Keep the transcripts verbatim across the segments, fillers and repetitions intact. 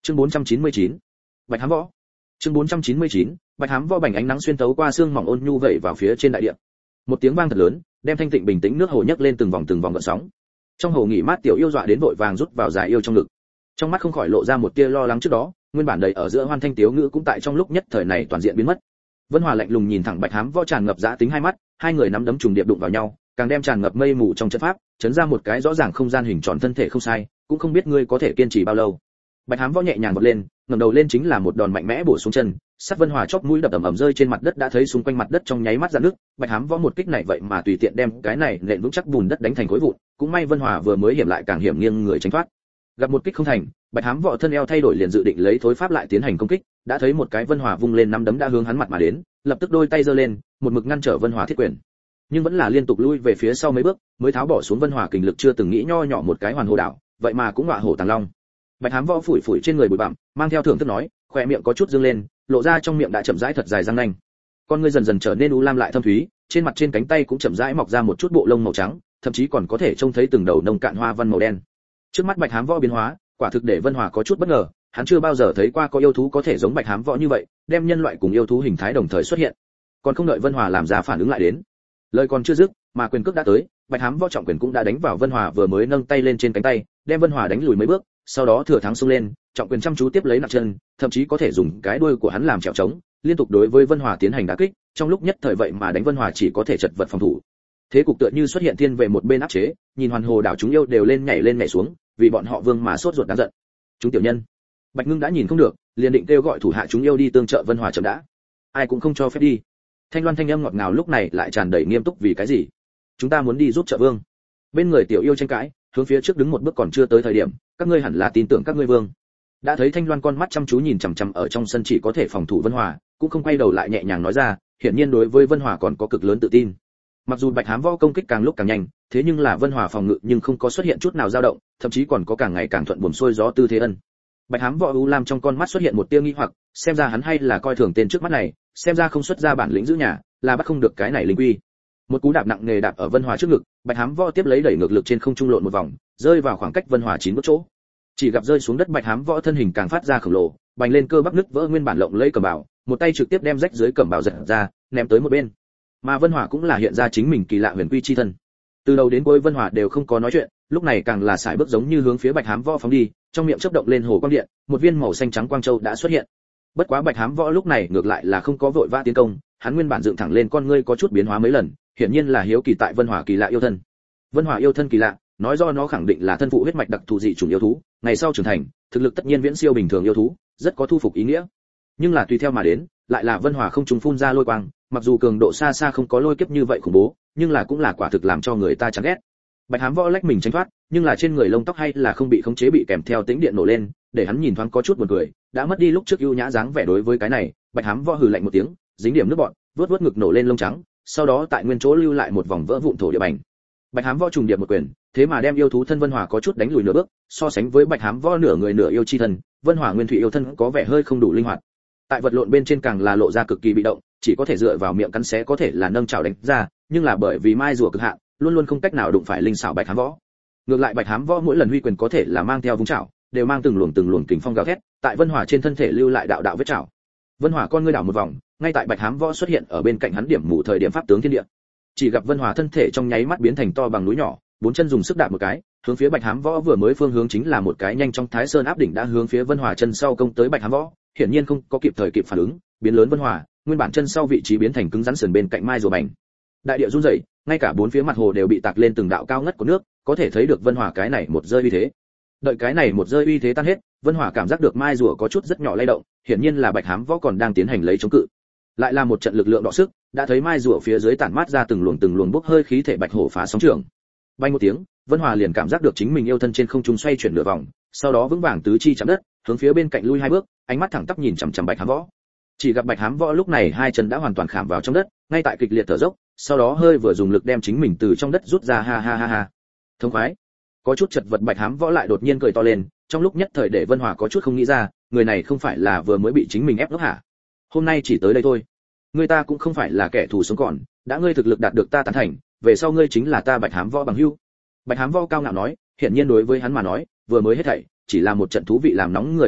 Chương bốn trăm chín mươi chín, Bạch Hám Võ. Chương bốn trăm chín mươi chín, Bạch Hám Võ. Bành ánh nắng xuyên tấu qua xương mỏng ôn nhu vẩy vào phía trên đại địa. Một tiếng vang thật lớn, đem thanh tịnh bình tĩnh nước hồ nhấc lên từng vòng từng vòng gợn sóng. Trong hồ nghỉ mát tiểu yêu dọa đến vội vàng rút vào dài yêu trong ngực. Trong mắt không khỏi lộ ra một tia lo lắng trước đó, nguyên bản đầy ở giữa hoan thanh tiếu ngữ cũng tại trong lúc nhất thời này toàn diện biến mất. Vân Hòa lạnh lùng nhìn thẳng Bạch Hám Võ tràn ngập dã tính hai mắt, hai người nắm đấm trùng điệp đụng vào nhau, càng đem tràn ngập mây mù trong trận pháp, chấn ra một cái rõ ràng không gian hình tròn thân thể không sai, cũng không biết ngươi có thể kiên trì bao lâu. Bạch Hám Võ nhẹ nhàng vọt lên, ngẩng đầu lên chính là một đòn mạnh mẽ bổ xuống chân, sát Vân Hòa chóp mũi đập ầm ầm rơi trên mặt đất, đã thấy xung quanh mặt đất trong nháy mắt ra nước. Bạch Hám Võ một kích này vậy mà tùy tiện đem cái này nện vững chắc bùn đất đánh thành khối vụn, cũng may Vân Hòa vừa mới hiểm lại càng hiểm nghiêng người tránh thoát. Gặp một kích không thành, Bạch Hám Võ thân eo thay đổi liền dự định lấy thối pháp lại tiến hành công kích, đã thấy một cái Vân Hòa vung lên nắm đấm đã hướng hắn mặt mà đến, lập tức đôi tay giơ lên, một mực ngăn trở Vân Hòa thiết quyền. Nhưng vẫn là liên tục lui về phía sau mấy bước, mới tháo bỏ xuống Vân Hòa kình lực chưa từng nghĩ nho nhỏ một cái hoàn hồ đảo, vậy mà cũng ngọa hổ tàng long. Bạch Hám Võ phủi phủi trên người bụi bặm, mang theo thưởng thức nói, khóe miệng có chút dương lên, lộ ra trong miệng đã chậm rãi thật dài răng nanh. Con ngươi dần dần trở nên u lam lại thâm thúy, trên mặt trên cánh tay cũng chậm rãi mọc ra một chút bộ lông màu trắng, thậm chí còn có thể trông thấy từng đầu nông cạn hoa văn màu đen. Trước mắt Bạch Hám Võ biến hóa, quả thực để Vân Hòa có chút bất ngờ, hắn chưa bao giờ thấy qua có yêu thú có thể giống Bạch Hám Võ như vậy, đem nhân loại cùng yêu thú hình thái đồng thời xuất hiện. Còn không đợi Vân Hòa làm ra phản ứng lại đến, lời còn chưa dứt, mà quyền cước đã tới, Bạch Hám Võ trọng quyền cũng đã đánh vào Vân Hòa vừa mới nâng tay lên trên cánh tay, đem Vân Hòa đánh lùi mấy bước, sau đó thừa thắng xông lên, trọng quyền chăm chú tiếp lấy nặng chân, thậm chí có thể dùng cái đuôi của hắn làm trèo trống, liên tục đối với Vân Hòa tiến hành đả kích, trong lúc nhất thời vậy mà đánh Vân Hòa chỉ có thể chật vật phòng thủ. Thế cục tựa như xuất hiện thiên về một bên áp chế, nhìn hoàn hồ đảo chúng yêu đều lên nhảy lên nhảy xuống, vì bọn họ vương mà sốt ruột đáng giận. Chúng tiểu nhân, Bạch Ngưng đã nhìn không được, liền định kêu gọi thủ hạ chúng yêu đi tương trợ Vân Hòa chậm đã. Ai cũng không cho phép đi. Thanh Loan thanh âm ngọt ngào lúc này lại tràn đầy nghiêm túc, vì cái gì? Chúng ta muốn đi giúp trợ vương. Bên người tiểu yêu tranh cãi, hướng phía trước đứng một bước còn chưa tới thời điểm, các ngươi hẳn là tin tưởng các ngươi vương. Đã thấy Thanh Loan con mắt chăm chú nhìn chằm chằm ở trong sân chỉ có thể phòng thủ Vân Hòa, cũng không quay đầu lại nhẹ nhàng nói ra, hiển nhiên đối với Vân Hòa còn có cực lớn tự tin. Mặc dù Bạch Hám Võ công kích càng lúc càng nhanh, thế nhưng là Vân Hòa phòng ngự nhưng không có xuất hiện chút nào dao động, thậm chí còn có càng ngày càng thuận buồm xuôi gió tư thế ân. Bạch Hám Võ u lam trong con mắt xuất hiện một tia nghi hoặc, xem ra hắn hay là coi thường tên trước mắt này, xem ra không xuất ra bản lĩnh giữ nhà, là bắt không được cái này linh quy. Một cú đạp nặng nề đạp ở Vân Hòa trước ngực, Bạch Hám Võ tiếp lấy đẩy ngược lực trên không trung lộn một vòng, rơi vào khoảng cách Vân Hòa chín bước chỗ. Chỉ gặp rơi xuống đất Bạch Hám Võ thân hình càng phát ra khổng lồ, bành lên cơ bắp nứt vỡ nguyên bản lộng lẫy cẩm bào, một tay trực tiếp đem rách dưới cẩm bào giật ra, ném tới một bên. Mà Vân Hòa cũng là hiện ra chính mình kỳ lạ huyền quy chi thân. Từ đầu đến cuối Vân Hòa đều không có nói chuyện, lúc này càng là sải bước giống như hướng phía Bạch Hám Võ phóng đi, trong miệng chớp động lên hồ quang điện, một viên màu xanh trắng quang châu đã xuất hiện. Bất quá Bạch Hám Võ lúc này ngược lại là không có vội vã tiến công, hắn nguyên bản dựng thẳng lên con ngươi có chút biến hóa mấy lần, hiển nhiên là hiếu kỳ tại Vân Hòa kỳ lạ yêu thân. Vân Hòa yêu thân kỳ lạ, nói do nó khẳng định là thân phụ huyết mạch đặc thù dị chủng yêu thú, ngày sau trưởng thành, thực lực tất nhiên viễn siêu bình thường yêu thú, rất có thu phục ý nghĩa. Nhưng là tùy theo mà đến, lại là Vân Hòa không trùng phun ra lôi quang, mặc dù cường độ xa xa không có lôi kiếp như vậy khủng bố, nhưng là cũng là quả thực làm cho người ta chán ghét. Bạch Hám Võ lách mình tránh thoát, nhưng là trên người lông tóc hay là không bị khống chế bị kèm theo tĩnh điện nổ lên, để hắn nhìn thoáng có chút buồn cười, đã mất đi lúc trước ưu nhã dáng vẻ đối với cái này, Bạch Hám Võ hừ lạnh một tiếng, dính điểm nước bọt, vớt vớt ngực nổ lên lông trắng, sau đó tại nguyên chỗ lưu lại một vòng vỡ vụn thổ địa bành. Bạch Hám Võ trùng điệp một quyền, thế mà đem yêu thú thân Vân Hòa có chút đánh lùi nửa bước, so sánh với Bạch Hám Võ nửa người nửa yêu chi thân, Vân Hòa nguyên thủy yêu thân có vẻ hơi không đủ linh hoạt. Tại vật lộn bên trên càng là lộ ra cực kỳ bị động, chỉ có thể dựa vào miệng cắn xé có thể là nâng chảo đánh ra, nhưng là bởi vì mai rùa cực hạn, luôn luôn không cách nào đụng phải linh xảo Bạch Hám Võ. Ngược lại Bạch Hám Võ mỗi lần huy quyền có thể là mang theo vung chảo, đều mang từng luồng từng luồng kình phong gào thét, tại Vân Hòa trên thân thể lưu lại đạo đạo vết chảo. Vân Hòa con ngươi đảo một vòng, ngay tại Bạch Hám Võ xuất hiện ở bên cạnh hắn điểm mù thời điểm pháp tướng thiên địa. Chỉ gặp Vân Hòa thân thể trong nháy mắt biến thành to bằng núi nhỏ, bốn chân dùng sức đạp một cái, hướng phía Bạch Hám Võ vừa mới phương hướng chính là một cái nhanh trong Thái Sơn áp đỉnh đã hướng phía Vân Hòa chân sau công tới Bạch Hám Võ, hiển nhiên không có kịp thời kịp phản ứng, biến lớn Vân Hòa, nguyên bản chân sau vị trí biến thành cứng rắn sườn bên cạnh mai rùa bành. Đại địa run rẩy, ngay cả bốn phía mặt hồ đều bị tạc lên từng đạo cao ngất của nước, có thể thấy được Vân Hòa cái này một rơi uy thế. Đợi cái này một rơi uy thế tan hết, Vân Hòa cảm giác được mai rùa có chút rất nhỏ lay động, hiển nhiên là Bạch Hám Võ còn đang tiến hành lấy chống cự. Lại là một trận lực lượng đọ sức, đã thấy mai rùa phía dưới tản mát ra từng luồng từng luồng bốc hơi khí thể bạch hổ phá sóng trường. Bay một tiếng, Vân Hòa liền cảm giác được chính mình yêu thân trên không trung xoay chuyển nửa vòng, sau đó vững vàng tứ chi chạm đất, hướng phía bên cạnh lui hai bước, ánh mắt thẳng tắp nhìn chằm chằm Bạch Hám Võ. Chỉ gặp Bạch Hám Võ lúc này hai chân đã hoàn toàn khảm vào trong đất, ngay tại kịch liệt thở dốc, sau đó hơi vừa dùng lực đem chính mình từ trong đất rút ra, ha ha ha ha. Thông khoái. Có chút chật vật Bạch Hám Võ lại đột nhiên cười to lên, trong lúc nhất thời để Vân Hòa có chút không nghĩ ra, người này không phải là vừa mới bị chính mình ép ngốc hả? Hôm nay chỉ tới đây thôi. Người ta cũng không phải là kẻ thù sống còn, đã ngươi thực lực đạt được ta tán thành, về sau ngươi chính là ta Bạch Hám Võ bằng hữu. Bạch Hám Võ cao ngạo nói, hiển nhiên đối với hắn mà nói, vừa mới hết thảy chỉ là một trận thú vị làm nóng người hoạt động,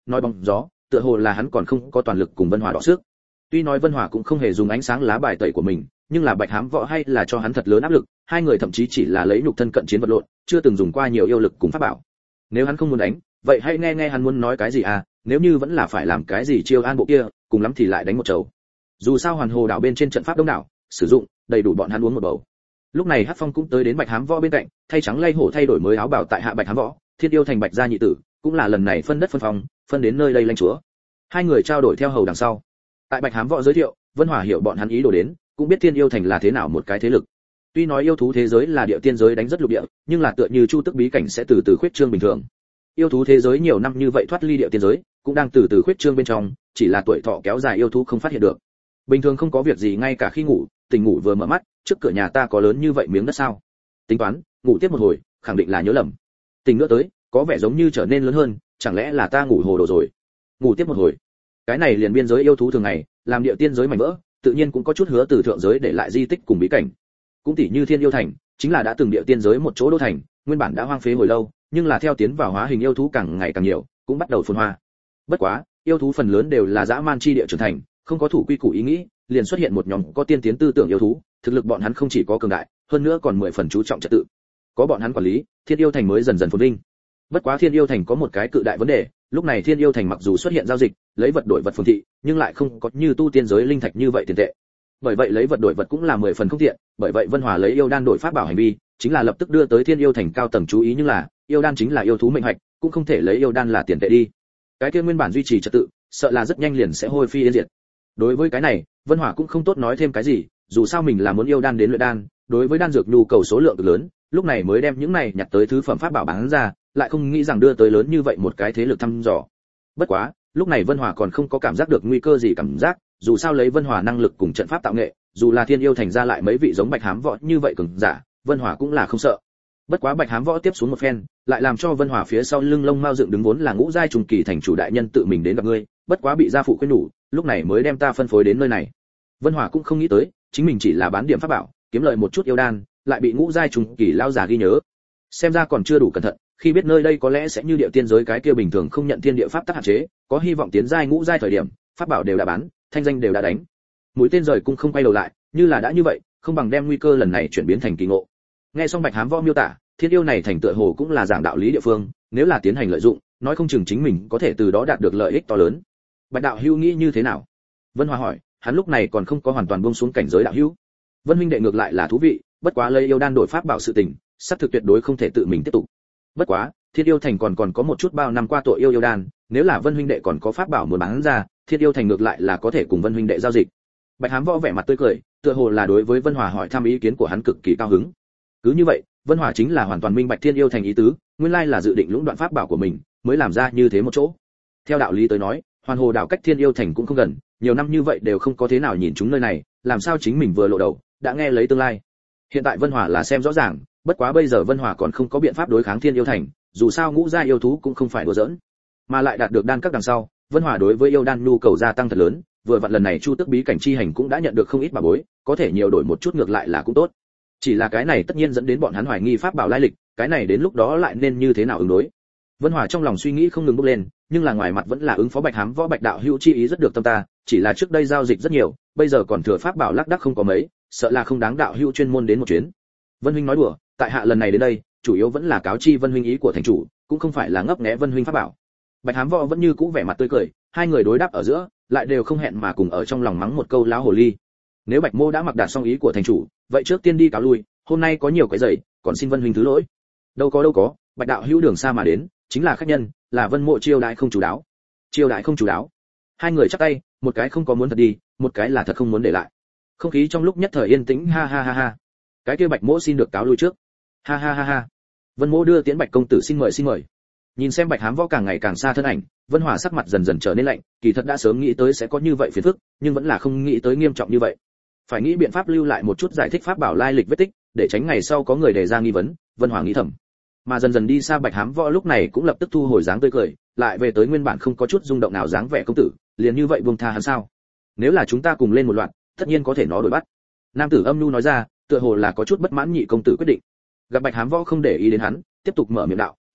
nói bóng gió, tựa hồ là hắn còn không có toàn lực cùng Vân Hòa đọ sức. Tuy nói Vân Hòa cũng không hề dùng ánh sáng lá bài tẩy của mình, nhưng là Bạch Hám Võ hay là cho hắn thật lớn áp lực, hai người thậm chí chỉ là lấy nhục thân cận chiến vật lộn, chưa từng dùng qua nhiều yêu lực cùng pháp bảo. Nếu hắn không muốn đánh, vậy hãy nghe nghe hắn muốn nói cái gì à, nếu như vẫn là phải làm cái gì chiêu an bộ kia, cùng lắm thì lại đánh một chầu. Dù sao Hoàn Hồ đảo bên trên trận pháp đông đảo, sử dụng đầy đủ bọn hắn uống một bầu. Lúc này Hắc Phong cũng tới đến Bạch Hám Võ bên cạnh, thay trắng lay hổ thay đổi mới áo bào tại hạ Bạch Hám Võ, Thiên Yêu thành Bạch gia nhị tử, cũng là lần này phân đất phân phòng, phân đến nơi đây lãnh chúa. Hai người trao đổi theo hầu đằng sau. Tại Bạch Hám Võ giới thiệu, Vân Hòa hiểu bọn hắn ý đồ đến, cũng biết Thiên Yêu thành là thế nào một cái thế lực. Tuy nói yêu thú thế giới là địa tiên giới đánh rất lục địa, nhưng là tựa như Chu Tức bí cảnh sẽ từ từ khuyết trương bình thường. Yêu thú thế giới nhiều năm như vậy thoát ly địa tiên giới, cũng đang từ từ khuyết trương bên trong, chỉ là tuổi thọ kéo dài yêu thú không phát hiện được. Bình thường không có việc gì ngay cả khi ngủ, tỉnh ngủ vừa mở mắt, trước cửa nhà ta có lớn như vậy miếng đất sao? Tính toán, ngủ tiếp một hồi, khẳng định là nhớ lầm. Tỉnh nữa tới, có vẻ giống như trở nên lớn hơn, chẳng lẽ là ta ngủ hồ đồ rồi? Ngủ tiếp một hồi. Cái này liền biên giới yêu thú thường ngày, làm địa tiên giới mảnh vỡ, tự nhiên cũng có chút hứa từ thượng giới để lại di tích cùng bí cảnh. Cũng tỉ như Thiên Yêu thành, chính là đã từng địa tiên giới một chỗ đô thành, nguyên bản đã hoang phế hồi lâu, nhưng là theo tiến vào hóa hình yêu thú càng ngày càng nhiều, cũng bắt đầu phồn hoa. Bất quá, yêu thú phần lớn đều là dã man chi địa trưởng thành, không có thủ quy củ ý nghĩ, liền xuất hiện một nhóm có tiên tiến tư tưởng yêu thú, thực lực bọn hắn không chỉ có cường đại, hơn nữa còn mười phần chú trọng trật tự. Có bọn hắn quản lý, Thiên Yêu thành mới dần dần phồn vinh. Bất quá Thiên Yêu thành có một cái cự đại vấn đề, lúc này Thiên Yêu thành mặc dù xuất hiện giao dịch, lấy vật đổi vật phồn thị, nhưng lại không có như tu tiên giới linh thạch như vậy tiền tệ. Bởi vậy lấy vật đổi vật cũng là mười phần không tiện, bởi vậy Vân Hòa lấy yêu đan đổi pháp bảo hành vi, chính là lập tức đưa tới Thiên Yêu thành cao tầng chú ý, nhưng là, yêu đan chính là yêu thú mệnh hạch, cũng không thể lấy yêu đan là tiền tệ đi. Cái kia nguyên bản duy trì trật tự, sợ là rất nhanh liền sẽ hôi phi yên diệt. Đối với cái này, Vân Hòa cũng không tốt nói thêm cái gì, dù sao mình là muốn yêu đan đến luyện đan, đối với đan dược nhu cầu số lượng cực lớn, lúc này mới đem những này nhặt tới thứ phẩm pháp bảo bán ra, lại không nghĩ rằng đưa tới lớn như vậy một cái thế lực thăm dò. Bất quá, lúc này Vân Hòa còn không có cảm giác được nguy cơ gì cảm giác, dù sao lấy Vân Hòa năng lực cùng trận pháp tạo nghệ, dù là Thiên Yêu thành ra lại mấy vị giống Bạch Hám Võ như vậy cường giả, Vân Hòa cũng là không sợ. Bất quá Bạch Hám Võ tiếp xuống một phen, lại làm cho Vân Hòa phía sau lưng lông mao dựng đứng, vốn là ngũ giai trùng kỳ thành chủ đại nhân tự mình đến gặp ngươi, bất quá bị gia phụ khuyên nhủ, lúc này mới đem ta phân phối đến nơi này. Vân Hòa cũng không nghĩ tới, chính mình chỉ là bán điểm pháp bảo, kiếm lợi một chút yêu đan, lại bị ngũ giai trùng kỳ lao già ghi nhớ. Xem ra còn chưa đủ cẩn thận, khi biết nơi đây có lẽ sẽ như địa tiên giới cái kia bình thường không nhận thiên địa pháp tắc hạn chế, có hy vọng tiến giai ngũ giai thời điểm, pháp bảo đều đã bán, thanh danh đều đã đánh. Mũi tên rời cung không quay đầu lại, như là đã như vậy, không bằng đem nguy cơ lần này chuyển biến thành kỳ ngộ. Nghe xong Bạch Hám Võ miêu tả, Thiên Yêu này thành tựa hồ cũng là giảng đạo lý địa phương, nếu là tiến hành lợi dụng, nói không chừng chính mình có thể từ đó đạt được lợi ích to lớn. Bạch đạo hữu nghĩ như thế nào? Vân Hòa hỏi, hắn lúc này còn không có hoàn toàn buông xuống cảnh giới đạo hữu. Vân huynh đệ ngược lại là thú vị, bất quá lấy yêu đan đổi pháp bảo sự tình, sắp thực tuyệt đối không thể tự mình tiếp tục. Bất quá, Thiên Yêu thành còn còn có một chút bao năm qua tội yêu yêu đan, nếu là Vân huynh đệ còn có pháp bảo muốn bán ra, Thiên Yêu thành ngược lại là có thể cùng Vân huynh đệ giao dịch. Bạch Hám Võ vẻ mặt tươi cười, tựa hồ là đối với Vân Hòa hỏi thăm ý kiến của hắn cực kỳ cao hứng. Cứ như vậy, Vân Hòa chính là hoàn toàn minh bạch Thiên Yêu thành ý tứ, nguyên lai là dự định lũng đoạn pháp bảo của mình, mới làm ra như thế một chỗ. Theo đạo lý tới nói, Hoàn Hồ đảo cách Thiên Yêu thành cũng không gần, nhiều năm như vậy đều không có thế nào nhìn chúng nơi này, làm sao chính mình vừa lộ đầu, đã nghe lấy tương lai. Hiện tại Vân Hòa là xem rõ ràng, bất quá bây giờ Vân Hòa còn không có biện pháp đối kháng Thiên Yêu thành, dù sao ngũ gia yêu thú cũng không phải đùa giỡn, mà lại đạt được đan các đằng sau, Vân Hòa đối với yêu đan nhu cầu gia tăng thật lớn, vừa vặn lần này Chu Tức bí cảnh chi hành cũng đã nhận được không ít bảo bối, có thể nhiều đổi một chút ngược lại là cũng tốt. Chỉ là cái này tất nhiên dẫn đến bọn hắn hoài nghi pháp bảo lai lịch, cái này đến lúc đó lại nên như thế nào ứng đối. Vân Hòa trong lòng suy nghĩ không ngừng bốc lên, nhưng là ngoài mặt vẫn là ứng phó Bạch Hám Võ Bạch đạo hữu chi ý rất được tâm ta, chỉ là trước đây giao dịch rất nhiều, bây giờ còn thừa pháp bảo lác đác không có mấy, sợ là không đáng đạo hữu chuyên môn đến một chuyến. Vân huynh nói đùa, tại hạ lần này đến đây, chủ yếu vẫn là cáo chi Vân huynh ý của thành chủ, cũng không phải là ngấp nghé Vân huynh pháp bảo. Bạch Hám Võ vẫn như cũ vẻ mặt tươi cười, hai người đối đáp ở giữa, lại đều không hẹn mà cùng ở trong lòng mắng một câu láo hồ ly. Nếu Bạch Mô đã mặc đạt xong ý của thành chủ, vậy trước tiên đi cáo lui, hôm nay có nhiều cái giày, còn xin Vân huynh thứ lỗi. Đâu có đâu có, Bạch đạo hữu đường xa mà đến, chính là khách nhân, là Vân Mộ chiêu đãi không chủ đáo. Chiêu đãi không chủ đáo. Hai người chắp tay, một cái không có muốn thật đi, một cái là thật không muốn để lại. Không khí trong lúc nhất thời yên tĩnh, ha ha ha ha. Cái kia Bạch Mỗ xin được cáo lui trước. Ha ha ha ha. Vân Mỗ đưa tiễn Bạch công tử, xin mời xin mời. Nhìn xem Bạch Hám Võ càng ngày càng xa thân ảnh, Vân Hòa sắc mặt dần dần trở nên lạnh, kỳ thật đã sớm nghĩ tới sẽ có như vậy phiền phức, nhưng vẫn là không nghĩ tới nghiêm trọng như vậy. Phải nghĩ biện pháp lưu lại một chút giải thích pháp bảo lai lịch vết tích, để tránh ngày sau có người đề ra nghi vấn, Vân Hòa nghĩ thầm. Mà dần dần đi xa Bạch Hám Võ lúc này cũng lập tức thu hồi dáng tươi cười, lại về tới nguyên bản không có chút rung động nào dáng vẻ công tử, liền như vậy buông tha hắn sao? Nếu là chúng ta cùng lên một loạt, tất nhiên có thể nó đổi bắt. Nam tử âm nhu nói ra, tựa hồ là có chút bất mãn nhị công tử quyết định. Gặp Bạch Hám Võ không để ý đến hắn, tiếp tục mở miệng đạo, nói,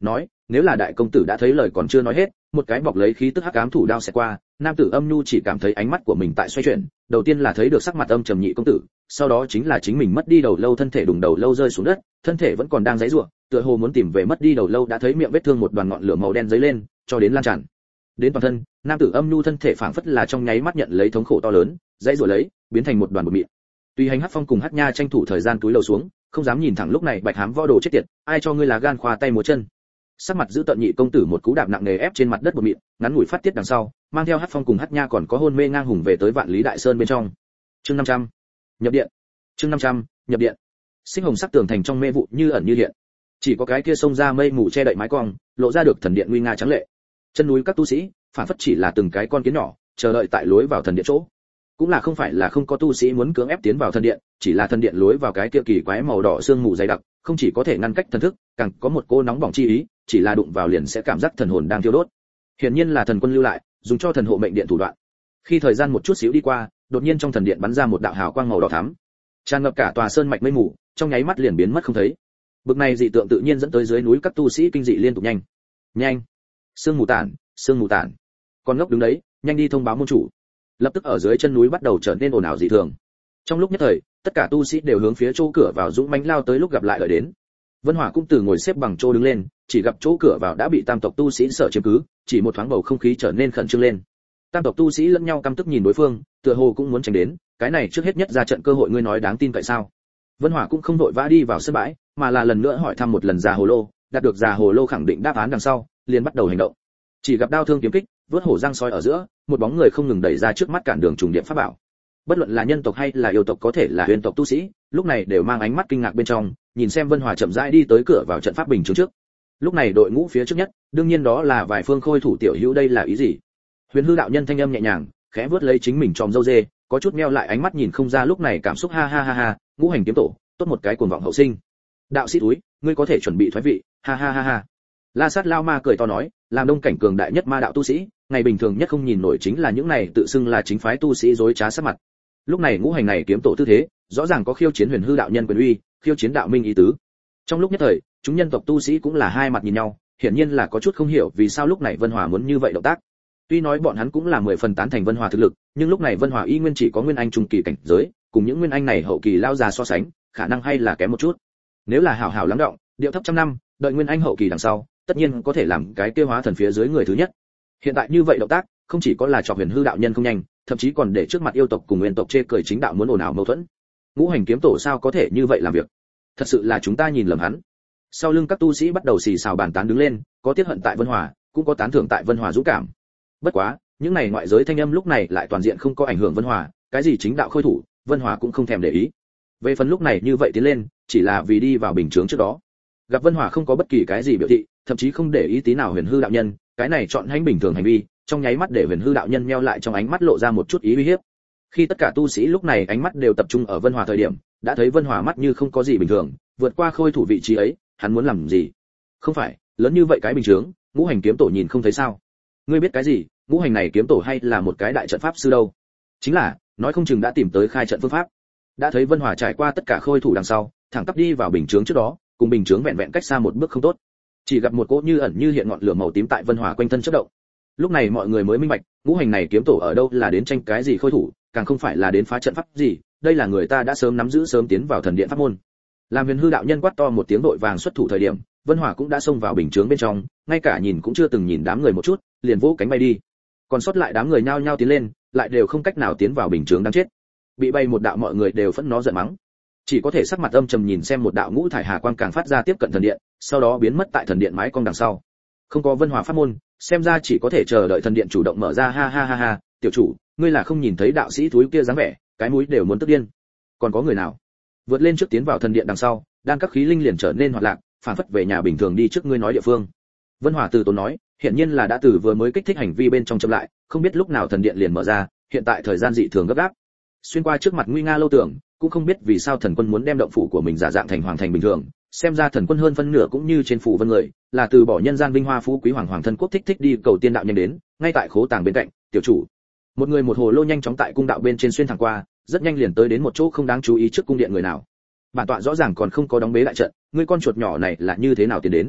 nếu là đại công tử đã thấy lời còn chưa nói hết, một cái bọc lấy khí tức hắc ám thủ đao sẽ qua, nam tử Âm Nhu chỉ cảm thấy ánh mắt của mình tại xoay chuyển, đầu tiên là thấy được sắc mặt âm trầm nhị công tử, sau đó chính là chính mình mất đi đầu lâu, thân thể đùng đầu lâu rơi xuống đất, thân thể vẫn còn đang giãy giụa, tựa hồ muốn tìm về mất đi đầu lâu, đã thấy miệng vết thương một đoàn ngọn lửa màu đen dấy lên, cho đến lan tràn đến toàn thân. Nam tử Âm Nhu thân thể phảng phất là trong nháy mắt nhận lấy thống khổ to lớn, giãy giụa lấy, biến thành một đoàn bột mịn. Tuy Hành Hắc Phong cùng Hắc Nha tranh thủ thời gian túi lầu xuống, không dám nhìn thẳng lúc này Bạch Hám Võ đồ chết tiệt, ai cho ngươi là gan khoa tay múa chân. Sắc mặt giữ tận nhị công tử một cú đạp nặng nề ép trên mặt đất bột mịn, ngắn ngủi phát tiết đằng sau, mang theo Hắc Phong cùng Hắc Nha còn có hôn mê ngang hùng về tới Vạn Lý Đại Sơn bên trong. Chương năm trăm, nhập điện. Chương năm trăm, nhập điện. Xích hồng sắc tường thành trong mê vụ như ẩn như hiện, chỉ có cái kia sông ra mây mù che đậy mái cong, lộ ra được thần điện nguy nga trắng lệ. Chân núi các tu sĩ, phản phất chỉ là từng cái con kiến nhỏ, chờ đợi tại lối vào thần điện chỗ. Cũng là không phải là không có tu sĩ muốn cưỡng ép tiến vào thần điện, chỉ là thần điện lối vào cái kia kỳ quái màu đỏ sương mù dày đặc, không chỉ có thể ngăn cách thần thức, càng có một cô nóng bỏng chi ý, chỉ là đụng vào liền sẽ cảm giác thần hồn đang thiêu đốt. Hiển nhiên là thần quân lưu lại, dùng cho thần hộ mệnh điện thủ đoạn. Khi thời gian một chút xíu đi qua, đột nhiên trong thần điện bắn ra một đạo hào quang màu đỏ thắm, tràn ngập cả tòa sơn mạch mây mù, trong nháy mắt liền biến mất không thấy. Bực này dị tượng tự nhiên dẫn tới dưới núi các tu sĩ kinh dị liên tục nhanh, nhanh, sương mù tản, sương mù tản. Con ngốc đứng đấy, nhanh đi thông báo môn chủ. Lập tức ở dưới chân núi bắt đầu trở nên ồn ào dị thường. Trong lúc nhất thời, tất cả tu sĩ đều hướng phía chỗ cửa vào dũng mãnh lao tới, lúc gặp lại ở đến. Vân Hỏa cũng từ ngồi xếp bằng chỗ đứng lên, chỉ gặp chỗ cửa vào đã bị tam tộc tu sĩ sở chiếm cứ, chỉ một thoáng bầu không khí trở nên khẩn trương lên. Tam tộc tu sĩ lẫn nhau căm tức nhìn đối phương, tựa hồ cũng muốn tránh đến, cái này trước hết nhất ra trận cơ hội, ngươi nói đáng tin cậy sao? Vân Hỏa cũng không vội vã đi vào sân bãi, mà là lần nữa hỏi thăm một lần già hồ lô, đạt được già hồ lô khẳng định đáp án đằng sau, liền bắt đầu hành động. Chỉ gặp đao thương kiếm kích, vớt hổ răng soi ở giữa, một bóng người không ngừng đẩy ra trước mắt cản đường trùng điện pháp bảo. Bất luận là nhân tộc hay là yêu tộc, có thể là huyền tộc tu sĩ, lúc này đều mang ánh mắt kinh ngạc bên trong, nhìn xem Vân Hỏa chậm rãi đi tới cửa vào trận pháp bình chứng trước. Lúc này đội ngũ phía trước nhất, đương nhiên đó là vài phương khôi thủ tiểu hữu, đây là ý gì? Huyền Hư đạo nhân thanh âm nhẹ nhàng, khẽ vớt lấy chính mình tròm râu dê, có chút meo lại ánh mắt nhìn không ra lúc này cảm xúc, ha ha ha ha, ngũ hành kiếm tổ, tốt một cái cuồng vọng hậu sinh. Đạo sĩ túi, ngươi có thể chuẩn bị thoái vị, ha ha ha ha. La Sát Lao Ma cười to nói, làm đông cảnh cường đại nhất ma đạo tu sĩ, ngày bình thường nhất không nhìn nổi chính là những này tự xưng là chính phái tu sĩ dối trá sắc mặt. Lúc này ngũ hành này kiếm tổ tư thế, rõ ràng có khiêu chiến Huyền Hư đạo nhân quyền uy, khiêu chiến đạo minh ý tứ. Trong lúc nhất thời, chúng nhân tộc tu sĩ cũng là hai mặt nhìn nhau, hiển nhiên là có chút không hiểu vì sao lúc này Vân Hòa muốn như vậy động tác. Tuy nói bọn hắn cũng là mười phần tán thành Vân Hòa thực lực, nhưng lúc này Vân Hòa y nguyên chỉ có nguyên anh trung kỳ cảnh giới, cùng những nguyên anh này hậu kỳ lao già so sánh, khả năng hay là kém một chút. Nếu là hảo hảo lắng động, điệu thấp trăm năm, đợi nguyên anh hậu kỳ đằng sau, tất nhiên có thể làm cái tiêu hóa thần phía dưới người thứ nhất. Hiện tại như vậy động tác, không chỉ có là cho Huyền Hư đạo nhân không nhanh, thậm chí còn để trước mặt yêu tộc cùng nguyên tộc chê cười chính đạo muốn ồn ào mâu thuẫn. Ngũ hành kiếm tổ sao có thể như vậy làm việc? Thật sự là chúng ta nhìn lầm hắn. Sau lưng các tu sĩ bắt đầu xì xào bàn tán đứng lên, có tiếc hận tại Vân Hòa, cũng có tán thưởng tại Vân Hòa dũng cảm. Bất quá, những này ngoại giới thanh âm lúc này lại toàn diện không có ảnh hưởng Vân Hòa, cái gì chính đạo khôi thủ, Vân Hòa cũng không thèm để ý. Về phần lúc này như vậy tiến lên, chỉ là vì đi vào bình chướng trước đó. Gặp Vân Hòa không có bất kỳ cái gì biểu thị, thậm chí không để ý tí nào Huyền Hư đạo nhân, cái này chọn hành bình thường hành vi, trong nháy mắt để Huyền Hư đạo nhân meo lại, trong ánh mắt lộ ra một chút ý uy hiếp. Khi tất cả tu sĩ lúc này ánh mắt đều tập trung ở Vân Hòa thời điểm, đã thấy Vân Hòa mắt như không có gì bình thường, vượt qua khôi thủ vị trí ấy, hắn muốn làm gì? Không phải, lớn như vậy cái bình chướng, ngũ hành kiếm tổ nhìn không thấy sao? Ngươi biết cái gì, ngũ hành này kiếm tổ hay là một cái đại trận pháp sư đâu? Chính là, nói không chừng đã tìm tới khai trận phương pháp. Đã thấy Vân Hòa trải qua tất cả khôi thủ đằng sau, thẳng tắp đi vào bình chướng trước đó, cùng bình chướng vẹn vẹn cách xa một bước không tốt. Chỉ gặp một cỗ như ẩn như hiện ngọn lửa màu tím tại Vân Hòa quanh thân chớp động. Lúc này mọi người mới minh bạch, ngũ hành này kiếm tổ ở đâu là đến tranh cái gì khôi thủ, càng không phải là đến phá trận pháp gì, đây là người ta đã sớm nắm giữ, sớm tiến vào thần điện pháp môn. Làm Huyền Hư đạo nhân quát to một tiếng đội vàng xuất thủ thời điểm, Vân Hòa cũng đã xông vào bình chướng bên trong, ngay cả nhìn cũng chưa từng nhìn đám người một chút, liền vỗ cánh bay đi. Còn sót lại đám người nhao nhao tiến lên, lại đều không cách nào tiến vào bình chướng, đáng chết. Bị bay một đạo mọi người đều phẫn nó giận mắng, chỉ có thể sắc mặt âm trầm nhìn xem một đạo ngũ thải hà quang càng phát ra tiếp cận thần điện, sau đó biến mất tại thần điện mái cong đằng sau. Không có Vân Hòa pháp môn, xem ra chỉ có thể chờ đợi thần điện chủ động mở ra, ha ha ha ha, tiểu chủ, ngươi là không nhìn thấy đạo sĩ thúi kia dáng vẻ, cái mũi đều muốn tức điên. Còn có người nào vượt lên trước tiến vào thần điện đằng sau, đan các khí linh liền trở nên hoạt lạc, phản phất về nhà bình thường đi trước ngươi nói địa phương. Vân Hòa từ tốn nói, hiện nhiên là đã từ vừa mới kích thích hành vi bên trong chậm lại, không biết lúc nào thần điện liền mở ra, hiện tại thời gian dị thường gấp gáp. Xuyên qua trước mặt nguy nga lâu tưởng, cũng không biết vì sao thần quân muốn đem động phủ của mình giả dạng thành hoàng thành bình thường, xem ra thần quân hơn phân nửa cũng như trên phủ vân người, là từ bỏ nhân gian vinh hoa phú quý hoàng hoàng thân quốc thích thích đi cầu tiên đạo nhanh đến, ngay tại khố tàng bên cạnh, tiểu chủ. Một người một hồ lô nhanh chóng tại cung đạo bên trên xuyên thẳng qua, rất nhanh liền tới đến một chỗ không đáng chú ý trước cung điện người nào. Bản tọa rõ ràng còn không có đóng bế đại trận, ngươi con chuột nhỏ này là như thế nào tiến đến?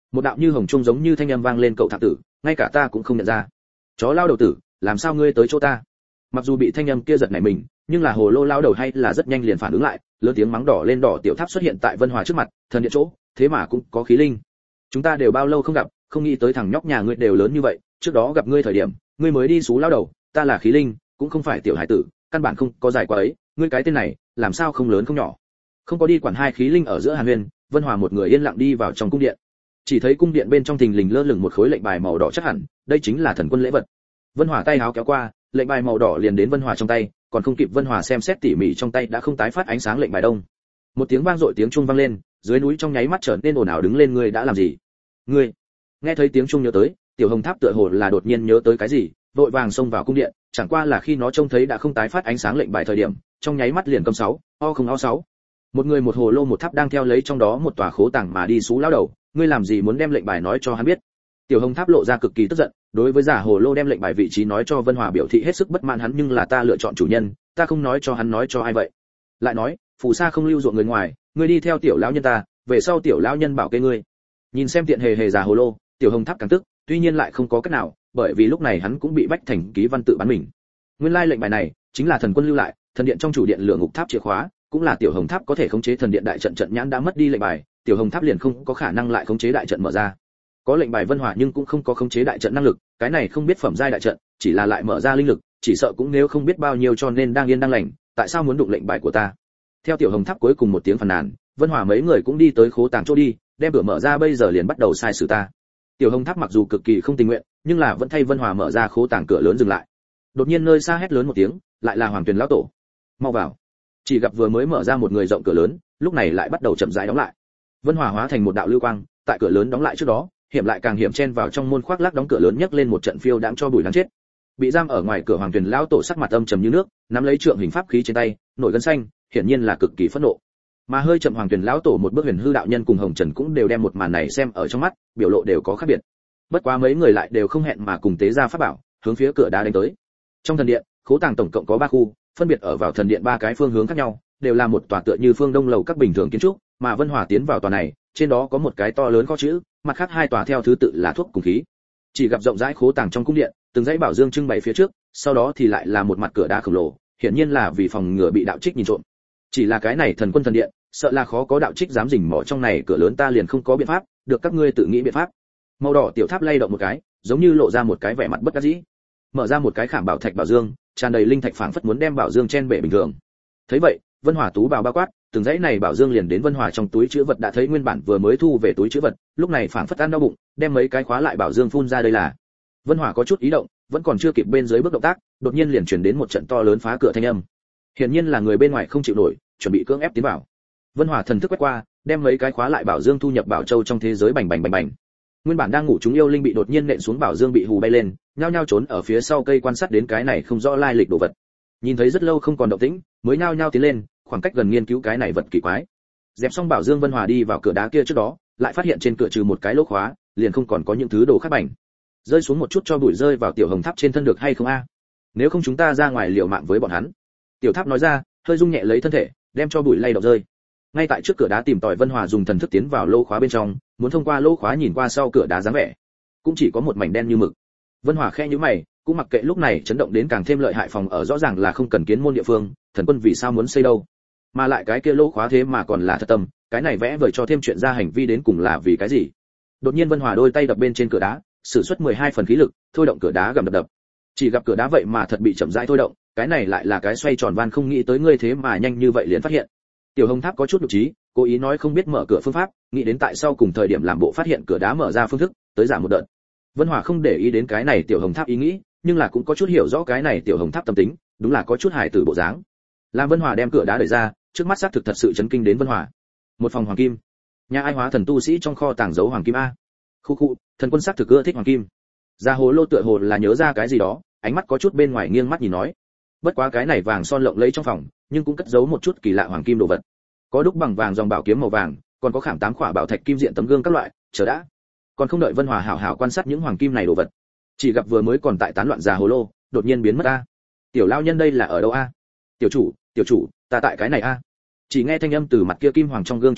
một đạo như hồng trung giống như thanh âm vang lên cậu thạc tử, ngay cả ta cũng không nhận ra. Chó lao đầu tử, làm sao ngươi tới chỗ ta? Mặc dù bị thanh âm kia giật nảy mình, nhưng là hồ lô lao đầu hay là rất nhanh liền phản ứng lại, lớn tiếng mắng đỏ lên đỏ tiểu tháp xuất hiện tại Vân Hòa trước mặt, thần điện chỗ, thế mà cũng có khí linh. Chúng ta đều bao lâu không gặp, không nghĩ tới thằng nhóc nhà ngươi đều lớn như vậy, trước đó gặp ngươi thời điểm, ngươi mới đi xú lao đầu, ta là khí linh, cũng không phải tiểu hải tử, căn bản không có giải quá ấy, ngươi cái tên này, làm sao không lớn không nhỏ. Không có đi quản hai khí linh ở giữa Hàn Huyền, Vân Hòa một người yên lặng đi vào trong cung điện. Chỉ thấy cung điện bên trong thình lình lơ lửng một khối lệnh bài màu đỏ chắc hẳn, đây chính là thần quân lễ vật. Vân Hòa tay háo kéo qua, lệnh bài màu đỏ liền đến Vân Hòa trong tay, còn không kịp Vân Hòa xem xét tỉ mỉ trong tay đã không tái phát ánh sáng lệnh bài đông. Một tiếng vang dội tiếng chuông vang lên, dưới núi trong nháy mắt trở nên ồn ào đứng lên, ngươi đã làm gì? Ngươi? Nghe thấy tiếng chuông nhớ tới, Tiểu Hồng Tháp tựa hồ là đột nhiên nhớ tới cái gì, vội vàng xông vào cung điện, chẳng qua là khi nó trông thấy đã không tái phát ánh sáng lệnh bài thời điểm, trong nháy mắt liền cầm sáu, o không o sáu. Một người một hồ lô một tháp đang theo lấy trong đó một tòa khố tàng mà đi xú lão đầu, ngươi làm gì muốn đem lệnh bài nói cho hắn biết? Tiểu Hồng Tháp lộ ra cực kỳ tức giận, đối với giả hồ lô đem lệnh bài vị trí nói cho Vân Hòa biểu thị hết sức bất mãn, hắn nhưng là ta lựa chọn chủ nhân, ta không nói cho hắn nói cho ai vậy? Lại nói, phù sa không lưu ruộng người ngoài, ngươi đi theo tiểu lão nhân ta, về sau tiểu lão nhân bảo kê ngươi. Nhìn xem tiện hề hề giả hồ lô, Tiểu Hồng Tháp càng tức, tuy nhiên lại không có cách nào, bởi vì lúc này hắn cũng bị bách thành ký văn tự bán mình. Nguyên lai lệnh bài này chính là thần quân lưu lại, thần điện trong chủ điện lửa ngục tháp chìa khóa, cũng là Tiểu Hồng Tháp có thể khống chế thần điện đại trận, trận nhãn đã mất đi lệnh bài, Tiểu Hồng Tháp liền không có khả năng lại khống chế đại trận mở ra. Có lệnh bài Vân Hòa nhưng cũng không có khống chế đại trận năng lực, cái này không biết phẩm giai đại trận, chỉ là lại mở ra linh lực, chỉ sợ cũng nếu không biết bao nhiêu, cho nên đang yên đang lành, tại sao muốn đụng lệnh bài của ta? Theo Tiểu Hồng Tháp cuối cùng một tiếng phàn nàn, Vân Hòa mấy người cũng đi tới khố tàng chỗ đi, đem cửa mở ra, bây giờ liền bắt đầu sai xử ta. Tiểu Hồng Tháp mặc dù cực kỳ không tình nguyện, nhưng là vẫn thay Vân Hòa mở ra khố tàng cửa lớn dừng lại. Đột nhiên nơi xa hét lớn một tiếng, lại là Hoàng Tuyền lão tổ. Mau vào. Chỉ gặp vừa mới mở ra một người rộng cửa lớn, lúc này lại bắt đầu chậm rãi đóng lại. Vân Hòa hóa thành một đạo lưu quang, tại cửa lớn đóng lại trước đó, hiểm lại càng hiểm chen vào trong môn khoác lác đóng cửa lớn, nhấc lên một trận phiêu đãng cho bụi đáng chết. Bị giam ở ngoài cửa Hoàng Tuyền lão tổ sắc mặt âm trầm như nước, nắm lấy trượng hình pháp khí trên tay, nổi gân xanh, hiển nhiên là cực kỳ phẫn nộ. Mà hơi chậm Hoàng Tuyền lão tổ một bước Huyền Hư đạo nhân cùng Hồng Trần cũng đều đem một màn này xem ở trong mắt, biểu lộ đều có khác biệt. Bất quá mấy người lại đều không hẹn mà cùng tế ra pháp bảo, hướng phía cửa đá đánh tới. Trong thần điện, khố tàng tổng cộng có ba khu, phân biệt ở vào thần điện ba cái phương hướng khác nhau, đều là một tòa tựa như phương đông lầu các bình thường kiến trúc, mà Vân Hòa tiến vào tòa này, trên đó có một cái to lớn kho chữ, mặt khác hai tòa theo thứ tự là thuốc cùng khí. Chỉ gặp rộng rãi khố tàng trong cung điện, từng dãy bảo dương trưng bày phía trước, sau đó thì lại là một mặt cửa đá khổng lồ, hiển nhiên là vì phòng ngừa bị đạo trích nhìn trộm. Chỉ là cái này thần quân thần điện, sợ là khó có đạo trích dám rình mò trong này cửa lớn, ta liền không có biện pháp, được các ngươi tự nghĩ biện pháp. Màu đỏ tiểu tháp lay động một cái, giống như lộ ra một cái vẻ mặt bất đắc dĩ. Mở ra một cái khảm bảo thạch bảo dương, tràn đầy linh thạch phảng phất muốn đem bảo dương chen bể bình thường. Thấy vậy, Vân Hòa tú bào bao quát, từng dãy này bảo dương liền đến Vân Hòa trong túi trữ vật, đã thấy nguyên bản vừa mới thu về túi trữ vật, lúc này phảng phất ăn đau bụng, đem mấy cái khóa lại bảo dương phun ra, đây là. Vân Hòa có chút ý động, vẫn còn chưa kịp bên dưới bước động tác, đột nhiên liền truyền đến một trận to lớn phá cửa thanh âm. Hiển nhiên là người bên ngoài không chịu nổi, chuẩn bị cưỡng ép tiến vào. Vân Hòa thần thức quét qua, đem mấy cái khóa lại bảo dương thu nhập bảo châu trong thế giới, bành bành bành bành. Nguyên bản đang ngủ chúng yêu linh bị đột nhiên nện xuống bảo dương bị hù bay lên, nhao nhao trốn ở phía sau cây quan sát đến cái này không rõ lai lịch đồ vật. Nhìn thấy rất lâu không còn động tĩnh, mới nhao nhao tiến lên, khoảng cách gần nghiên cứu cái này vật kỳ quái. Dẹp xong bảo dương, Vân Hòa đi vào cửa đá kia trước đó, lại phát hiện trên cửa trừ một cái lỗ khóa, liền không còn có những thứ đồ khác bảnh. Rơi xuống một chút cho bụi rơi vào Tiểu Hồng Tháp trên thân được hay không a? Nếu không chúng ta ra ngoài liều mạng với bọn hắn. Tiểu Tháp nói ra, hơi rung nhẹ lấy thân thể, đem cho bụi lay động rơi. Ngay tại trước cửa đá tìm tòi, Vân Hòa dùng thần thức tiến vào lỗ khóa bên trong, muốn thông qua lỗ khóa nhìn qua sau cửa đá dáng vẻ, cũng chỉ có một mảnh đen như mực. Vân Hòa khẽ nhíu mày, cũng mặc kệ lúc này chấn động đến càng thêm lợi hại, phòng ở rõ ràng là không cần kiến môn địa phương, thần quân vì sao muốn xây đâu? Mà lại cái kia lỗ khóa thế mà còn là thật tâm, cái này vẽ vời cho thêm chuyện ra hành vi đến cùng là vì cái gì? Đột nhiên Vân Hòa đôi tay đập bên trên cửa đá, sử xuất mười hai phần khí lực, thôi động cửa đá gầm đập đập. Chỉ gặp cửa đá vậy mà thật bị chậm rãi thôi động, cái này lại là cái xoay tròn van, không nghĩ tới ngươi thế mà nhanh như vậy liền phát hiện. Tiểu Hồng Tháp có chút nhục trí, cố ý nói không biết mở cửa phương pháp, nghĩ đến tại sau cùng thời điểm làm bộ phát hiện cửa đá mở ra phương thức, tới giảm một đợt. Vân Hòa không để ý đến cái này Tiểu Hồng Tháp ý nghĩ, nhưng là cũng có chút hiểu rõ cái này Tiểu Hồng Tháp tâm tính, đúng là có chút hài tử bộ dáng. Làm Vân Hòa đem cửa đá đẩy ra, trước mắt xác thực thật sự chấn kinh đến Vân Hòa. Một phòng hoàng kim, nhà ai hóa thần tu sĩ trong kho tàng giấu hoàng kim a? Khu khu, thần quân xác thực ưa thích hoàng kim. Gia Hồ Lô tựa hồ là nhớ ra cái gì đó, ánh mắt có chút bên ngoài nghiêng mắt nhìn nói. Bất quá cái này vàng son lộng lẫy trong phòng, nhưng cũng cất giấu một chút kỳ lạ hoàng kim đồ vật. Có đúc bằng vàng dòng bảo kiếm màu vàng, còn có khảm tám khỏa bảo thạch kim diện tấm gương các loại, chờ đã. Còn không đợi Vân Hòa hảo hảo quan sát những hoàng kim này đồ vật, chỉ gặp vừa mới còn tại tán loạn Gia Hồ Lô, đột nhiên biến mất a. Tiểu lão nhân đây là ở đâu a? Tiểu chủ, tiểu chủ, ta tại cái này a. Chỉ nghe thanh âm từ mặt kia kim hoàng trong gương truyền ra,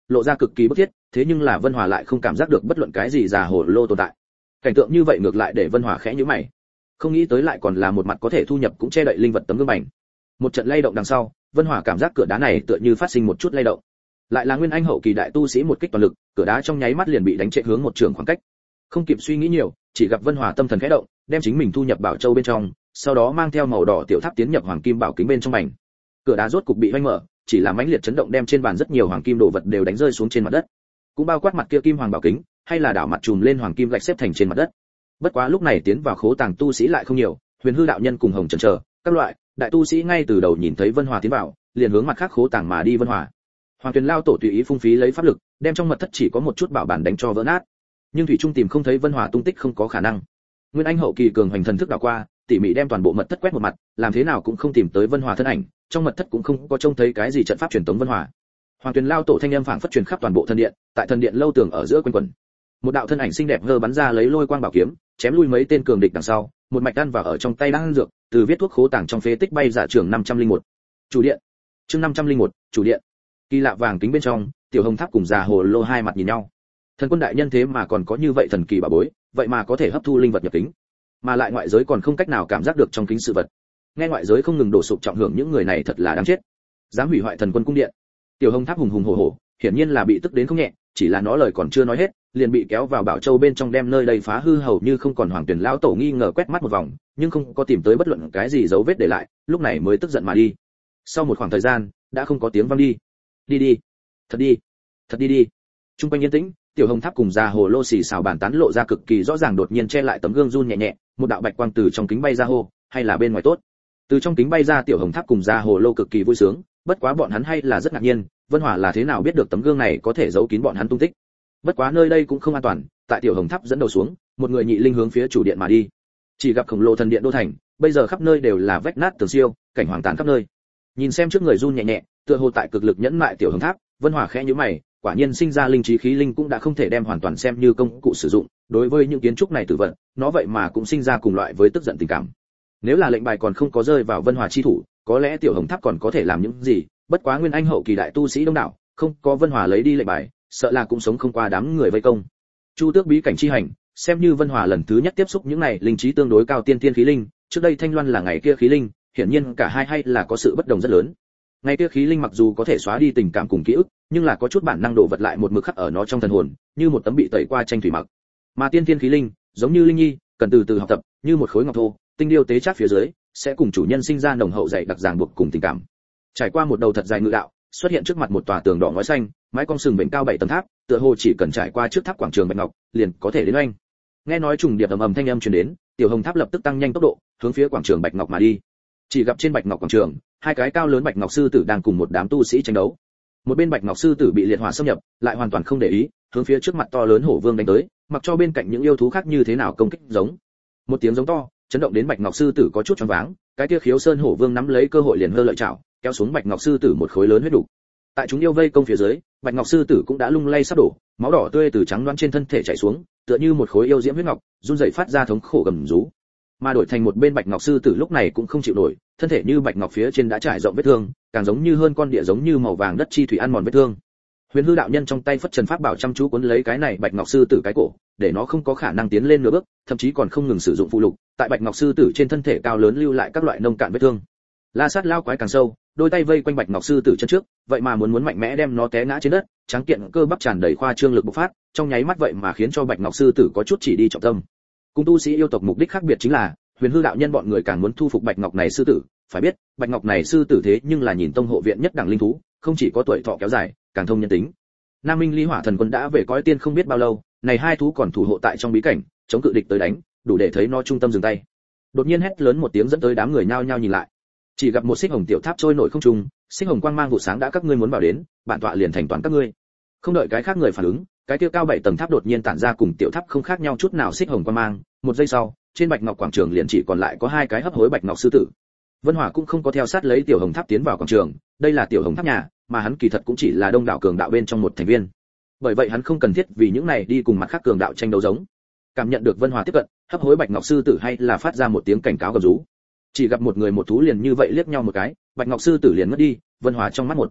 lộ ra cực kỳ bức thiết, thế nhưng là Vân Hòa lại không cảm giác được bất luận cái gì già hồ lô tồn tại. Cảnh tượng như vậy ngược lại để Vân Hòa khẽ nhíu mày. Không nghĩ tới lại còn là một mặt có thể thu nhập cũng che đậy linh vật tấm gương bành. Một trận lay động đằng sau, Vân Hòa cảm giác cửa đá này tựa như phát sinh một chút lay động. Lại là nguyên anh hậu kỳ đại tu sĩ một kích toàn lực, cửa đá trong nháy mắt liền bị đánh trệ hướng một trường khoảng cách. Không kịp suy nghĩ nhiều, chỉ gặp Vân Hòa tâm thần khẽ động, đem chính mình thu nhập bảo châu bên trong, sau đó mang theo màu đỏ tiểu tháp tiến nhập hoàng kim bảo kính bên trong mảnh. Cửa đá rốt cục bị vênh mở, chỉ là mãnh liệt chấn động đem trên bàn rất nhiều hoàng kim đồ vật đều đánh rơi xuống trên mặt đất. Cũng bao quát mặt kia kim hoàng bảo kính, hay là đảo mặt trùm lên hoàng kim gạch xếp thành trên mặt đất. Bất quá lúc này tiến vào khố tàng tu sĩ lại không nhiều, Huyền Hư đạo nhân cùng Hồng Trần chờ các loại đại tu sĩ ngay từ đầu nhìn thấy Vân Hòa tiến vào, liền hướng mặt khác khố tàng mà đi. Vân Hòa, Hoàng Tuyền lao tổ tùy ý phung phí lấy pháp lực, đem trong mật thất chỉ có một chút bảo bản đánh cho vỡ nát. Nhưng thủy trung tìm không thấy Vân Hòa tung tích không có khả năng. Nguyên anh hậu kỳ cường hành thần thức đảo qua, tỉ mỉ đem toàn bộ mật thất quét một mặt, làm thế nào cũng không tìm tới Vân Hòa thân ảnh, trong mật thất cũng không có trông thấy cái gì trận pháp truyền tống Vân Hòa. Hoàng Tuyền lao tổ thanh âm phảng phất truyền khắp toàn bộ thần điện, tại thần điện lâu tường ở giữa quanh quẩn. Một đạo thân ảnh xinh đẹp hơ bắn ra lấy lôi quang bảo kiếm, chém lui mấy tên cường địch đằng sau, một mạch đan vào ở trong tay đang dược, từ viết thuốc khố tàng trong phế tích bay ra trường năm trăm linh một. Chủ điện. Chương năm trăm linh một, chủ điện. Kỳ lạ vàng kính bên trong, Tiểu Hồng Tháp cùng già hồ lô hai mặt nhìn nhau. Thần quân đại nhân thế mà còn có như vậy thần kỳ bảo bối, vậy mà có thể hấp thu linh vật nhập kính, mà lại ngoại giới còn không cách nào cảm giác được trong kính sự vật. Nghe ngoại giới không ngừng đổ sụp trọng hưởng những người này thật là đáng chết. Dám hủy hoại thần quân cung điện. Tiểu Hồng Tháp hùng hùng hổ hổ, hiển nhiên là bị tức đến không nhẹ, chỉ là nó lời còn chưa nói hết, liền bị kéo vào bảo châu bên trong đem nơi đây phá hư hầu như không còn. Hoàng Tuyển lão tổ nghi ngờ quét mắt một vòng, nhưng không có tìm tới bất luận cái gì dấu vết để lại, lúc này mới tức giận mà đi. Sau một khoảng thời gian, đã không có tiếng vang đi. Đi đi, thật đi, thật đi đi. Trung quanh yên tĩnh, Tiểu Hồng Tháp cùng già hồ lô xì xào bàn tán lộ ra cực kỳ rõ ràng, đột nhiên che lại tấm gương run nhẹ nhẹ, một đạo bạch quang từ trong kính bay ra hô, hay là bên ngoài tốt. Từ trong kính bay ra Tiểu Hồng Tháp cùng già hồ lô cực kỳ vui sướng, bất quá bọn hắn hay là rất ngạc nhiên, Vân Hòa là thế nào biết được tấm gương này có thể giấu kín bọn hắn tung tích. Bất quá nơi đây cũng không an toàn, tại Tiểu Hồng Tháp dẫn đầu xuống, một người nhị linh hướng phía chủ điện mà đi. Chỉ gặp khổng lồ thần điện đô thành, bây giờ khắp nơi đều là vách nát tường siêu, cảnh hoàng tàn khắp nơi. Nhìn xem trước người run nhẹ nhẹ, tựa hồ tại cực lực nhẫn mại Tiểu Hồng Tháp, Vân Hòa khẽ nhíu mày, quả nhiên sinh ra linh trí khí linh cũng đã không thể đem hoàn toàn xem như công cụ sử dụng, đối với những kiến trúc này tử vận, nó vậy mà cũng sinh ra cùng loại với tức giận tình cảm. Nếu là lệnh bài còn không có rơi vào Vân Hòa chi thủ, có lẽ Tiểu Hồng Tháp còn có thể làm những gì, bất quá nguyên anh hậu kỳ đại tu sĩ đông đảo, không có Vân Hòa lấy đi lệnh bài, sợ là cũng sống không qua đám người vây công. Chu Tước bí cảnh chi hành, xem như Vân Hòa lần thứ nhất tiếp xúc những này linh trí tương đối cao tiên tiên khí linh, trước đây Thanh Loan là ngày kia khí linh, hiển nhiên cả hai hay là có sự bất đồng rất lớn. Ngày kia khí linh mặc dù có thể xóa đi tình cảm cùng ký ức, nhưng là có chút bản năng đổ vật lại một mực khắc ở nó trong thần hồn, như một tấm bị tẩy qua tranh thủy mặc. Mà tiên tiên khí linh, giống như linh nhi, cần từ từ học tập, như một khối ngọc thô, tinh điêu tế chát phía dưới, sẽ cùng chủ nhân sinh ra nồng hậu dày đặc ràng buộc cùng tình cảm. Trải qua một đầu thật dài ngự đạo, xuất hiện trước mặt một tòa tường đỏ ngói xanh, mái cong sừng bệnh cao bảy tầng tháp, tựa hồ chỉ cần trải qua trước tháp quảng trường bạch ngọc, liền có thể đến oanh. Nghe nói trùng điệp ầm ầm thanh âm truyền đến, Tiểu Hồng Tháp lập tức tăng nhanh tốc độ, hướng phía quảng trường bạch ngọc mà đi. Chỉ gặp trên bạch ngọc quảng trường, hai cái cao lớn bạch ngọc sư tử đang cùng một đám tu sĩ tranh đấu. Một bên bạch ngọc sư tử bị liệt hỏa xâm nhập, lại hoàn toàn không để ý, hướng phía trước mặt to lớn hổ vương đánh tới, mặc cho bên cạnh những yêu thú khác như thế nào công kích giống. Một tiếng giống to, chấn động đến bạch ngọc sư tử có chút choáng váng, cái kia khiếu sơn hổ vương nắm lấy cơ hội liền hơ lợi chảo, kéo xuống bạch ngọc sư tử một khối lớn huyết đủ. Tại chúng yêu vây công phía dưới, bạch ngọc sư tử cũng đã lung lay sắp đổ, máu đỏ tươi từ trắng loáng trên thân thể chảy xuống, tựa như một khối yêu diễm huyết ngọc, run rẩy phát ra thống khổ gầm rú. Mà đổi thành một bên bạch ngọc sư tử lúc này cũng không chịu nổi, thân thể như bạch ngọc phía trên đã trải rộng vết thương, càng giống như hơn con địa giống như màu vàng đất chi thủy ăn mòn vết thương. Huyền Hư đạo nhân trong tay phất trần pháp bảo chăm chú cuốn lấy cái này bạch ngọc sư tử cái cổ, để nó không có khả năng tiến lên nửa bước, thậm chí còn không ngừng sử dụng phụ lục, tại bạch ngọc sư tử trên thân thể cao lớn lưu lại các loại nông cạn vết thương. La Sát lao quái càng sâu, đôi tay vây quanh bạch ngọc sư tử chân trước, vậy mà muốn muốn mạnh mẽ đem nó té ngã trên đất, trắng kiện cơ bắp tràn đầy khoa trương lực bộc phát, trong nháy mắt vậy mà khiến cho bạch ngọc sư tử có chút chỉ đi trọng tâm. Cùng tu sĩ yêu tộc mục đích khác biệt chính là, Huyền Hư đạo nhân bọn người càng muốn thu phục bạch ngọc này sư tử, phải biết, bạch ngọc này sư tử thế nhưng là nhìn tông hộ viện nhất đẳng linh thú, không chỉ có tuổi thọ kéo dài, càng thông nhân tính. Nam Minh Ly Hỏa Thần Quân đã về cõi tiên không biết bao lâu, này hai thú còn thủ hộ tại trong bí cảnh, chống cự địch tới đánh, đủ để thấy nó trung tâm dừng tay. Đột nhiên hét lớn một tiếng dẫn tới đám người nhao nhao nhìn lại. Chỉ gặp một xích hồng tiểu tháp trôi nổi không trung, xích hồng quang mang vụ sáng đã các ngươi muốn vào đến, bản tọa liền thành toàn các ngươi. Không đợi cái khác người phản ứng, cái kia cao bảy tầng tháp đột nhiên tản ra cùng tiểu tháp không khác nhau chút nào xích hồng quang mang, một giây sau, trên bạch ngọc quảng trường liền chỉ còn lại có hai cái hấp hối bạch ngọc sư tử. Vân Hòa cũng không có theo sát lấy tiểu hồng tháp tiến vào quảng trường, đây là tiểu hồng tháp nhà, mà hắn kỳ thật cũng chỉ là đông đảo cường đạo bên trong một thành viên. Bởi vậy hắn không cần thiết vì những này đi cùng mặt khác cường đạo tranh đấu giống. Cảm nhận được Vân Hòa tiếp cận, hấp hối bạch ngọc sư tử hay là phát ra một tiếng cảnh cáo gầm rú. Chỉ gặp một người một thú liền như vậy liếc nhau một cái, bạch ngọc sư tử liền mất đi, Vân Hòa trong mắt một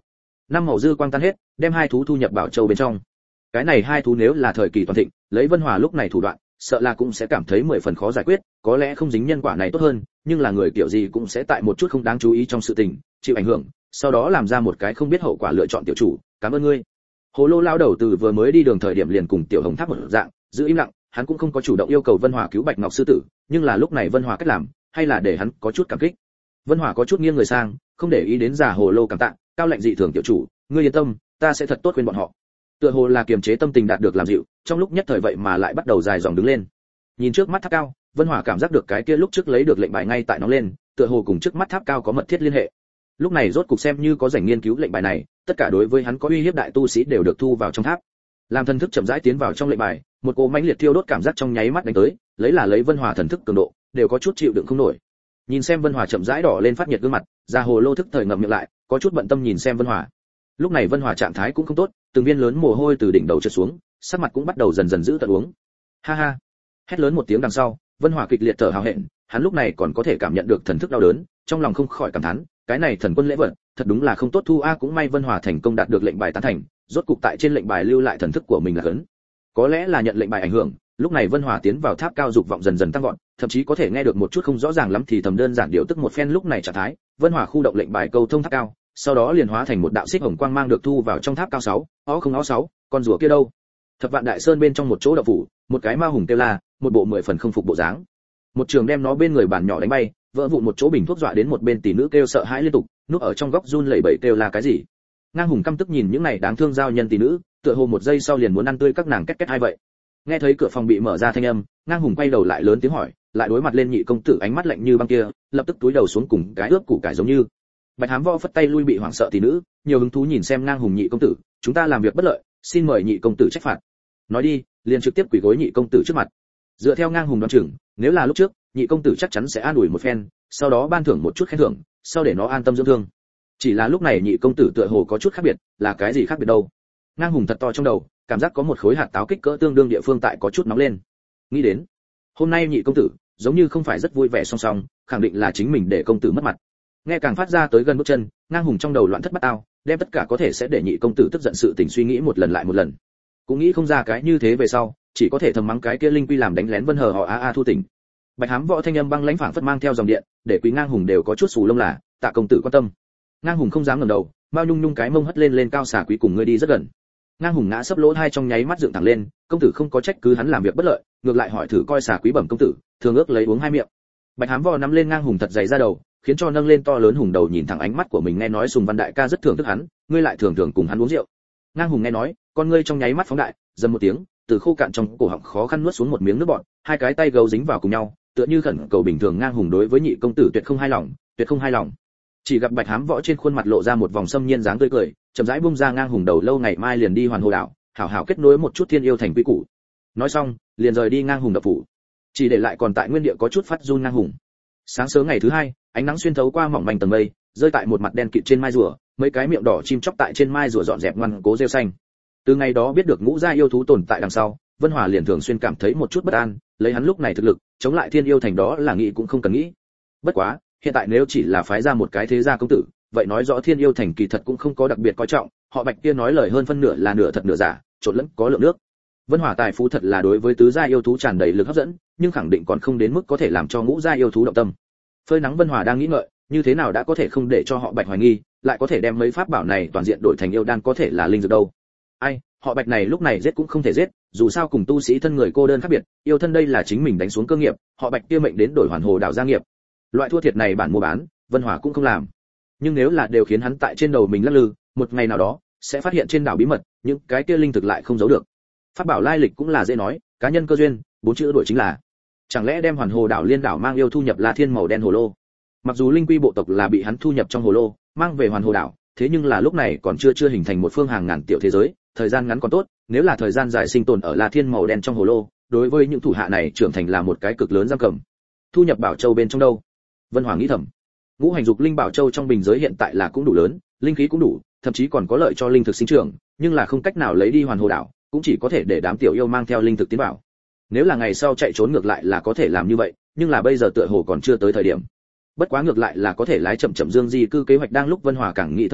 năm màu dư quang tan hết, đem hai thú thu nhập bảo châu bên trong. Cái này hai thú nếu là thời kỳ toàn thịnh, lấy Vân Hòa lúc này thủ đoạn, sợ là cũng sẽ cảm thấy mười phần khó giải quyết, có lẽ không dính nhân quả này tốt hơn, nhưng là người kiểu gì cũng sẽ tại một chút không đáng chú ý trong sự tình chịu ảnh hưởng, sau đó làm ra một cái không biết hậu quả lựa chọn tiểu chủ. Cảm ơn ngươi. Hồ Lô lao đầu từ vừa mới đi đường thời điểm liền cùng Tiểu Hồng Tháp một dạng, giữ im lặng, hắn cũng không có chủ động yêu cầu Vân Hòa cứu Bạch Ngọc sư tử, nhưng là lúc này Vân Hòa cách làm, hay là để hắn có chút cảm kích. Vân Hòa có chút nghiêng người sang, không để ý đến giả Hồ Lô cảm tạ, cao lạnh dị thường tiểu chủ, ngươi yên tâm, ta sẽ thật tốt khuyên bọn họ. Tựa hồ là kiềm chế tâm tình đạt được làm dịu, trong lúc nhất thời vậy mà lại bắt đầu dài dòng đứng lên. Nhìn trước mắt tháp cao, Vân Hòa cảm giác được cái kia lúc trước lấy được lệnh bài ngay tại nó lên, tựa hồ cùng trước mắt tháp cao có mật thiết liên hệ. Lúc này rốt cục xem như có rảnh nghiên cứu lệnh bài này, tất cả đối với hắn có uy hiếp đại tu sĩ đều được thu vào trong tháp. Làm thần thức chậm rãi tiến vào trong lệnh bài, một cỗ mãnh liệt thiêu đốt cảm giác trong nháy mắt đánh tới, lấy là lấy Vân Hòa thần thức cường độ, đều có chút chịu đựng không nổi. Nhìn xem Vân Hòa chậm rãi đỏ lên phát nhiệt gương mặt, Gia Hồ Lô thức thời ngậm miệng lại, có chút bận tâm nhìn xem Vân Hòa. Lúc này Vân Hòa trạng thái cũng không tốt, từng viên lớn mồ hôi từ đỉnh đầu trượt xuống, sắc mặt cũng bắt đầu dần dần giữ tợn uống. Ha ha. Hét lớn một tiếng đằng sau, Vân Hòa kịch liệt thở hào hẹn, hắn lúc này còn có thể cảm nhận được thần thức đau đớn, trong lòng không khỏi cảm thán, cái này thần quân lễ vật, thật đúng là không tốt thu a. Cũng may Vân Hòa thành công đạt được lệnh bài tán thành, rốt cục tại trên lệnh bài lưu lại thần thức của mình là ấn. Có lẽ là nhận lệnh bài ảnh hưởng, lúc này Vân Hòa tiến vào tháp cao dục vọng dần dần tăng vọt, thậm chí có thể nghe được một chút không rõ ràng lắm thì thầm đơn giản điều tức một phen. Lúc này trạng thái, Vân Hòa khu động lệnh bài câu thông tháp cao, sau đó liền hóa thành một đạo xích hồng quang mang được thu vào trong tháp cao sáu, ó không ó sáu, con rùa kia đâu? Thập Vạn Đại Sơn bên trong một chỗ động phủ, một cái ma hùng kêu la, một bộ mười phần không phục bộ dáng. Một trường đem nó bên người bàn nhỏ đánh bay, vỡ vụn một chỗ bình thuốc, dọa đến một bên tỷ nữ kêu sợ hãi liên tục, núp ở trong góc run lẩy bẩy kêu là cái gì. Ngang Hùng căm tức nhìn những này đáng thương giao nhân tỷ nữ, tựa hồ một giây sau liền muốn ăn tươi các nàng két két hai vậy. Nghe thấy cửa phòng bị mở ra thanh âm, Ngang Hùng quay đầu lại lớn tiếng hỏi, lại đối mặt lên nhị công tử ánh mắt lạnh như băng kia, lập tức túi đầu xuống cùng cái ướp củ cải giống như. Bạch Hám Võ phất tay lui bị hoảng sợ tỷ nữ, nhiều hứng thú nhìn xem Ngang Hùng nhị công tử, chúng ta làm việc bất lợi, xin mời nhị công tử trách phạt. Nói đi, liền trực tiếp quỳ gối nhị công tử trước mặt. Dựa theo Ngang Hùng đoán chừng, nếu là lúc trước, nhị công tử chắc chắn sẽ an ủi một phen, sau đó ban thưởng một chút khen thưởng, sau để nó an tâm dưỡng thương. Chỉ là lúc này nhị công tử tựa hồ có chút khác biệt, là cái gì khác biệt đâu? Ngang Hùng thật to trong đầu, cảm giác có một khối hạt táo kích cỡ tương đương địa phương tại có chút nóng lên. Nghĩ đến, hôm nay nhị công tử giống như không phải rất vui vẻ song song, khẳng định là chính mình để công tử mất mặt. Nghe càng phát ra tới gần bước chân, Ngang Hùng trong đầu loạn thất bát ao, đem tất cả có thể sẽ để nhị công tử tức giận sự tình suy nghĩ một lần lại một lần. Cũng nghĩ không ra cái như thế về sau, chỉ có thể thầm mắng cái kia linh quy làm đánh lén Vân Hờ họ a a thu tỉnh. Bạch Hám Võ thanh âm băng lãnh phảng phất mang theo dòng điện, để Quý Ngang Hùng đều có chút xù lông là, tạ công tử quan tâm. Ngang Hùng không dám ngẩng đầu, Mao Nhung Nhung cái mông hất lên lên cao xà Quý cùng ngươi đi rất gần. Ngang Hùng ngã sấp lỗ hai trong nháy mắt dựng thẳng lên, công tử không có trách cứ hắn làm việc bất lợi, ngược lại hỏi thử coi xà Quý bẩm công tử, thường ước lấy uống hai miệng. Bạch Hám Võ nắm lên Ngang Hùng thật dày ra đầu, khiến cho nâng lên to lớn hùng đầu nhìn thẳng ánh mắt của mình, nghe nói Sùng Văn đại ca rất thường thức hắn, ngươi lại thường thường cùng hắn uống rượu. Ngang Hùng nghe nói, con ngươi trong nháy mắt phóng đại, dầm một tiếng, từ khô cạn trong cổ họng khó khăn nuốt xuống một miếng nước bọt, hai cái tay gấu dính vào cùng nhau, tựa như khẩn cầu bình thường. Ngang Hùng đối với nhị công tử tuyệt không hài lòng, tuyệt không hài lòng. Chỉ gặp Bạch Hám Võ trên khuôn mặt lộ ra một vòng xâm nhiên dáng tươi cười, chậm rãi buông ra Ngang Hùng đầu, lâu ngày mai liền đi Hoàn Hồ đảo, hảo hảo kết nối một chút thiên yêu thành quy củ. Nói xong, liền rời đi Ngang Hùng đập phủ, chỉ để lại còn tại nguyên địa có chút phát run Ngang Hùng. Sáng sớm ngày thứ hai, ánh nắng xuyên thấu qua mỏng manh tầng mây, rơi tại một mặt đen kịt trên mai rùa, mấy cái miệng đỏ chim chóc tại trên mai rùa dọn dẹp ngoan cố rêu xanh. Từ ngày đó biết được ngũ gia yêu thú tồn tại đằng sau, Vân Hòa liền thường xuyên cảm thấy một chút bất an, lấy hắn lúc này thực lực, chống lại thiên yêu thành đó là nghĩ cũng không cần nghĩ. Bất quá, hiện tại nếu chỉ là phái ra một cái thế gia công tử, vậy nói rõ thiên yêu thành kỳ thật cũng không có đặc biệt coi trọng, họ Bạch kia nói lời hơn phân nửa là nửa thật nửa giả, trộn lẫn có lượng nước. Vân Hòa tài phú thật là đối với tứ gia yêu thú tràn đầy lực hấp dẫn, nhưng khẳng định còn không đến mức có thể làm cho ngũ gia yêu thú động tâm. Phơi nắng Vân Hòa đang nghĩ ngợi, như thế nào đã có thể không để cho họ Bạch hoài nghi, lại có thể đem mấy pháp bảo này toàn diện đổi thành yêu đan, có thể là linh dược đâu. Ai, họ Bạch này lúc này giết cũng không thể giết, dù sao cùng tu sĩ thân người cô đơn khác biệt, yêu thân đây là chính mình đánh xuống cơ nghiệp, họ Bạch kia mệnh đến đổi Hoàn Hồ đảo gia nghiệp. Loại thua thiệt này bản mua bán, Vân Hòa cũng không làm. Nhưng nếu là đều khiến hắn tại trên đầu mình lắc lư, một ngày nào đó sẽ phát hiện trên đảo bí mật, những cái kia linh thực lại không giấu được. Pháp bảo lai lịch cũng là dễ nói, cá nhân cơ duyên, bốn chữ đổi chính là. Chẳng lẽ đem Hoàn Hồ đảo liên đảo mang yêu thu nhập La Thiên màu đen hồ lô? Mặc dù linh quy bộ tộc là bị hắn thu nhập trong hồ lô, mang về Hoàn Hồ đảo, thế nhưng là lúc này còn chưa chưa hình thành một phương hàng ngàn tiểu thế giới, thời gian ngắn còn tốt, nếu là thời gian dài sinh tồn ở La Thiên màu đen trong hồ lô, đối với những thủ hạ này trưởng thành là một cái cực lớn giam cầm. Thu nhập bảo châu bên trong đâu? Vân Hoàng nghĩ thầm. Ngũ hành dục linh bảo châu trong bình giới hiện tại là cũng đủ lớn, linh khí cũng đủ, thậm chí còn có lợi cho linh thực sinh trưởng, nhưng là không cách nào lấy đi Hoàn Hồ đảo, cũng chỉ có thể để đám tiểu yêu mang theo linh thực tiến vào. Nếu là ngày sau chạy trốn ngược lại là có thể làm như vậy, nhưng là bây giờ tựa hồ còn chưa tới thời điểm. Bất quá ngược lại là có thể lái chậm chậm dương di cư kế hoạch. Đang lúc Vân Hòa càng nghĩ thời điểm,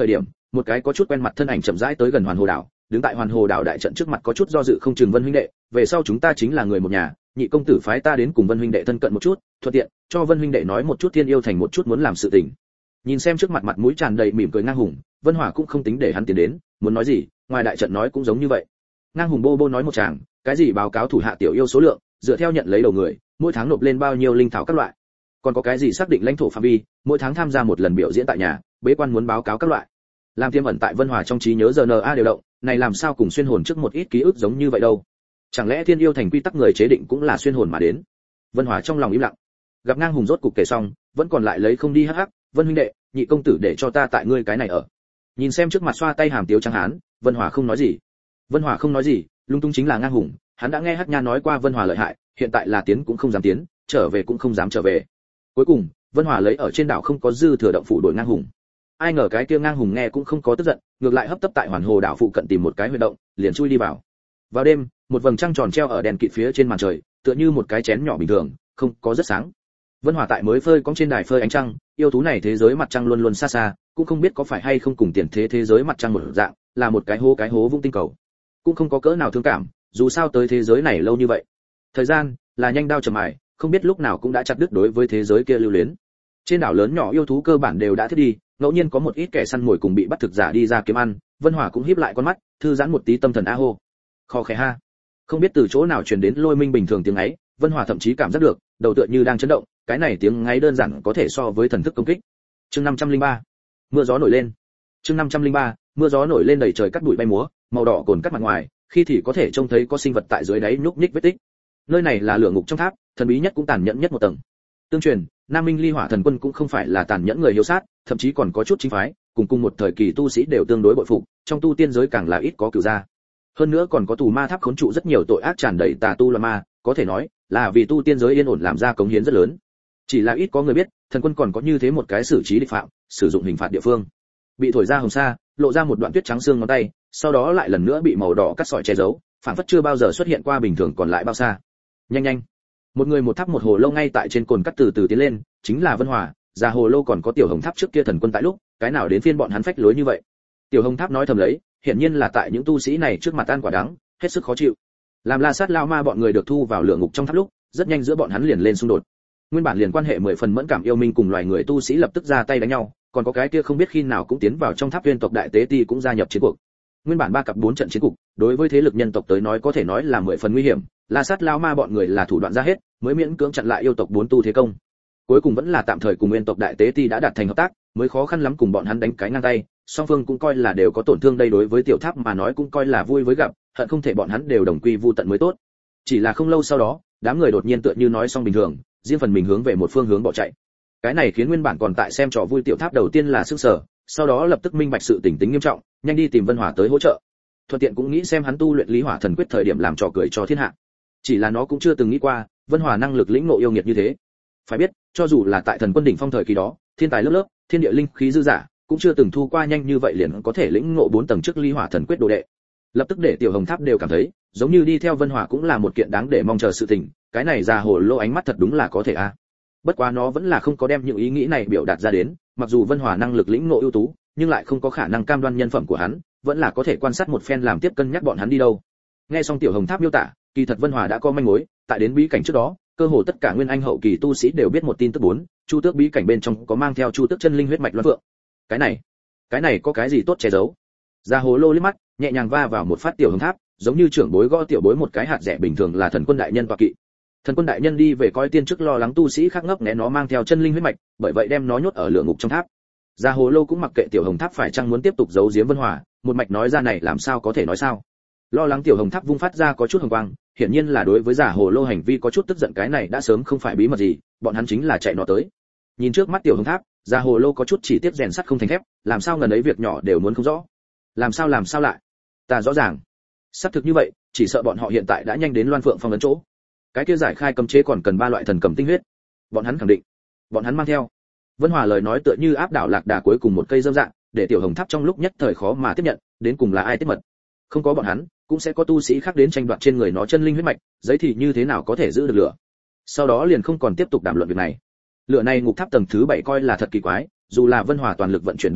một cái có chút quen mặt thân ảnh chậm rãi tới gần hoàn hồ đảo, đứng tại hoàn hồ đảo đại trận trước mặt có chút do dự không chừng. Vân huynh đệ, về sau chúng ta chính là người một nhà, nhị công tử phái ta đến cùng Vân huynh đệ thân cận một chút, thuận tiện cho Vân huynh đệ nói một chút Thiên Yêu Thành một chút muốn làm sự tình. Nhìn xem trước mặt mặt mũi tràn đầy mỉm cười Ngang Hùng, Vân Hỏa cũng không tính để hắn tiến đến, muốn nói gì, ngoài đại trận nói cũng giống như vậy. Ngang Hùng bô bô nói một tràng, cái gì báo cáo thủ hạ tiểu yêu số lượng, dựa theo nhận lấy đầu người, mỗi tháng nộp lên bao nhiêu linh thảo các loại, còn có cái gì xác định lãnh thổ phạm vi, mỗi tháng tham gia một lần biểu diễn tại nhà, bế quan muốn báo cáo các loại. Làm tiềm ẩn tại Vân Hỏa trong trí nhớ rờ en a điều động, này làm sao cùng xuyên hồn trước một ít ký ức giống như vậy đâu? Chẳng lẽ Thiên Yêu Thành quy tắc người chế định cũng là xuyên hồn mà đến? Vân Hỏa trong lòng im lặng. Gặp Ngang Hùng rốt cục kể xong, vẫn còn lại lấy không đi hắc hắc, Vân huynh đệ, nhị công tử để cho ta tại ngươi cái này ở. Nhìn xem trước mặt xoa tay hàm tiếu trắng hán, Vân Hỏa không nói gì. Vân Hỏa không nói gì, lung tung chính là Ngang Hùng, hắn đã nghe Hắc Nha nói qua Vân Hỏa lợi hại, hiện tại là tiến cũng không dám tiến, trở về cũng không dám trở về. Cuối cùng, Vân Hỏa lấy ở trên đảo không có dư thừa động phủ đổi Ngang Hùng. Ai ngờ cái kia Ngang Hùng nghe cũng không có tức giận, ngược lại hấp tấp tại Hoàn Hồ đảo phụ cận tìm một cái huy động, liền chui đi vào. Vào đêm, một vầng trăng tròn treo ở đèn kịt phía trên màn trời, tựa như một cái chén nhỏ bình thường, không có rất sáng. Vân Hỏa tại mới phơi cong trên đài phơi ánh trăng, yêu thú này thế giới mặt trăng luôn luôn xa xa, cũng không biết có phải hay không cùng tiền thế thế giới mặt trăng một dạng, là một cái hố cái hố vung tinh cầu. Cũng không có cỡ nào thương cảm, dù sao tới thế giới này lâu như vậy. Thời gian là nhanh đao chậm mài, không biết lúc nào cũng đã chặt đứt đối với thế giới kia lưu luyến. Trên đảo lớn nhỏ yêu thú cơ bản đều đã thiết đi, ngẫu nhiên có một ít kẻ săn mồi cùng bị bắt thực giả đi ra kiếm ăn, Vân Hỏa cũng híp lại con mắt, thư giãn một tí tâm thần a hô. Kho khẽ ha. Không biết từ chỗ nào truyền đến lôi minh bình thường tiếng ấy, Vân Hỏa thậm chí cảm giác được, đầu tựa như đang chấn động, cái này tiếng ngáy đơn giản có thể so với thần thức công kích. Chương năm trăm lẻ ba, mưa gió nổi lên. Chương năm trăm lẻ ba, mưa gió nổi lên đầy trời cắt bụi bay múa, màu đỏ cồn cắt mặt ngoài, khi thì có thể trông thấy có sinh vật tại dưới đáy nhúc nhích vết tích. Nơi này là lửa ngục trong tháp, thần bí nhất cũng tàn nhẫn nhất một tầng. Tương truyền, Nam Minh Ly Hỏa Thần Quân cũng không phải là tàn nhẫn người hiếu sát, thậm chí còn có chút chính phái, cùng cùng một thời kỳ tu sĩ đều tương đối bội phục, trong tu tiên giới càng là ít có cửu gia. Hơn nữa còn có tù ma tháp khốn trụ rất nhiều tội ác tràn đầy tà tu loạn ma, có thể nói là vì tu tiên giới yên ổn làm ra cống hiến rất lớn. Chỉ là ít có người biết, Thần Quân còn có như thế một cái xử trí địch phạm, sử dụng hình phạt địa phương. Bị thổi ra hồng sa, lộ ra một đoạn tuyết trắng xương ngón tay, sau đó lại lần nữa bị màu đỏ cắt sỏi che giấu, phản phất chưa bao giờ xuất hiện qua bình thường còn lại bao xa. Nhanh nhanh, một người một tháp một hồ lâu ngay tại trên cồn cắt từ từ tiến lên, chính là Vân Hỏa. Già hồ lô còn có tiểu hồng tháp trước kia Thần Quân tại lúc, cái nào đến phiên bọn hắn phách lối như vậy. Tiểu hồng tháp nói thầm lấy, hiển nhiên là tại những tu sĩ này trước mặt ăn quả đắng, hết sức khó chịu. Làm La Sát Lão Ma bọn người được thu vào lửa ngục trong tháp lúc, rất nhanh giữa bọn hắn liền lên xung đột. Nguyên bản liền quan hệ mười phần mẫn cảm yêu minh cùng loài người tu sĩ lập tức ra tay đánh nhau, còn có cái kia không biết khi nào cũng tiến vào trong tháp viên tộc đại tế ti cũng gia nhập chiến cuộc. Nguyên bản ba cặp bốn trận chiến cục, đối với thế lực nhân tộc tới nói có thể nói là mười phần nguy hiểm, La Sát Lão Ma bọn người là thủ đoạn ra hết, mới miễn cưỡng chặn lại yêu tộc bốn tu thế công. Cuối cùng vẫn là tạm thời cùng nguyên tộc đại tế ti đã đạt thành hợp tác, mới khó khăn lắm cùng bọn hắn đánh cái ngang tay, song phương cũng coi là đều có tổn thương đây đối với tiểu tháp mà nói cũng coi là vui với gặp, hận không thể bọn hắn đều đồng quy vu tận mới tốt. Chỉ là không lâu sau đó, đám người đột nhiên tựa như nói xong bình thường, riêng phần mình hướng về một phương hướng bỏ chạy. Cái này khiến nguyên bản còn tại xem trò vui tiểu tháp đầu tiên là sửng sở, sau đó lập tức minh bạch sự tình tính nghiêm trọng, nhanh đi tìm Vân Hỏa tới hỗ trợ. Thuận tiện cũng nghĩ xem hắn tu luyện Lý Hỏa Thần Quyết thời điểm làm trò cười cho thiên hạ. Chỉ là nó cũng chưa từng nghĩ qua, Vân Hỏa năng lực lĩnh ngộ yêu nghiệt như thế. Phải biết, cho dù là tại Thần Quân đỉnh phong thời kỳ đó, thiên tài lớp lớp, thiên địa linh khí dư giả, cũng chưa từng thu qua nhanh như vậy liền có thể lĩnh ngộ bốn tầng trước Lý Hỏa Thần Quyết đồ đệ. Lập tức để tiểu hồng tháp đều cảm thấy, giống như đi theo Vân Hỏa cũng là một kiện đáng để mong chờ sự tình, cái này già hồ lô ánh mắt thật đúng là có thể a. Bất quá nó vẫn là không có đem những ý nghĩ này biểu đạt ra đến, mặc dù Vân Hỏa năng lực lĩnh ngộ ưu tú, nhưng lại không có khả năng cam đoan nhân phẩm của hắn, vẫn là có thể quan sát một phen làm tiếp cân nhắc bọn hắn đi đâu. Nghe xong tiểu hồng tháp miêu tả, kỳ thật Vân Hỏa đã có manh mối, tại đến bí cảnh trước đó, cơ hồ tất cả nguyên anh hậu kỳ tu sĩ đều biết một tin tức bốn, Chu Tước bí cảnh bên trong có mang theo Chu Tước chân linh huyết mạch loan phượng. Cái này, cái này có cái gì tốt che giấu? Già hồ lô liếc mắt, nhẹ nhàng va vào một phát tiểu hồng tháp, giống như trưởng bối gõ tiểu bối một cái hạt rẻ bình thường là Thần Quân đại nhân tọa kỵ. Thần Quân đại nhân đi về coi tiên trước lo lắng tu sĩ khác ngốc né nó mang theo chân linh huyết mạch, bởi vậy đem nó nhốt ở lửa ngục trong tháp. Già hồ lô cũng mặc kệ tiểu hồng tháp phải chăng muốn tiếp tục giấu giếm Vân Hỏa, một mạch nói ra này làm sao có thể nói sao? Lo lắng tiểu hồng tháp vung phát ra có chút hồng quang, hiển nhiên là đối với giả hồ lô hành vi có chút tức giận, cái này đã sớm không phải bí mật gì, bọn hắn chính là chạy nó tới. Nhìn trước mắt tiểu hồng tháp, giả hồ lô có chút chỉ tiếp rèn sắt không thành thép, làm sao ngần ấy việc nhỏ đều muốn không rõ. Làm sao làm sao lại? Ta rõ ràng. Xác thực như vậy, chỉ sợ bọn họ hiện tại đã nhanh đến Loan Phượng Phong ấn chỗ. Cái kia giải khai cấm chế còn cần ba loại thần cầm tinh huyết. Bọn hắn khẳng định, bọn hắn mang theo. Vân Hòa lời nói tựa như áp đảo lạc đà cuối cùng một cây dâm dạng, để tiểu hồng tháp trong lúc nhất thời khó mà tiếp nhận, đến cùng là ai tiết mật. Không có bọn hắn, cũng sẽ có tu sĩ khác đến tranh đoạt trên người nó chân linh huyết mạch, giấy thì như thế nào có thể giữ được lửa. Sau đó liền không còn tiếp tục đàm luận việc này. Lửa này ngục tháp tầng thứ bảy coi là thật kỳ quái, dù là Vân Hòa toàn lực vận chuyển độ tốc,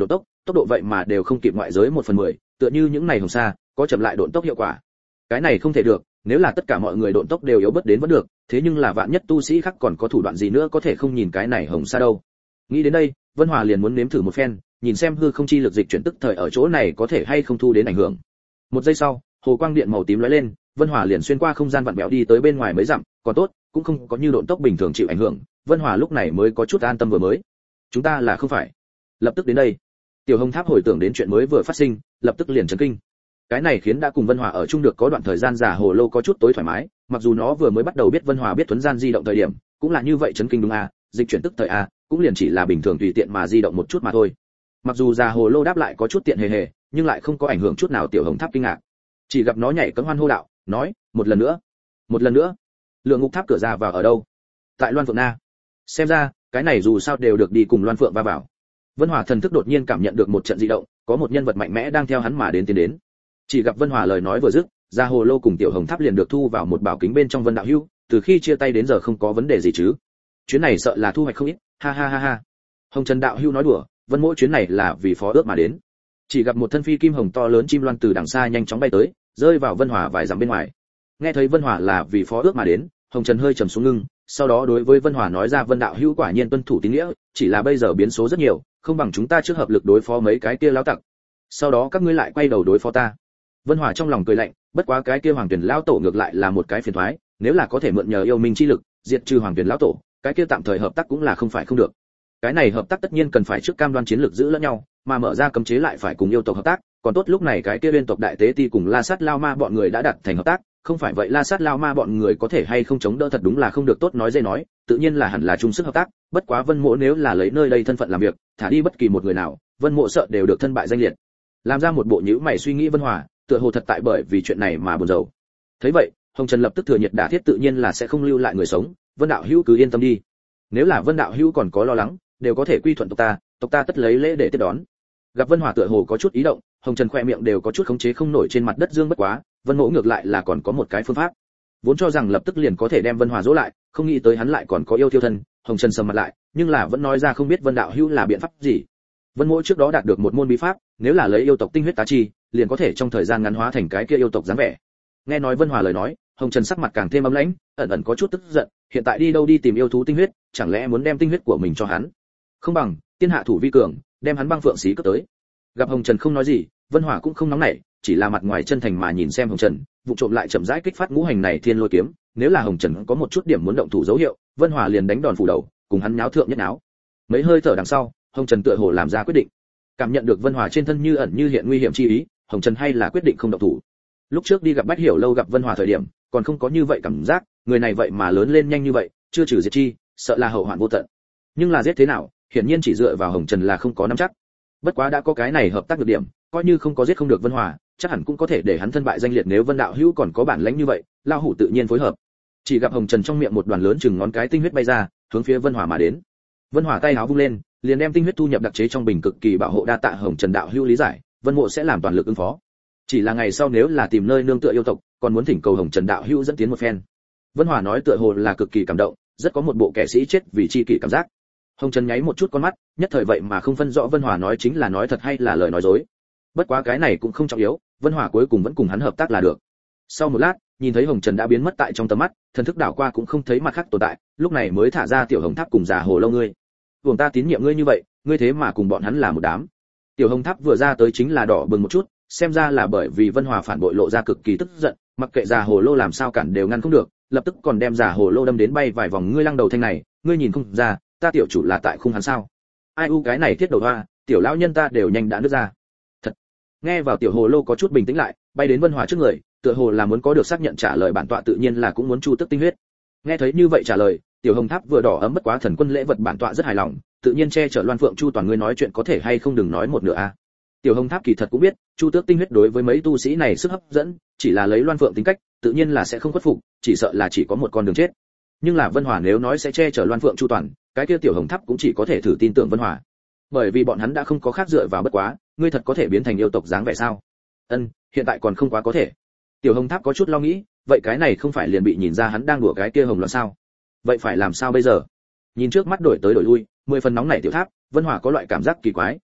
tốc độ vậy mà đều không kịp ngoại giới một phần mười, tựa như những này hồng sa có chậm lại độn tốc hiệu quả. Cái này không thể được, nếu là tất cả mọi người độn tốc đều yếu bớt đến vẫn được, thế nhưng là vạn nhất tu sĩ khác còn có thủ đoạn gì nữa có thể không nhìn cái này hồng sa đâu. Nghĩ đến đây, Vân Hòa liền muốn nếm thử một phen, nhìn xem hư không chi lực dịch chuyển tức thời ở chỗ này có thể hay không thu đến ảnh hưởng. Một giây sau, hồ quang điện màu tím lóe lên, Vân Hòa liền xuyên qua không gian vặn vẹo đi tới bên ngoài mấy dặm, còn tốt, cũng không có như độn tốc bình thường chịu ảnh hưởng, Vân Hòa lúc này mới có chút an tâm vừa mới. Chúng ta là không phải lập tức đến đây. Tiểu Hồng Tháp hồi tưởng đến chuyện mới vừa phát sinh, lập tức liền chấn kinh. Cái này khiến đã cùng Vân Hòa ở chung được có đoạn thời gian giả hồ lô có chút tối thoải mái, mặc dù nó vừa mới bắt đầu biết Vân Hòa biết thuấn gian di động thời điểm, cũng là như vậy chấn kinh đúng à, dịch chuyển tức thời à, cũng liền chỉ là bình thường tùy tiện mà di động một chút mà thôi. Mặc dù giả hồ lô đáp lại có chút tiện hề hề, nhưng lại không có ảnh hưởng chút nào Tiểu Hồng Tháp kinh ngạc. Chỉ gặp nó nhảy cẫng hoan hô đạo, nói, một lần nữa, một lần nữa. Lượng ngục tháp cửa ra vào ở đâu? Tại Loan Phượng Na. Xem ra, cái này dù sao đều được đi cùng Loan Phượng va vào. Vân Hòa thần thức đột nhiên cảm nhận được một trận dị động, có một nhân vật mạnh mẽ đang theo hắn mà đến tiến đến. Chỉ gặp Vân Hòa lời nói vừa dứt, Gia Hồ Lô cùng Tiểu Hồng Tháp liền được thu vào một bảo kính bên trong Vân Đạo Hưu, từ khi chia tay đến giờ không có vấn đề gì chứ? Chuyến này sợ là thu hoạch không ít, ha ha ha ha. Hồng Trần Đạo Hưu nói đùa, Vân mỗi chuyến này là vì phó ước mà đến. Chỉ gặp một thân phi kim hồng to lớn chim loan từ đằng xa nhanh chóng bay tới, rơi vào Vân Hòa vài dặm bên ngoài. Nghe thấy Vân Hòa là vì phó ước mà đến, Hồng Trần hơi trầm xuống ngưng, sau đó đối với Vân Hòa nói ra Vân Đạo Hưu quả nhiên tuân thủ tín nghĩa, chỉ là bây giờ biến số rất nhiều, không bằng chúng ta trước hợp lực đối phó mấy cái kia lão tặc. Sau đó các ngươi lại quay đầu đối phó ta. Vân Hòa trong lòng cười lạnh, bất quá cái kia Hoàng Tuyển lão tổ ngược lại là một cái phiền toái, nếu là có thể mượn nhờ yêu minh chi lực, diệt trừ Hoàng Tuyển lão tổ, cái kia tạm thời hợp tác cũng là không phải không được. Cái này hợp tác tất nhiên cần phải trước cam đoan chiến lược giữ lẫn nhau, mà mở ra cấm chế lại phải cùng yêu tộc hợp tác, còn tốt lúc này cái kia liên tộc đại tế ti cùng La Sát Lao Ma bọn người đã đạt thành hợp tác, không phải vậy La Sát Lao Ma bọn người có thể hay không chống đỡ thật đúng là không được tốt nói dễ nói, tự nhiên là hẳn là chung sức hợp tác, bất quá Vân Mộ nếu là lấy nơi đây thân phận làm việc, thả đi bất kỳ một người nào, Vân Mộ sợ đều được thân bại danh liệt. Làm ra một bộ nhíu mày suy nghĩ Vân Hòa, tựa hồ thật tại bởi vì chuyện này mà buồn rầu. Thấy vậy, Hồng Trần lập tức thừa nhiệt đả thiết tự nhiên là sẽ không lưu lại người sống, Vân đạo hữu cứ yên tâm đi. Nếu là Vân đạo hữu còn có lo lắng, đều có thể quy thuận tộc ta, tộc ta tất lấy lễ để tiếp đón. Gặp Vân Hòa tựa hồ có chút ý động, Hồng Trần khoe miệng đều có chút khống chế không nổi trên mặt đất dương bất quá, Vân Mộ ngược lại là còn có một cái phương pháp. Vốn cho rằng lập tức liền có thể đem Vân Hòa dỗ lại, không nghĩ tới hắn lại còn có yêu tiêu thân, Hồng Trần sầm mặt lại, nhưng là vẫn nói ra không biết Vân đạo hữu là biện pháp gì. Vân Mộ trước đó đạt được một môn bí pháp, nếu là lấy yêu tộc tinh huyết tá chi, liền có thể trong thời gian ngắn hóa thành cái kia yêu tộc dáng vẻ. Nghe nói Vân Hòa lời nói, Hồng Trần sắc mặt càng thêm ấm lãnh, ẩn ẩn có chút tức giận, hiện tại đi đâu đi tìm yêu thú tinh huyết, chẳng lẽ muốn đem tinh huyết của mình cho hắn? Không bằng, tiên hạ thủ vi cường, đem hắn băng phượng xí cướp tới. Gặp Hồng Trần không nói gì, Vân Hòa cũng không nóng nảy, chỉ là mặt ngoài chân thành mà nhìn xem Hồng Trần, vụ trộm lại chậm rãi kích phát ngũ hành này thiên lôi kiếm, nếu là Hồng Trần có một chút điểm muốn động thủ dấu hiệu, Vân Hòa liền đánh đòn phủ đầu, cùng hắn nháo thượng nhất náo. Mấy hơi thở đằng sau, Hồng Trần tựa hồ làm ra quyết định. Cảm nhận được Vân Hòa trên thân như ẩn như hiện nguy hiểm chi ý, Hồng Trần hay là quyết định không động thủ. Lúc trước đi gặp Bách Hiểu Lâu gặp Vân Hòa thời điểm, còn không có như vậy cảm giác, người này vậy mà lớn lên nhanh như vậy, chưa trừ diệt chi, sợ là hậu hoạn vô tận. Nhưng là giết thế nào, hiển nhiên chỉ dựa vào Hồng Trần là không có nắm chắc. Bất quá đã có cái này hợp tác được điểm, coi như không có giết không được Vân Hòa, chắc hẳn cũng có thể để hắn thân bại danh liệt nếu Vân đạo hữu còn có bản lĩnh như vậy, lao hủ tự nhiên phối hợp. Chỉ gặp Hồng Trần trong miệng một đoàn lớn chừng ngón cái tinh huyết bay ra, hướng phía Vân Hòa mà đến. Vân Hòa tay áo vung lên, liền đem tinh huyết thu nhập đặc chế trong bình cực kỳ bảo hộ đa tạ Hồng Trần đạo hữu lý giải, Vân Mộ sẽ làm toàn lực ứng phó. Chỉ là ngày sau nếu là tìm nơi nương tựa yêu tộc, còn muốn thỉnh cầu Hồng Trần đạo hữu dẫn tiến một phen. Vân Hòa nói tựa hồ là cực kỳ cảm động, rất có một bộ kẻ sĩ chết vì chi kỷ cảm giác. Hồng Trần nháy một chút con mắt, nhất thời vậy mà không phân rõ Vân Hòa nói chính là nói thật hay là lời nói dối. Bất quá cái này cũng không trọng yếu, Vân Hòa cuối cùng vẫn cùng hắn hợp tác là được. Sau một lát, nhìn thấy Hồng Trần đã biến mất tại trong tầm mắt, thần thức đảo qua cũng không thấy mặt khác tồn tại, lúc này mới thả ra Tiểu Hồng Tháp cùng Già Hồ Lâu ngươi. Vùng ta tín nhiệm ngươi như vậy, ngươi thế mà cùng bọn hắn là một đám. Tiểu Hồng Tháp vừa ra tới chính là đỏ bừng một chút, xem ra là bởi vì Vân Hòa phản bội lộ ra cực kỳ tức giận, mặc kệ Già Hồ Lô làm sao cản đều ngăn không được, lập tức còn đem Già Hồ Lô đâm đến bay vài vòng ngươi lăng đầu thanh này, ngươi nhìn không ra, ta tiểu chủ là tại khung hắn sao? Ai u cái này thiết đầu hoa, tiểu lão nhân ta đều nhanh đã nứt ra. Thật. Nghe vào Tiểu Hồ Lô có chút bình tĩnh lại, bay đến Vân Hòa trước người, tựa hồ là muốn có được xác nhận trả lời bản tọa tự nhiên là cũng muốn chu tức tinh huyết. Nghe thấy như vậy trả lời, Tiểu Hồng Tháp vừa đỏ ấm bất quá thần quân lễ vật bản tọa rất hài lòng, tự nhiên che chở Loan Phượng Chu toàn ngươi nói chuyện có thể hay không đừng nói một nửa a. À. Tiểu Hồng Tháp kỳ thật cũng biết, chu tước tinh huyết đối với mấy tu sĩ này sức hấp dẫn, chỉ là lấy Loan Phượng tính cách, tự nhiên là sẽ không khuất phục, chỉ sợ là chỉ có một con đường chết. Nhưng là Vân Hòa nếu nói sẽ che chở Loan Phượng Chu toàn, cái kia Tiểu Hồng Tháp cũng chỉ có thể thử tin tưởng Vân Hòa. Bởi vì bọn hắn đã không có khác dựa vào bất quá, ngươi thật có thể biến thành yêu tộc dáng vẻ sao? Ân, hiện tại còn không quá có thể. Tiểu Hồng Tháp có chút lo nghĩ, vậy cái này không phải liền bị nhìn ra hắn đang đùa cái kia hồng loạn sao? Vậy phải làm sao bây giờ? Nhìn trước mắt đổi tới đổi lui, mười phần nóng nảy Tiểu Tháp, Vân Hòa có loại cảm giác kỳ quái,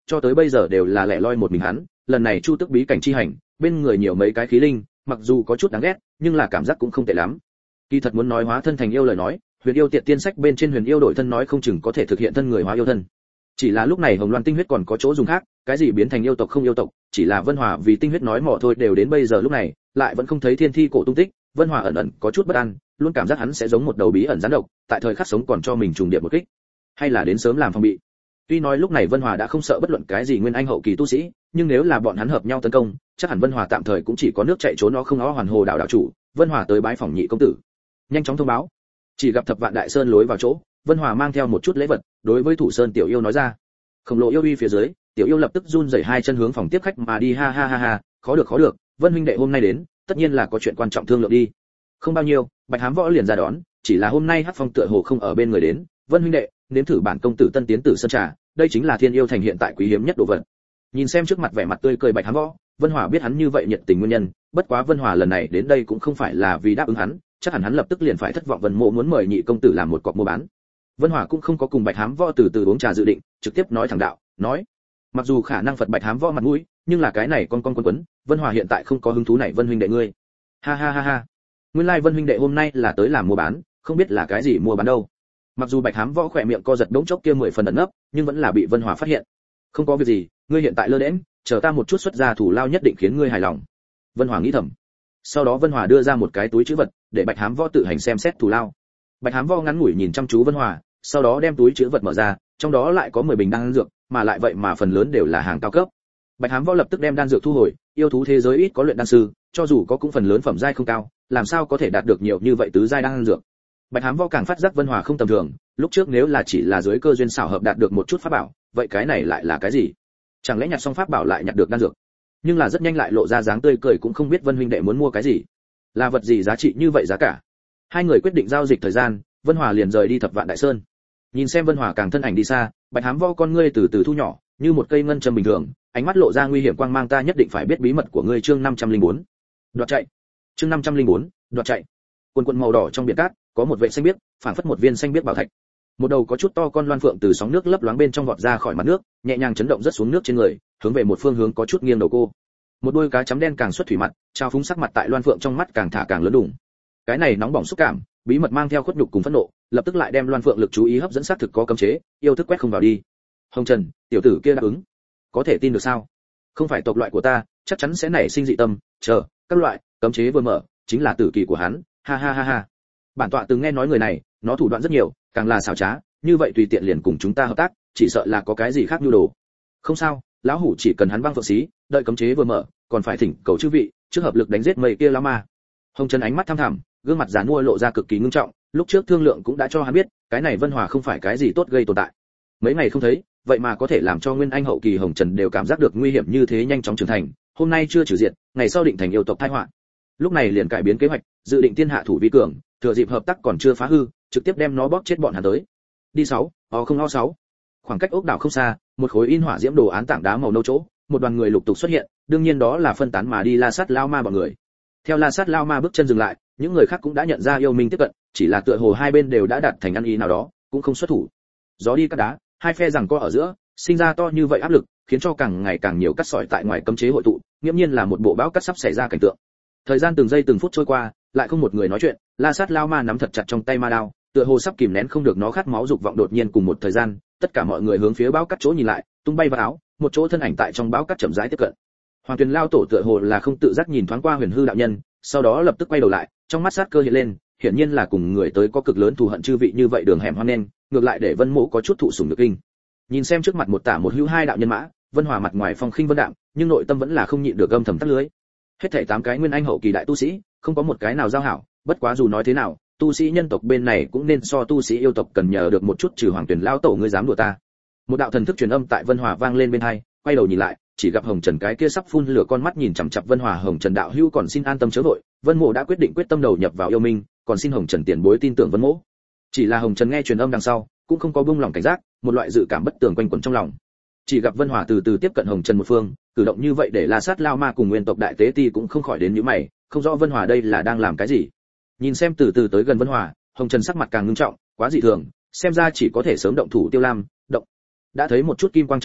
cho tới bây giờ đều là lẻ loi một mình hắn, lần này chu tức bí cảnh chi hành, bên người nhiều mấy cái khí linh, mặc dù có chút đáng ghét, nhưng là cảm giác cũng không tệ lắm. Kỳ thật muốn nói hóa thân thành yêu lời nói, huyền yêu tiệt tiên sách bên trên huyền yêu đổi thân nói không chừng có thể thực hiện thân người hóa yêu thân. Chỉ là lúc này hồng loan tinh huyết còn có chỗ dùng khác, cái gì biến thành yêu tộc không yêu tộc, chỉ là Vân Hòa vì tinh huyết nói mỏ thôi, đều đến bây giờ lúc này, lại vẫn không thấy thiên thi cổ tung tích. Vân Hòa ẩn ẩn có chút bất an, luôn cảm giác hắn sẽ giống một đầu bí ẩn gián độc, tại thời khắc sống còn cho mình trùng điệp một kích, hay là đến sớm làm phòng bị. Tuy nói lúc này Vân Hòa đã không sợ bất luận cái gì nguyên anh hậu kỳ tu sĩ, nhưng nếu là bọn hắn hợp nhau tấn công, chắc hẳn Vân Hòa tạm thời cũng chỉ có nước chạy trốn nó không ó hoàn hồ đảo đảo chủ. Vân Hòa tới bái phòng nhị công tử, nhanh chóng thông báo. Chỉ gặp Thập Vạn Đại Sơn lối vào chỗ, Vân Hòa mang theo một chút lễ vật, đối với Thủ Sơn tiểu yêu nói ra. Khổng lồ yêu uy phía dưới, tiểu yêu lập tức run rẩy hai chân hướng phòng tiếp khách mà đi, ha ha ha ha, khó được khó được, Vân huynh đệ hôm nay đến, tất nhiên là có chuyện quan trọng thương lượng đi. Không bao nhiêu, Bạch Hám Võ liền ra đón, chỉ là hôm nay Hắc Phong tựa hồ không ở bên người đến, Vân huynh đệ, nếm thử bản công tử tân tiến tử sơn trà, đây chính là thiên yêu thành hiện tại quý hiếm nhất đồ vật. Nhìn xem trước mặt vẻ mặt tươi cười Bạch Hám Võ, Vân Hòa biết hắn như vậy nhiệt tình nguyên nhân, bất quá Vân Hòa lần này đến đây cũng không phải là vì đáp ứng hắn, chắc hẳn hắn lập tức liền phải thất vọng. Vân Mộ muốn mời nhị công tử làm một cọc mua bán. Vân Hòa cũng không có cùng Bạch Hám Võ từ từ uống trà dự định, trực tiếp nói thẳng đạo, nói, mặc dù khả năng Phật Bạch Hám Võ mặt mũi, nhưng là cái này con con quấn quấn, Vân Hòa hiện tại không có hứng thú này. Vân huynh đệ ngươi, ha ha ha ha, nguyên lai like Vân huynh đệ hôm nay là tới làm mua bán, không biết là cái gì mua bán đâu. Mặc dù Bạch Hám Võ khỏe miệng co giật đống chốc kia mười phần ẩn nấp, nhưng vẫn là bị Vân Hòa phát hiện. Không có việc gì, ngươi hiện tại lơ đễnh, chờ ta một chút xuất ra thủ lao nhất định khiến ngươi hài lòng. Vân Hòa nghĩ thầm. Sau đó Vân Hòa đưa ra một cái túi trữ vật, để Bạch Hám Võ tự hành xem xét thủ lao. Bạch Hám Võ ngắn ngủi nhìn chăm chú Vân Hòa, sau đó đem túi trữ vật mở ra, trong đó lại có mười bình đan dược, mà lại vậy mà phần lớn đều là hàng cao cấp. Bạch Hám Võ lập tức đem đan dược thu hồi, yêu thú thế giới ít có luyện đan sư, cho dù có cũng phần lớn phẩm giai không cao, làm sao có thể đạt được nhiều như vậy tứ giai đan dược. Bạch Hám Võ càng phát giác Vân Hòa không tầm thường, lúc trước nếu là chỉ là dưới cơ duyên xảo hợp đạt được một chút pháp bảo, vậy cái này lại là cái gì? Chẳng lẽ nhặt xong pháp bảo lại nhặt được đan dược? Nhưng là rất nhanh lại lộ ra dáng tươi cười, cũng không biết Vân huynh đệ muốn mua cái gì, là vật gì giá trị như vậy giá cả. Hai người quyết định giao dịch thời gian, Vân Hòa liền rời đi Thập Vạn Đại Sơn. Nhìn xem Vân Hòa càng thân ảnh đi xa, Bạch Hám Võ con ngươi từ từ thu nhỏ, như một cây ngân châm bình thường, ánh mắt lộ ra nguy hiểm quang mang. Ta nhất định phải biết bí mật của ngươi. Chương năm trăm linh bốn, đoạt chạy. Chương năm trăm linh bốn, đoạt chạy. Quần quần màu đỏ trong biển cát, có một vệ xanh biếc, phảng phất một viên xanh biếc bảo thạch. Một đầu có chút to con loan phượng từ sóng nước lấp loáng bên trong vọt ra khỏi mặt nước, nhẹ nhàng chấn động rất xuống nước trên người, hướng về một phương hướng có chút nghiêng đầu cô. Một đôi cá chấm đen càng xuất thủy mặt, trao phúng sắc mặt tại loan phượng trong mắt càng thả càng lớn đùng. Cái này nóng bỏng xúc cảm, bí mật mang theo khuất nhục cùng phẫn nộ, lập tức lại đem loan phượng lực chú ý hấp dẫn, xác thực có cấm chế, yêu thức quét không vào đi. Hồng Trần, tiểu tử kia đáp ứng, có thể tin được sao? Không phải tộc loại của ta, chắc chắn sẽ nảy sinh dị tâm. Chờ, các loại cấm chế vừa mở, chính là tử kỳ của hắn. Ha ha ha ha. Bản tọa từng nghe nói người này, nó thủ đoạn rất nhiều, càng là xảo trá, như vậy tùy tiện liền cùng chúng ta hợp tác, chỉ sợ là có cái gì khác nhu đồ. Không sao, lão hủ chỉ cần hắn băng phượng xí, đợi cấm chế vừa mở, còn phải thỉnh cầu chư vị trước hợp lực đánh giết mây kia lão ma. Hồng Trần ánh mắt thăm thẳm, gương mặt giàn mua lộ ra cực kỳ ngưng trọng, lúc trước thương lượng cũng đã cho hắn biết, cái này Vân Hòa không phải cái gì tốt gây tồn tại. Mấy ngày không thấy, vậy mà có thể làm cho nguyên anh hậu kỳ Hồng Trần đều cảm giác được nguy hiểm như thế, nhanh chóng trưởng thành, hôm nay chưa trừ diệt, ngày sau định thành yêu tộc tai họa. Lúc này liền cải biến kế hoạch, dự định tiên hạ thủ vi cường, thừa dịp hợp tác còn chưa phá hư, trực tiếp đem nó bóp chết bọn hắn tới. Đi sáu, o không o sáu. Khoảng cách ốc đảo không xa, một khối in hỏa diễm đồ án tảng đá màu nâu chỗ, một đoàn người lục tục xuất hiện, đương nhiên đó là phân tán mà đi La Sát Lao Ma bọn người. Theo La Sát Lao Ma bước chân dừng lại, những người khác cũng đã nhận ra yêu minh tiếp cận, chỉ là tựa hồ hai bên đều đã đạt thành ăn ý nào đó, cũng không xuất thủ. Gió đi cắt đá, hai phe giằng co ở giữa, sinh ra to như vậy áp lực, khiến cho càng ngày càng nhiều cắt sỏi tại ngoài cấm chế hội tụ, nghiêm nhiên là một bộ bão cắt sắp xảy ra cảnh tượng. Thời gian từng giây từng phút trôi qua, lại không một người nói chuyện, La Sát Lao Ma nắm thật chặt trong tay ma đao, tựa hồ sắp kìm nén không được nó khát máu dục vọng. Đột nhiên cùng một thời gian, tất cả mọi người hướng phía bão cắt chỗ nhìn lại, tung bay vào áo, một chỗ thân ảnh tại trong bão cắt chậm rãi tiếp cận. Hoàng Tuyền Lao tổ tựa hồ là không tự giác nhìn thoáng qua Huyền Hư đạo nhân, sau đó lập tức quay đầu lại, trong mắt sát cơ hiện lên, hiển nhiên là cùng người tới có cực lớn thù hận chư vị như vậy đường hẻm hoan nên, ngược lại để Vân Mộ có chút thụ sủng được kinh. Nhìn xem trước mặt một tả một hữu hai đạo nhân mã, Vân Hòa mặt ngoài phong khinh vân đạm, nhưng nội tâm vẫn là không nhịn được âm thầm tắt lưới. Hết thảy tám cái nguyên anh hậu kỳ đại tu sĩ, không có một cái nào giao hảo, bất quá dù nói thế nào, tu sĩ nhân tộc bên này cũng nên so tu sĩ yêu tộc cần nhờ được một chút. Trừ Hoàng Tuyền Lao tổ ngươi dám đùa ta. Một đạo thần thức truyền âm tại Vân Hòa vang lên bên tai, quay đầu nhìn lại, chỉ gặp Hồng Trần cái kia sắp phun lửa con mắt nhìn chằm chằm Vân Hòa. Hồng Trần đạo hữu còn xin an tâm chớ vội, Vân Mộ đã quyết định quyết tâm đầu nhập vào yêu minh, còn xin Hồng Trần tiền bối tin tưởng Vân Mộ. Chỉ là Hồng Trần nghe truyền âm đằng sau, cũng không có buông lòng cảnh giác, một loại dự cảm bất tường quanh quẩn trong lòng. Chỉ gặp Vân Hòa từ từ tiếp cận Hồng Trần một phương, cử động như vậy để La Sát Lao Ma cùng nguyên tộc đại tế ti cũng không khỏi đến nhíu mày, không rõ Vân Hòa đây là đang làm cái gì. Nhìn xem từ từ tới gần Vân Hòa, Hồng Trần sắc mặt càng ngưng trọng, quá dị thường, xem ra chỉ có thể sớm động thủ tiêu lam, động. Đã thấy một chút kim quang chợt hiện,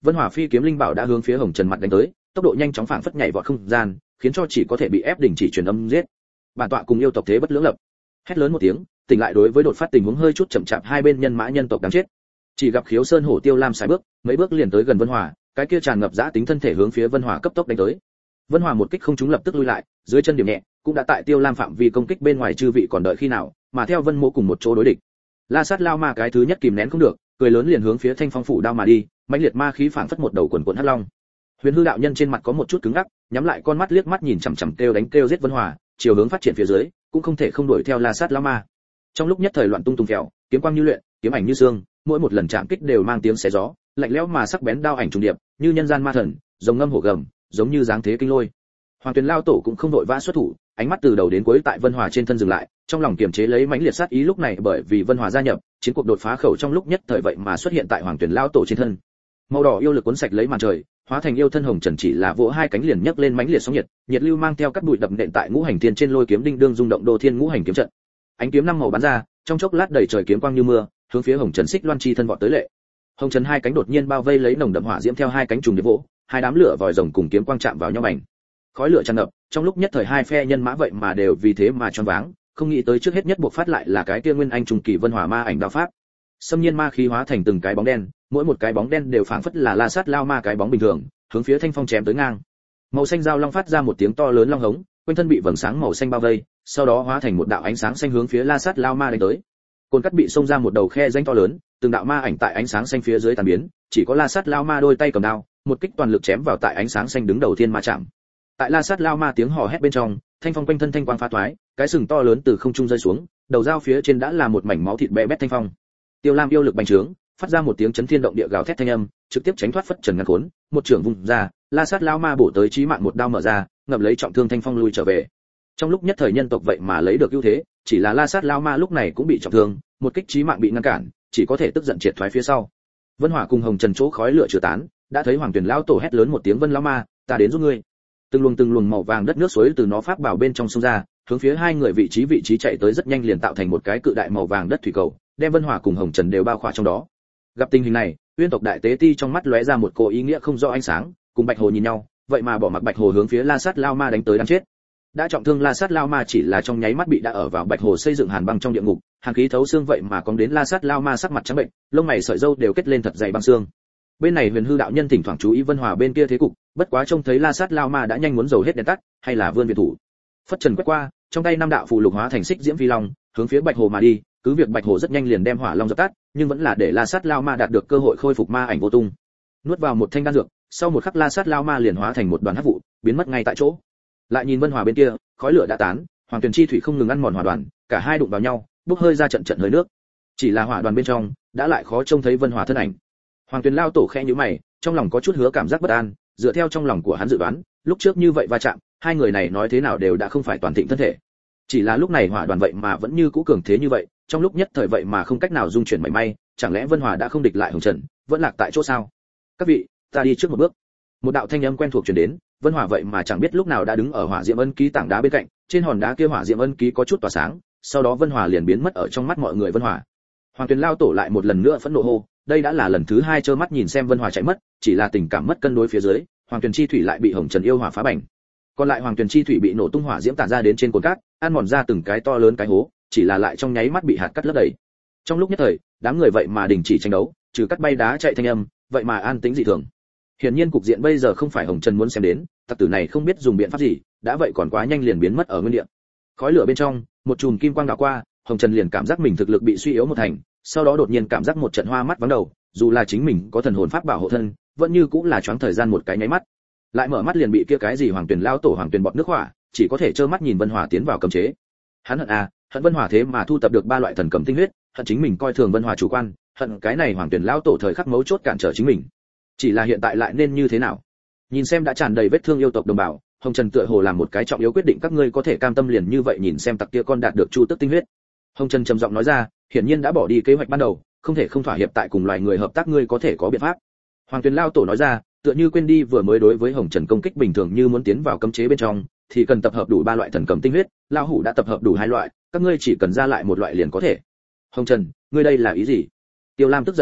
Vân Hỏa phi kiếm linh bảo đã hướng phía Hồng Trần mặt đánh tới, tốc độ nhanh chóng phảng phất nhảy vọt không gian, khiến cho chỉ có thể bị ép đình chỉ truyền âm giết. Bản tọa cùng yêu tộc thế bất lưỡng lập. Hét lớn một tiếng, tỉnh lại đối với đột phát tình huống hơi chút chậm chạp hai bên nhân mã nhân tộc đáng chết. Chỉ gặp Khiếu Sơn Hổ Tiêu Lam sải bước, mấy bước liền tới gần Vân Hỏa, cái kia tràn ngập dã tính thân thể hướng phía Vân Hỏa cấp tốc đánh tới. Vân Hỏa một kích không trúng lập tức lui lại, dưới chân điểm nhẹ, cũng đã tại Tiêu Lam phạm vi công kích bên ngoài chư vị còn đợi khi nào, mà theo Vân Mộ cùng một chỗ đối địch. La Sát Lao Ma cái thứ nhất kìm nén không được, cười lớn liền hướng phía Thanh Phong phủ đao mà đi, mãnh liệt ma khí phảng phất một đầu quần quần hắc long. Huyền Hư đạo nhân trên mặt có một chút cứng ngắc, nhắm lại con mắt liếc mắt nhìn chằm chằm kêu đánh kêu giết Vân Hỏa, chiều hướng phát triển phía dưới, cũng không thể không đuổi theo La Sát Lao Ma. Trong lúc nhất thời loạn tung tung phèo, kiếm quang như luyện, kiếm ảnh như xương, mỗi một lần chạm kích đều mang tiếng xé gió, lạnh lẽo mà sắc bén đao ảnh trùng điệp, như nhân gian ma thần, rồng ngâm hổ gầm, giống như dáng thế kinh lôi. Hoàng Tuyền Lao tổ cũng không đội vã xuất thủ, ánh mắt từ đầu đến cuối tại Vân Hòa trên thân dừng lại, trong lòng kiềm chế lấy mãnh liệt sát ý lúc này bởi vì Vân Hòa gia nhập, chiến cuộc đột phá khẩu trong lúc nhất thời vậy mà xuất hiện tại Hoàng Tuyền Lao tổ trên thân. Màu đỏ yêu lực cuốn sạch lấy màn trời, hóa thành yêu thân hồng trần chỉ là vỗ hai cánh liền nhấc lên mãnh liệt sóng nhiệt, nhiệt lưu mang theo cắt bụi đập nện tại ngũ hành thiên trên lôi kiếm đinh đương rung động đô thiên ngũ hành kiếm trận. Ánh kiếm năm màu bắn ra, trong chốc lát đầy trời kiếm quang như mưa, hướng phía hồng trần xích loan chi thân vọt tới lệ. Hồng trần hai cánh đột nhiên bao vây lấy nồng đậm hỏa diễm theo hai cánh trùng điệp vỗ, hai đám lửa vòi rồng cùng kiếm quang chạm vào nhau mảnh. Khói lửa tràn ngập, trong lúc nhất thời hai phe nhân mã vậy mà đều vì thế mà choáng váng, không nghĩ tới trước hết nhất buộc phát lại là cái kia nguyên anh trùng kỳ Vân Hỏa ma ảnh đạo pháp. Xâm nhiên ma khí hóa thành từng cái bóng đen, mỗi một cái bóng đen đều phảng phất là La Sát Lao Ma cái bóng bình thường, hướng phía Thanh Phong chém tới ngang. Màu xanh dao long phát ra một tiếng to lớn long hống, quanh thân bị vầng sáng màu xanh bao vây, sau đó hóa thành một đạo ánh sáng xanh hướng phía La Sát Lao Ma đánh tới. Cồn cắt bị xông ra một đầu khe rãnh to lớn, từng đạo ma ảnh tại ánh sáng xanh phía dưới tàn biến, chỉ có La Sát Lao Ma đôi tay cầm đao, một kích toàn lực chém vào tại ánh sáng xanh đứng đầu thiên ma chạm. Tại La Sát Lao Ma tiếng hò hét bên trong, Thanh Phong quanh thân thanh quang phá toái, cái sừng to lớn từ không trung rơi xuống, đầu dao phía trên đã là một mảnh máu thịt bè bét Thanh Phong. Tiêu Lam yêu lực bành trướng, phát ra một tiếng chấn thiên động địa gào thét thanh âm, trực tiếp tránh thoát phất trần ngăn cuốn, một trường vùng ra, La Sát Lao Ma bổ tới chí mạng một đao mở ra, ngậm lấy trọng thương Thanh Phong lui trở về. Trong lúc nhất thời nhân tộc vậy mà lấy được ưu thế, chỉ là La Sát Lao Ma lúc này cũng bị trọng thương, một kích chí mạng bị ngăn cản, chỉ có thể tức giận triệt thoái phía sau. Vân Hỏa cùng Hồng Trần chỗ khói lửa chứa tán, đã thấy Hoàng Tuyền lão tổ hét lớn một tiếng Vân lão ma, ta đến giúp ngươi. Từng luồng từng luồng màu vàng đất nước suối từ nó phát bảo bên trong sông ra, hướng phía hai người vị trí vị trí chạy tới rất nhanh liền tạo thành một cái cự đại màu vàng đất thủy cầu, đem Vân Hỏa cùng Hồng Trần đều bao khỏa trong đó. Gặp tình hình này, Uyên tộc đại tế ti trong mắt lóe ra một cô ý nghĩa không rõ ánh sáng, cùng Bạch Hồ nhìn nhau, vậy mà bỏ mặc Bạch Hồ hướng phía La Sát Lao Ma đánh tới đáng chết. Đã trọng thương La Sát Lao Ma chỉ là trong nháy mắt bị đã ở vào Bạch Hồ xây dựng hàn băng trong địa ngục, hàn khí thấu xương vậy mà cong đến La Sát Lao Ma sắc mặt trắng bệnh, lông mày sợi râu đều kết lên thật dày băng xương. Bên này Huyền Hư đạo nhân thỉnh thoảng chú ý Vân Hòa bên kia thế cục, bất quá trông thấy La Sát Lao Ma đã nhanh muốn dầu hết đèn tắt, hay là vươn viện thủ. Phất trần quét qua, trong tay năm đạo phù lục hóa thành xích diễm phi long, hướng phía Bạch Hồ mà đi, cứ việc Bạch Hồ rất nhanh liền đem hỏa long dập tắt, nhưng vẫn là để La Sát Lao Ma đạt được cơ hội khôi phục ma ảnh vô tung. Nuốt vào một thanh đan dược, sau một khắc La Sát Lao Ma liền hóa thành một đoàn hắc vụ, biến mất ngay tại chỗ. Lại nhìn Vân Hòa bên kia, khói lửa đã tán, Hoàng Tuyền chi thủy không ngừng ăn mòn hỏa đoàn, cả hai đụng vào nhau, bốc hơi ra trận trận hơi nước. Chỉ là hỏa đoàn bên trong, đã lại khó trông thấy Vân Hòa thân ảnh. Hoàng Tuyền lao tổ khẽ nhíu mày, trong lòng có chút hứa cảm giác bất an, dựa theo trong lòng của hắn dự đoán, lúc trước như vậy va chạm, hai người này nói thế nào đều đã không phải toàn thịnh thân thể. Chỉ là lúc này hỏa đoàn vậy mà vẫn như cũ cường thế như vậy, trong lúc nhất thời vậy mà không cách nào dung chuyển mảy may, chẳng lẽ Vân Hòa đã không địch lại Hồng Trần, vẫn lạc tại chỗ sao? Các vị, ta đi trước một bước. Một đạo thanh âm quen thuộc truyền đến, Vân Hòa vậy mà chẳng biết lúc nào đã đứng ở hỏa diệm ân ký tảng đá bên cạnh, trên hòn đá kia hỏa diệm ân ký có chút tỏa sáng, sau đó Vân Hòa liền biến mất ở trong mắt mọi người. Vân Hòa. Hoàng Tuyền lao tổ lại một lần nữa phẫn nộ hô, đây đã là lần thứ hai trơ mắt nhìn xem Vân Hòa chạy mất, chỉ là tình cảm mất cân đối phía dưới, Hoàng Tuyền chi thủy lại bị Hồng Trần yêu hỏa phá bành. Còn lại Hoàng Tuyền chi thủy bị nổ tung hỏa diễm tản ra đến trên cồn cát, ăn mòn ra từng cái to lớn cái hố, chỉ là lại trong nháy mắt bị hạt cắt lấp đầy. Trong lúc nhất thời, đám người vậy mà đình chỉ tranh đấu, trừ cắt bay đá chạy thanh âm, vậy mà an tĩnh dị thường. Hiển nhiên cục diện bây giờ không phải Hồng Trần muốn xem đến, tặc tử này không biết dùng biện pháp gì, đã vậy còn quá nhanh liền biến mất ở nguyên địa. Khói lửa bên trong, một chùm kim quang đảo qua, Hồng Trần liền cảm giác mình thực lực bị suy yếu một thành, sau đó đột nhiên cảm giác một trận hoa mắt vắng đầu, dù là chính mình có thần hồn pháp bảo hộ thân, vẫn như cũng là choáng thời gian một cái nháy mắt. Lại mở mắt liền bị kia cái gì Hoàng Tuyền lao tổ Hoàng Tuyền bọt nước hỏa, chỉ có thể trơ mắt nhìn Vân Hòa tiến vào cấm chế. Hắn hận à, hận Vân Hòa thế mà thu tập được ba loại thần cầm tinh huyết, hận chính mình coi thường Vân Hòa chủ quan, hận cái này Hoàng Tuyền lao tổ thời khắc mấu chốt cản trở chính mình. Chỉ là hiện tại lại nên như thế nào? Nhìn xem đã tràn đầy vết thương yêu tộc đồng bào, Hồng Trần tựa hồ làm một cái trọng yếu quyết định, các ngươi có thể cam tâm liền như vậy nhìn xem tặc kia con đạt được chu tức tinh huyết. Hồng Trần trầm giọng nói ra, hiển nhiên đã bỏ đi kế hoạch ban đầu, không thể không thỏa hiệp tại cùng loài người hợp tác, ngươi có thể có biện pháp. Hoàng Tuyền lao tổ nói ra, tựa như quên đi vừa mới đối với Hồng Trần công kích bình thường, như muốn tiến vào cấm chế bên trong thì cần tập hợp đủ ba loại thần cầm tinh huyết, lão hủ đã tập hợp đủ hai loại, các ngươi chỉ cần ra lại một loại liền có thể. Hồng Trần, ngươi đây là ý gì? Tiêu Lam tức giận hỏi,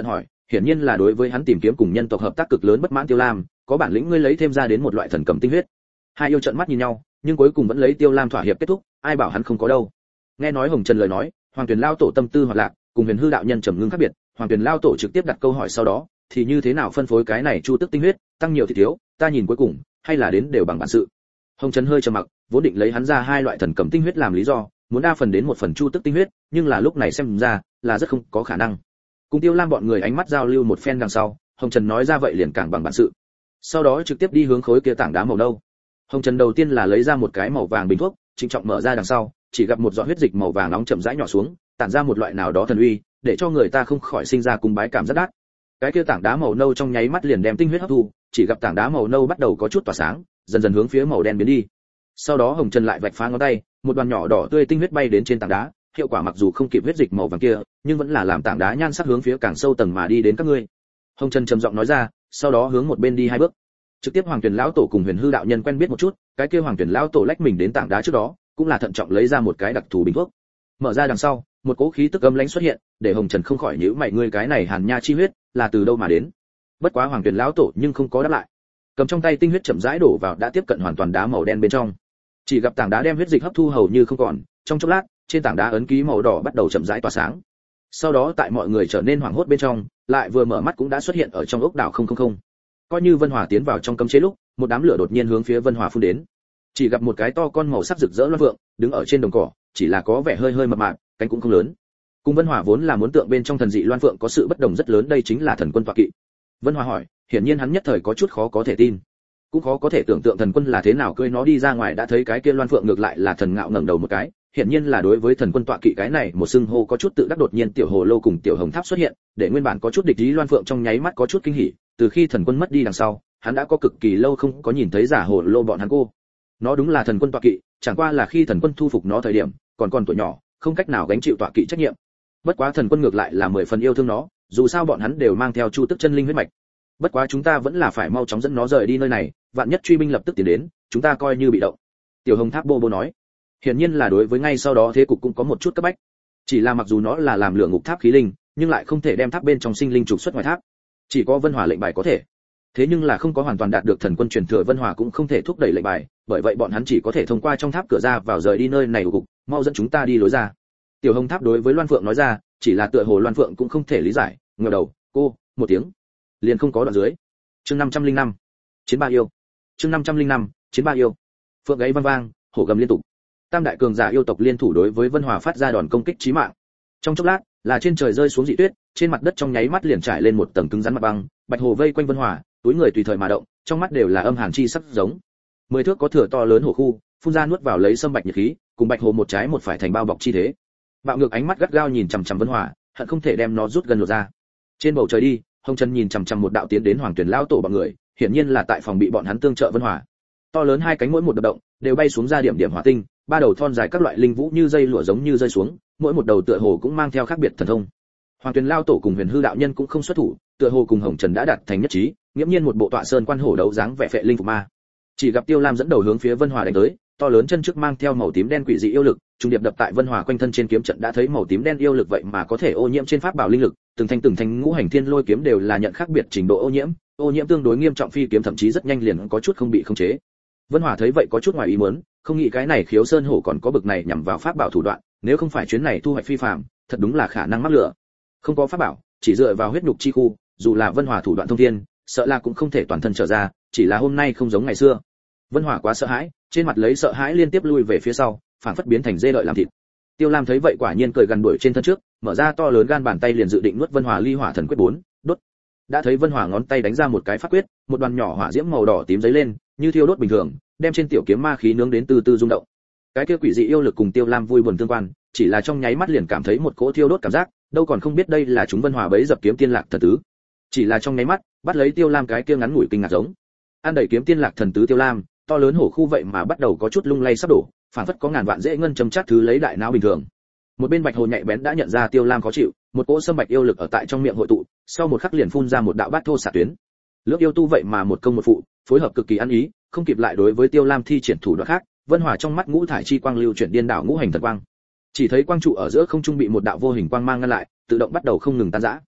hiển nhiên là đối với hắn tìm kiếm cùng nhân tộc hợp tác cực lớn bất mãn. Tiêu Lam, có bản lĩnh ngươi lấy thêm ra đến một loại thần cầm tinh huyết. Hai yêu trợn mắt nhìn nhau, nhưng cuối cùng vẫn lấy Tiêu Lam thỏa hiệp kết thúc, ai bảo hắn không có đâu. Nghe nói Hồng Trần lời nói, Hoàng Tuyền lao tổ tâm tư hoạt lạc, cùng Huyền Hư đạo nhân trầm ngưng khác biệt, Hoàng Tuyền lao tổ trực tiếp đặt câu hỏi sau đó, thì như thế nào phân phối cái này chu tức tinh huyết, tăng nhiều thì thiếu, ta nhìn cuối cùng, hay là đến đều bằng bản sự. Hồng Trần hơi trầm mặc, vốn định lấy hắn ra hai loại thần cầm tinh huyết làm lý do, muốn đa phần đến một phần chu tức tinh huyết, nhưng là lúc này xem ra là rất không có khả năng. Cùng Tiêu Lam bọn người ánh mắt giao lưu một phen đằng sau, Hồng Trần nói ra vậy liền càng bằng bản sự. Sau đó trực tiếp đi hướng khối kia tảng đá màu nâu. Hồng Trần đầu tiên là lấy ra một cái màu vàng bình thuốc, trịnh trọng mở ra đằng sau, chỉ gặp một giọt huyết dịch màu vàng nóng chậm rãi nhỏ xuống, tản ra một loại nào đó thần uy, để cho người ta không khỏi sinh ra cung bái cảm rất đắt. Cái kia tảng đá màu nâu trong nháy mắt liền đem tinh huyết hấp thu, chỉ gặp tảng đá màu nâu bắt đầu có chút tỏa sáng, dần dần hướng phía màu đen biến đi. Sau đó Hồng Trần lại vạch phá ngón tay, một đoàn nhỏ đỏ tươi tinh huyết bay đến trên tảng đá, hiệu quả mặc dù không kịp huyết dịch màu vàng kia, nhưng vẫn là làm tảng đá nhan sắc hướng phía càng sâu tầng mà đi đến các ngươi. Hồng Trần trầm giọng nói ra, sau đó hướng một bên đi hai bước. Trực tiếp Hoàng Tuyền lão tổ cùng Huyền Hư đạo nhân quen biết một chút, cái kia Hoàng Tuyền lão tổ lách mình đến tảng đá trước đó, cũng là thận trọng lấy ra một cái đặc thù bình thuốc. Mở ra đằng sau, một cỗ khí tức âm lãnh xuất hiện, để Hồng Trần không khỏi nhíu mày, ngươi cái này hàn nha chi huyết là từ đâu mà đến? Bất quá Hoàng Tuyền lão tổ nhưng không có đáp lại. Cầm trong tay tinh huyết chậm rãi đổ vào đã tiếp cận hoàn toàn đá màu đen bên trong. Chỉ gặp tảng đá đem huyết dịch hấp thu hầu như không còn, trong chốc lát, trên tảng đá ấn ký màu đỏ bắt đầu chậm rãi tỏa sáng. Sau đó tại mọi người trở nên hoảng hốt bên trong, lại vừa mở mắt cũng đã xuất hiện ở trong ốc đảo không không không. Coi như Vân Hòa tiến vào trong cấm chế lúc, một đám lửa đột nhiên hướng phía Vân Hòa phun đến. Chỉ gặp một cái to con màu sắc rực rỡ loan vượng, đứng ở trên đồng cỏ, chỉ là có vẻ hơi hơi mập mạp, cánh cũng không lớn. Cùng Vân Hòa vốn là muốn tượng bên trong thần dị loan vượng có sự bất đồng rất lớn, đây chính là thần quân tọa kỵ. Vân Hòa hỏi, hiển nhiên hắn nhất thời có chút khó có thể tin, cũng khó có thể tưởng tượng thần quân là thế nào cưỡi nó đi ra ngoài, đã thấy cái kia loan phượng ngược lại là thần ngạo ngẩng đầu một cái, hiển nhiên là đối với thần quân tọa kỵ cái này một xưng hô có chút tự đắc. Đột nhiên tiểu hồ lô cùng tiểu hồng tháp xuất hiện, để nguyên bản có chút địch ý loan phượng trong nháy mắt có chút kinh hỉ, từ khi thần quân mất đi đằng sau, hắn đã có cực kỳ lâu không có nhìn thấy giả hồ lô bọn hắn cô. Nó đúng là thần quân tọa kỵ, chẳng qua là khi thần quân thu phục nó thời điểm, còn còn tuổi nhỏ, không cách nào gánh chịu tọa kỵ trách nhiệm. Bất quá thần quân ngược lại là mười phần yêu thương nó, dù sao bọn hắn đều mang theo chu tức chân linh huyết mạch. Bất quá chúng ta vẫn là phải mau chóng dẫn nó rời đi nơi này, vạn nhất truy binh lập tức tiến đến, chúng ta coi như bị động. Tiểu Hồng Tháp bô bô nói, hiển nhiên là đối với ngay sau đó thế cục cũng có một chút cấp bách. Chỉ là mặc dù nó là làm lửa ngục tháp khí linh, nhưng lại không thể đem tháp bên trong sinh linh trục xuất ngoài tháp. Chỉ có Vân Hòa lệnh bài có thể. Thế nhưng là không có hoàn toàn đạt được thần quân truyền thừa, Vân Hòa cũng không thể thúc đẩy lệnh bài, bởi vậy bọn hắn chỉ có thể thông qua trong tháp cửa ra vào rời đi nơi này của cục, mau dẫn chúng ta đi lối ra. Tiểu Hồng Tháp đối với Loan Phượng nói ra, chỉ là tựa hồ Loan Phượng cũng không thể lý giải, ngửa đầu, cô, một tiếng, liền không có đoạn dưới. Chương năm trăm linh năm, chiến ba yêu. Chương năm trăm linh năm, chiến ba yêu. Phượng gáy vang vang, hổ gầm liên tục. Tam đại cường giả yêu tộc liên thủ đối với Vân Hòa phát ra đòn công kích chí mạng. Trong chốc lát, là trên trời rơi xuống dị tuyết, trên mặt đất trong nháy mắt liền trải lên một tầng cứng rắn mặt băng, Bạch Hồ vây quanh Vân Hòa, túi người tùy thời mà động, trong mắt đều là âm hàn chi sắc giống. Mười thước có thừa to lớn hổ khu, phun ra nuốt vào lấy sâm bạch nhiệt khí, cùng Bạch Hồ một trái một phải thành bao bọc chi thế. Bạo ngược ánh mắt gắt gao nhìn chằm chằm Vân Hòa, hận không thể đem nó rút gần lột ra. Trên bầu trời đi, Hồng Trần nhìn chằm chằm một đạo tiến đến Hoàng Tuyển lão tổ bọn người, hiển nhiên là tại phòng bị bọn hắn tương trợ Vân Hòa. To lớn hai cánh mỗi một đập động, đều bay xuống ra điểm điểm hỏa tinh, ba đầu thon dài các loại linh vũ như dây lụa giống như rơi xuống, mỗi một đầu tựa hồ cũng mang theo khác biệt thần thông. Hoàng Tuyển lão tổ cùng Huyền Hư đạo nhân cũng không xuất thủ, tựa hồ cùng Hồng Trần đã đạt thành nhất trí, nghiễm nhiên một bộ tọa sơn quan hổ đấu dáng vẻ phệ linh phục ma. Chỉ gặp Tiêu Lam dẫn đầu hướng phía Vân Hòa đánh tới, to lớn chân trước mang theo màu tím đen quỷ dị yêu lực, trung điệp đập tại Vân Hòa quanh thân trên kiếm trận, đã thấy màu tím đen yêu lực vậy mà có thể ô nhiễm trên pháp bảo linh lực, từng thanh từng thanh ngũ hành thiên lôi kiếm đều là nhận khác biệt trình độ ô nhiễm, ô nhiễm tương đối nghiêm trọng, phi kiếm thậm chí rất nhanh liền có chút không bị khống chế. Vân Hòa thấy vậy có chút ngoài ý muốn, không nghĩ cái này Khiếu Sơn hổ còn có bực này nhằm vào pháp bảo thủ đoạn, nếu không phải chuyến này thu hoạch phi phàm, thật đúng là khả năng mắc lửa. Không có pháp bảo, chỉ dựa vào huyết nhục chi khu, dù là Vân Hòa thủ đoạn thông thiên, sợ là cũng không thể toàn thân trở ra, chỉ là hôm nay không giống ngày xưa. Vân Hòa quá sợ hãi, trên mặt lấy sợ hãi liên tiếp lui về phía sau, phản phất biến thành dê đợi làm thịt. Tiêu Lam thấy vậy quả nhiên cười gần đuổi trên thân trước, mở ra to lớn gan bàn tay liền dự định nuốt Vân Hòa ly hỏa thần quyết bốn, đốt. Đã thấy Vân Hòa ngón tay đánh ra một cái pháp quyết, một đoàn nhỏ hỏa diễm màu đỏ tím giấy lên, như thiêu đốt bình thường, đem trên tiểu kiếm ma khí nướng đến từ từ rung động. Cái kia quỷ dị yêu lực cùng Tiêu Lam vui buồn tương quan, chỉ là trong nháy mắt liền cảm thấy một cỗ thiêu đốt cảm giác, đâu còn không biết đây là chúng Vân Hòa bấy dập kiếm tiên lạc thần tứ. Chỉ là trong nháy mắt, bắt lấy Tiêu Lam cái kia ngắn ngủi kinh ngạc giống. An đẩy kiếm tiên lạc thần tứ Tiêu Lam, to lớn hổ khu vậy mà bắt đầu có chút lung lay sắp đổ, phản phất có ngàn vạn dễ ngân châm chát thứ lấy đại não bình thường. Một bên Bạch Hồ nhạy bén đã nhận ra Tiêu Lam khó chịu, một cỗ sâm bạch yêu lực ở tại trong miệng hội tụ, sau một khắc liền phun ra một đạo bát thô xạ tuyến. Lưỡng yêu tu vậy mà một công một phụ, phối hợp cực kỳ ăn ý, không kịp lại đối với Tiêu Lam thi triển thủ đoạn khác. Vân Hòa trong mắt ngũ thải chi quang lưu chuyển điên đảo ngũ hành thần quang, chỉ thấy quang trụ ở giữa không trung bị một đạo vô hình quang mang ngăn lại, tự động bắt đầu không ngừng tan rã.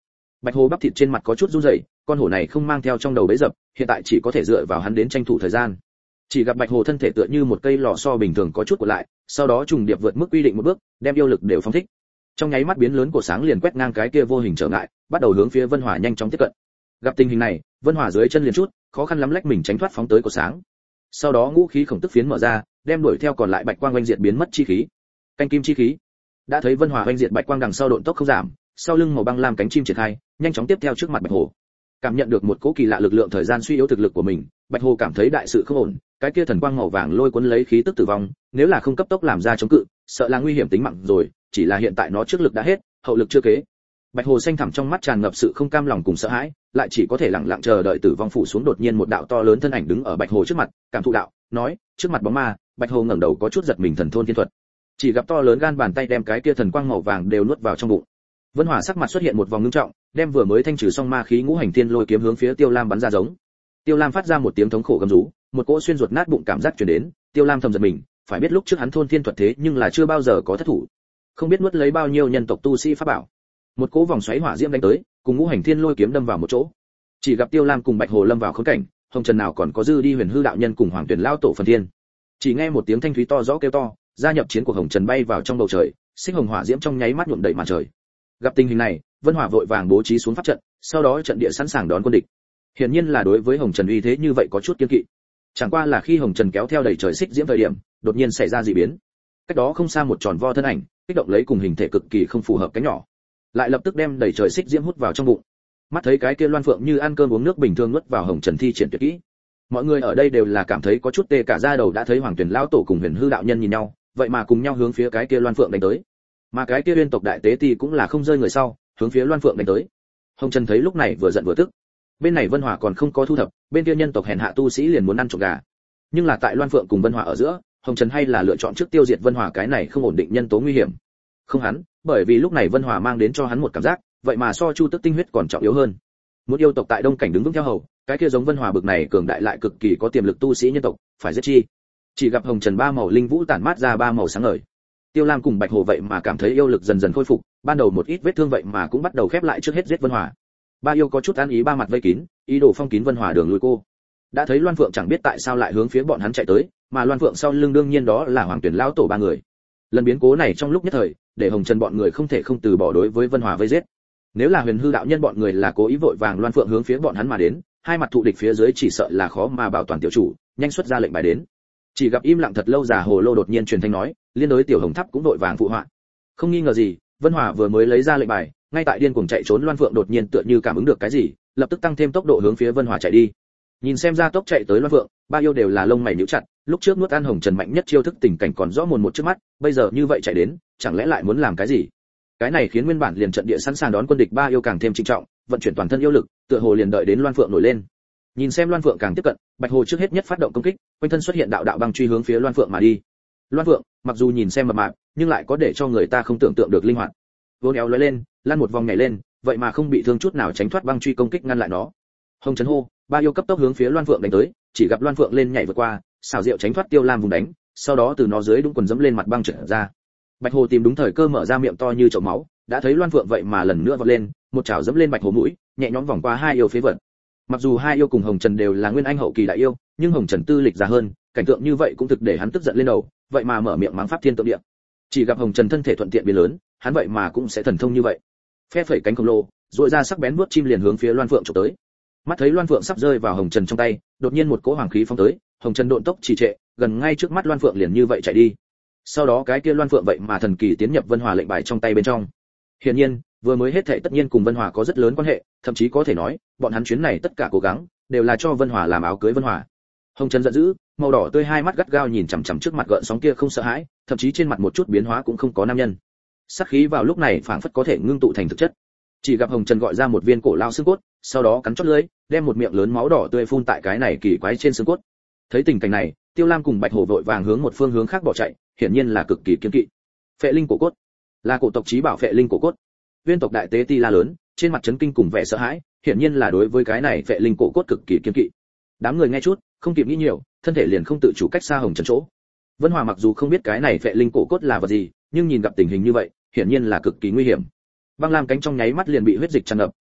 Bạch Hồ bắp thịt trên mặt có chút run rẩy, con hổ này không mang theo trong đầu bẫy dập, hiện tại chỉ có thể dựa vào hắn đến tranh thủ thời gian. Chỉ gặp Bạch Hồ thân thể tựa như một cây lò xo bình thường có chút của lại, sau đó trùng điệp vượt mức quy định một bước, đem yêu lực đều phóng thích. Trong nháy mắt biến lớn của sáng liền quét ngang cái kia vô hình trở ngại, bắt đầu hướng phía Vân Hỏa nhanh chóng tiếp cận. Gặp tình hình này, Vân Hỏa dưới chân liền chút, khó khăn lắm lách mình tránh thoát phóng tới của sáng. Sau đó ngũ khí khổng tức phiến mở ra, đem đuổi theo còn lại bạch quang oanh diệt biến mất chi khí. Canh kim chi khí. Đã thấy Vân Hỏa oanh diệt bạch quang đằng sau độn tốc không giảm, sau lưng màu băng lam cánh chim triển khai, nhanh chóng tiếp theo trước mặt Bạch Hồ. Cảm nhận được một cỗ kỳ lạ lực lượng thời gian suy yếu thực lực của mình, Bạch Hồ cảm thấy đại sự không ổn, cái kia thần quang màu vàng lôi cuốn lấy khí tức tử vong, nếu là không cấp tốc làm ra chống cự, sợ là nguy hiểm tính mạng rồi, chỉ là hiện tại nó trước lực đã hết, hậu lực chưa kế. Bạch Hồ xanh thẳm trong mắt tràn ngập sự không cam lòng cùng sợ hãi, lại chỉ có thể lặng lặng chờ đợi tử vong phủ xuống. Đột nhiên một đạo to lớn thân ảnh đứng ở Bạch Hồ trước mặt, cảm thụ đạo, nói, trước mặt bóng ma. Bạch Hồ ngẩng đầu có chút giật mình, thần thôn thiên thuật. Chỉ gặp to lớn gan bàn tay đem cái kia thần quang màu vàng đều nuốt vào trong bụng. Vân Hỏa sắc mặt xuất hiện một vòng ngưng trọng, đem vừa mới thanh trừ xong ma khí ngũ hành thiên lôi kiếm hướng phía Tiêu Lam bắn ra giống. Tiêu Lam phát ra một tiếng thống khổ gầm rú, một cỗ xuyên ruột nát bụng cảm giác truyền đến, Tiêu Lam thầm giật mình, phải biết lúc trước hắn thôn thiên thuật thế nhưng là chưa bao giờ có thất thủ, không biết nuốt lấy bao nhiêu nhân tộc tu sĩ pháp bảo. Một cỗ vòng xoáy hỏa diễm đánh tới, cùng ngũ hành thiên lôi kiếm đâm vào một chỗ. Chỉ gặp Tiêu Lam cùng Bạch Hồ lâm vào khốn cảnh, Hồng Trần nào còn có dư đi Huyền Hư đạo nhân cùng Hoàng Tuyển lão tổ phần thiên. Chỉ nghe một tiếng thanh thúy to rõ kêu to, gia nhập chiến của Hồng Trần bay vào trong bầu trời, xích hồng hỏa diễm trong nháy mắt nhuộm đầy màn trời. Gặp tình hình này, Vân Hỏa vội vàng bố trí xuống pháp trận, sau đó trận địa sẵn sàng đón quân địch. Hiển nhiên là đối với Hồng Trần uy thế như vậy có chút kiêng kỵ. Chẳng qua là khi Hồng Trần kéo theo đầy trời xích diễm thời điểm, đột nhiên xảy ra dị biến. Cách đó không xa một tròn vo thân ảnh, kích động lấy cùng hình thể cực kỳ không phù hợp cánh nhỏ, lại lập tức đem đầy trời xích diễm hút vào trong bụng. Mắt thấy cái kia Loan Phượng như ăn cơm uống nước bình thường nuốt vào Hồng Trần thi triển tuyệt kỹ. Mọi người ở đây đều là cảm thấy có chút tê cả da đầu, đã thấy Hoàng Tuyển lão tổ cùng Huyền Hư đạo nhân nhìn nhau, vậy mà cùng nhau hướng phía cái kia Loan Phượng đánh tới. Mà cái kia Uyên tộc đại tế ti cũng là không rơi người sau, hướng phía Loan Phượng đánh tới. Hồng Trần thấy lúc này vừa giận vừa tức. Bên này Vân Hỏa còn không có thu thập, bên kia nhân tộc hèn hạ tu sĩ liền muốn ăn trộm gà. Nhưng là tại Loan Phượng cùng Vân Hỏa ở giữa, Hồng Trần hay là lựa chọn trước tiêu diệt Vân Hỏa cái này không ổn định nhân tố nguy hiểm. Không hắn, bởi vì lúc này Vân Hỏa mang đến cho hắn một cảm giác, vậy mà so Chu Tức tinh huyết còn trọng yếu hơn. Muốn yêu tộc tại Đông cảnh đứng vững theo hầu, cái kia giống Vân Hỏa bực này cường đại lại cực kỳ có tiềm lực tu sĩ nhân tộc, phải giết chi. Chỉ gặp Hồng Trần ba màu linh vũ tản mát ra ba màu sáng ngời. Tiêu Lam cùng Bạch Hồ vậy mà cảm thấy yêu lực dần dần khôi phục, ban đầu một ít vết thương vậy mà cũng bắt đầu khép lại trước hết giết Vân Hỏa. Ba yêu có chút an ý ba mặt vây kín, ý đồ phong kín Vân Hỏa đường lui cô. Đã thấy Loan Phượng chẳng biết tại sao lại hướng phía bọn hắn chạy tới, mà Loan Phượng sau lưng đương nhiên đó là Hoàng Tuyển lão tổ ba người. Lần biến cố này trong lúc nhất thời, để Hồng Trần bọn người không thể không từ bỏ đối với Vân Hỏa vây giết. Nếu là Huyền Hư đạo nhân bọn người là cố ý vội vàng Loan Phượng hướng phía bọn hắn mà đến, hai mặt thụ địch phía dưới chỉ sợ là khó mà bảo toàn tiểu chủ, nhanh xuất ra lệnh bài đến. Chỉ gặp im lặng thật lâu già Hồ Lô đột nhiên truyền thanh nói, liên đối tiểu Hồng Tháp cũng đội vàng phụ họa. Không nghi ngờ gì, Vân Hỏa vừa mới lấy ra lệnh bài, ngay tại điên cuồng chạy trốn Loan Phượng đột nhiên tựa như cảm ứng được cái gì, lập tức tăng thêm tốc độ hướng phía Vân Hỏa chạy đi. Nhìn xem ra tốc chạy tới Loan Phượng, ba yêu đều là lông mày nhíu chặt, lúc trước nuốt ăn Hồng Trần mạnh nhất chiêu thức tình cảnh còn rõ mồn một trước mắt, bây giờ như vậy chạy đến, chẳng lẽ lại muốn làm cái gì? Cái này khiến nguyên bản liền trận địa sẵn sàng đón quân địch ba yêu càng thêm trinh trọng, vận chuyển toàn thân yêu lực, tựa hồ liền đợi đến Loan Phượng nổi lên. Nhìn xem Loan Phượng càng tiếp cận, Bạch Hồ trước hết nhất phát động công kích, quanh thân xuất hiện đạo đạo băng truy hướng phía Loan Phượng mà đi. Loan Phượng, mặc dù nhìn xem mập mạp, nhưng lại có để cho người ta không tưởng tượng được linh hoạt. Vốn éo lóe lên, lăn một vòng nhảy lên, vậy mà không bị thương chút nào tránh thoát băng truy công kích ngăn lại nó. Hồng Trần hô, ba yêu cấp tốc hướng phía Loan Phượng đánh tới, chỉ gặp Loan Phượng lên nhảy vượt qua, xảo diệu tránh thoát Tiêu Lam vùng đánh, sau đó từ nó dưới đúng quần dẫm lên mặt băng trượt ra. Bạch Hồ tìm đúng thời cơ mở ra miệng to như chậu máu, đã thấy Loan Phượng vậy mà lần nữa vọt lên, một chảo dẫm lên Bạch Hồ mũi, nhẹ nhõm vòng qua hai yêu phế vật. Mặc dù hai yêu cùng Hồng Trần đều là nguyên anh hậu kỳ đại yêu, nhưng Hồng Trần tư lịch già hơn, cảnh tượng như vậy cũng thực để hắn tức giận lên đầu, vậy mà mở miệng mắng pháp thiên tượng địa. Chỉ gặp Hồng Trần thân thể thuận tiện biến lớn, hắn vậy mà cũng sẽ thần thông như vậy. Phe phẩy cánh khổng lồ, rũa ra sắc bén vuốt chim liền hướng phía Loan Phượng chụp tới. Mắt thấy Loan Phượng sắp rơi vào Hồng Trần trong tay, đột nhiên một cỗ hoàng khí phóng tới, Hồng Trần độn tốc trì trệ, gần ngay trước mắt Loan Phượng liền như vậy chạy đi. Sau đó cái kia Loan Phượng vậy mà thần kỳ tiến nhập Vân Hỏa lệnh bài trong tay bên trong. Hiển nhiên, vừa mới hết thảy tất nhiên cùng Vân Hỏa có rất lớn quan hệ, thậm chí có thể nói, bọn hắn chuyến này tất cả cố gắng đều là cho Vân Hỏa làm áo cưới Vân Hỏa. Hồng Trần giận dữ, màu đỏ tươi hai mắt gắt gao nhìn chằm chằm trước mặt gợn sóng kia không sợ hãi, thậm chí trên mặt một chút biến hóa cũng không có nam nhân. Sát khí vào lúc này phảng phất có thể ngưng tụ thành thực chất. Chỉ gặp Hồng Trần gọi ra một viên cổ lao xương cốt, sau đó cắn chót lưỡi, đem một miệng lớn máu đỏ tươi phun tại cái này kỳ quái trên xương cốt. Thấy tình cảnh này, Tiêu Lam cùng Bạch Hồ vội vàng hướng một phương hướng khác bỏ chạy, hiển nhiên là cực kỳ kiêng kỵ. Phệ linh cổ cốt, là cổ tộc chí bảo phệ linh cổ cốt. Viên tộc đại tế ti la lớn, trên mặt chấn kinh cùng vẻ sợ hãi, hiển nhiên là đối với cái này phệ linh cổ cốt cực kỳ kiêng kỵ. Đám người nghe chút, không kịp nghĩ nhiều, thân thể liền không tự chủ cách xa Hồng Trần chỗ. Vân Hòa mặc dù không biết cái này phệ linh cổ cốt là vật gì, nhưng nhìn gặp tình hình như vậy, hiển nhiên là cực kỳ nguy hiểm. Băng lam cánh trong nháy mắt liền bị huyết dịch tràn ngập,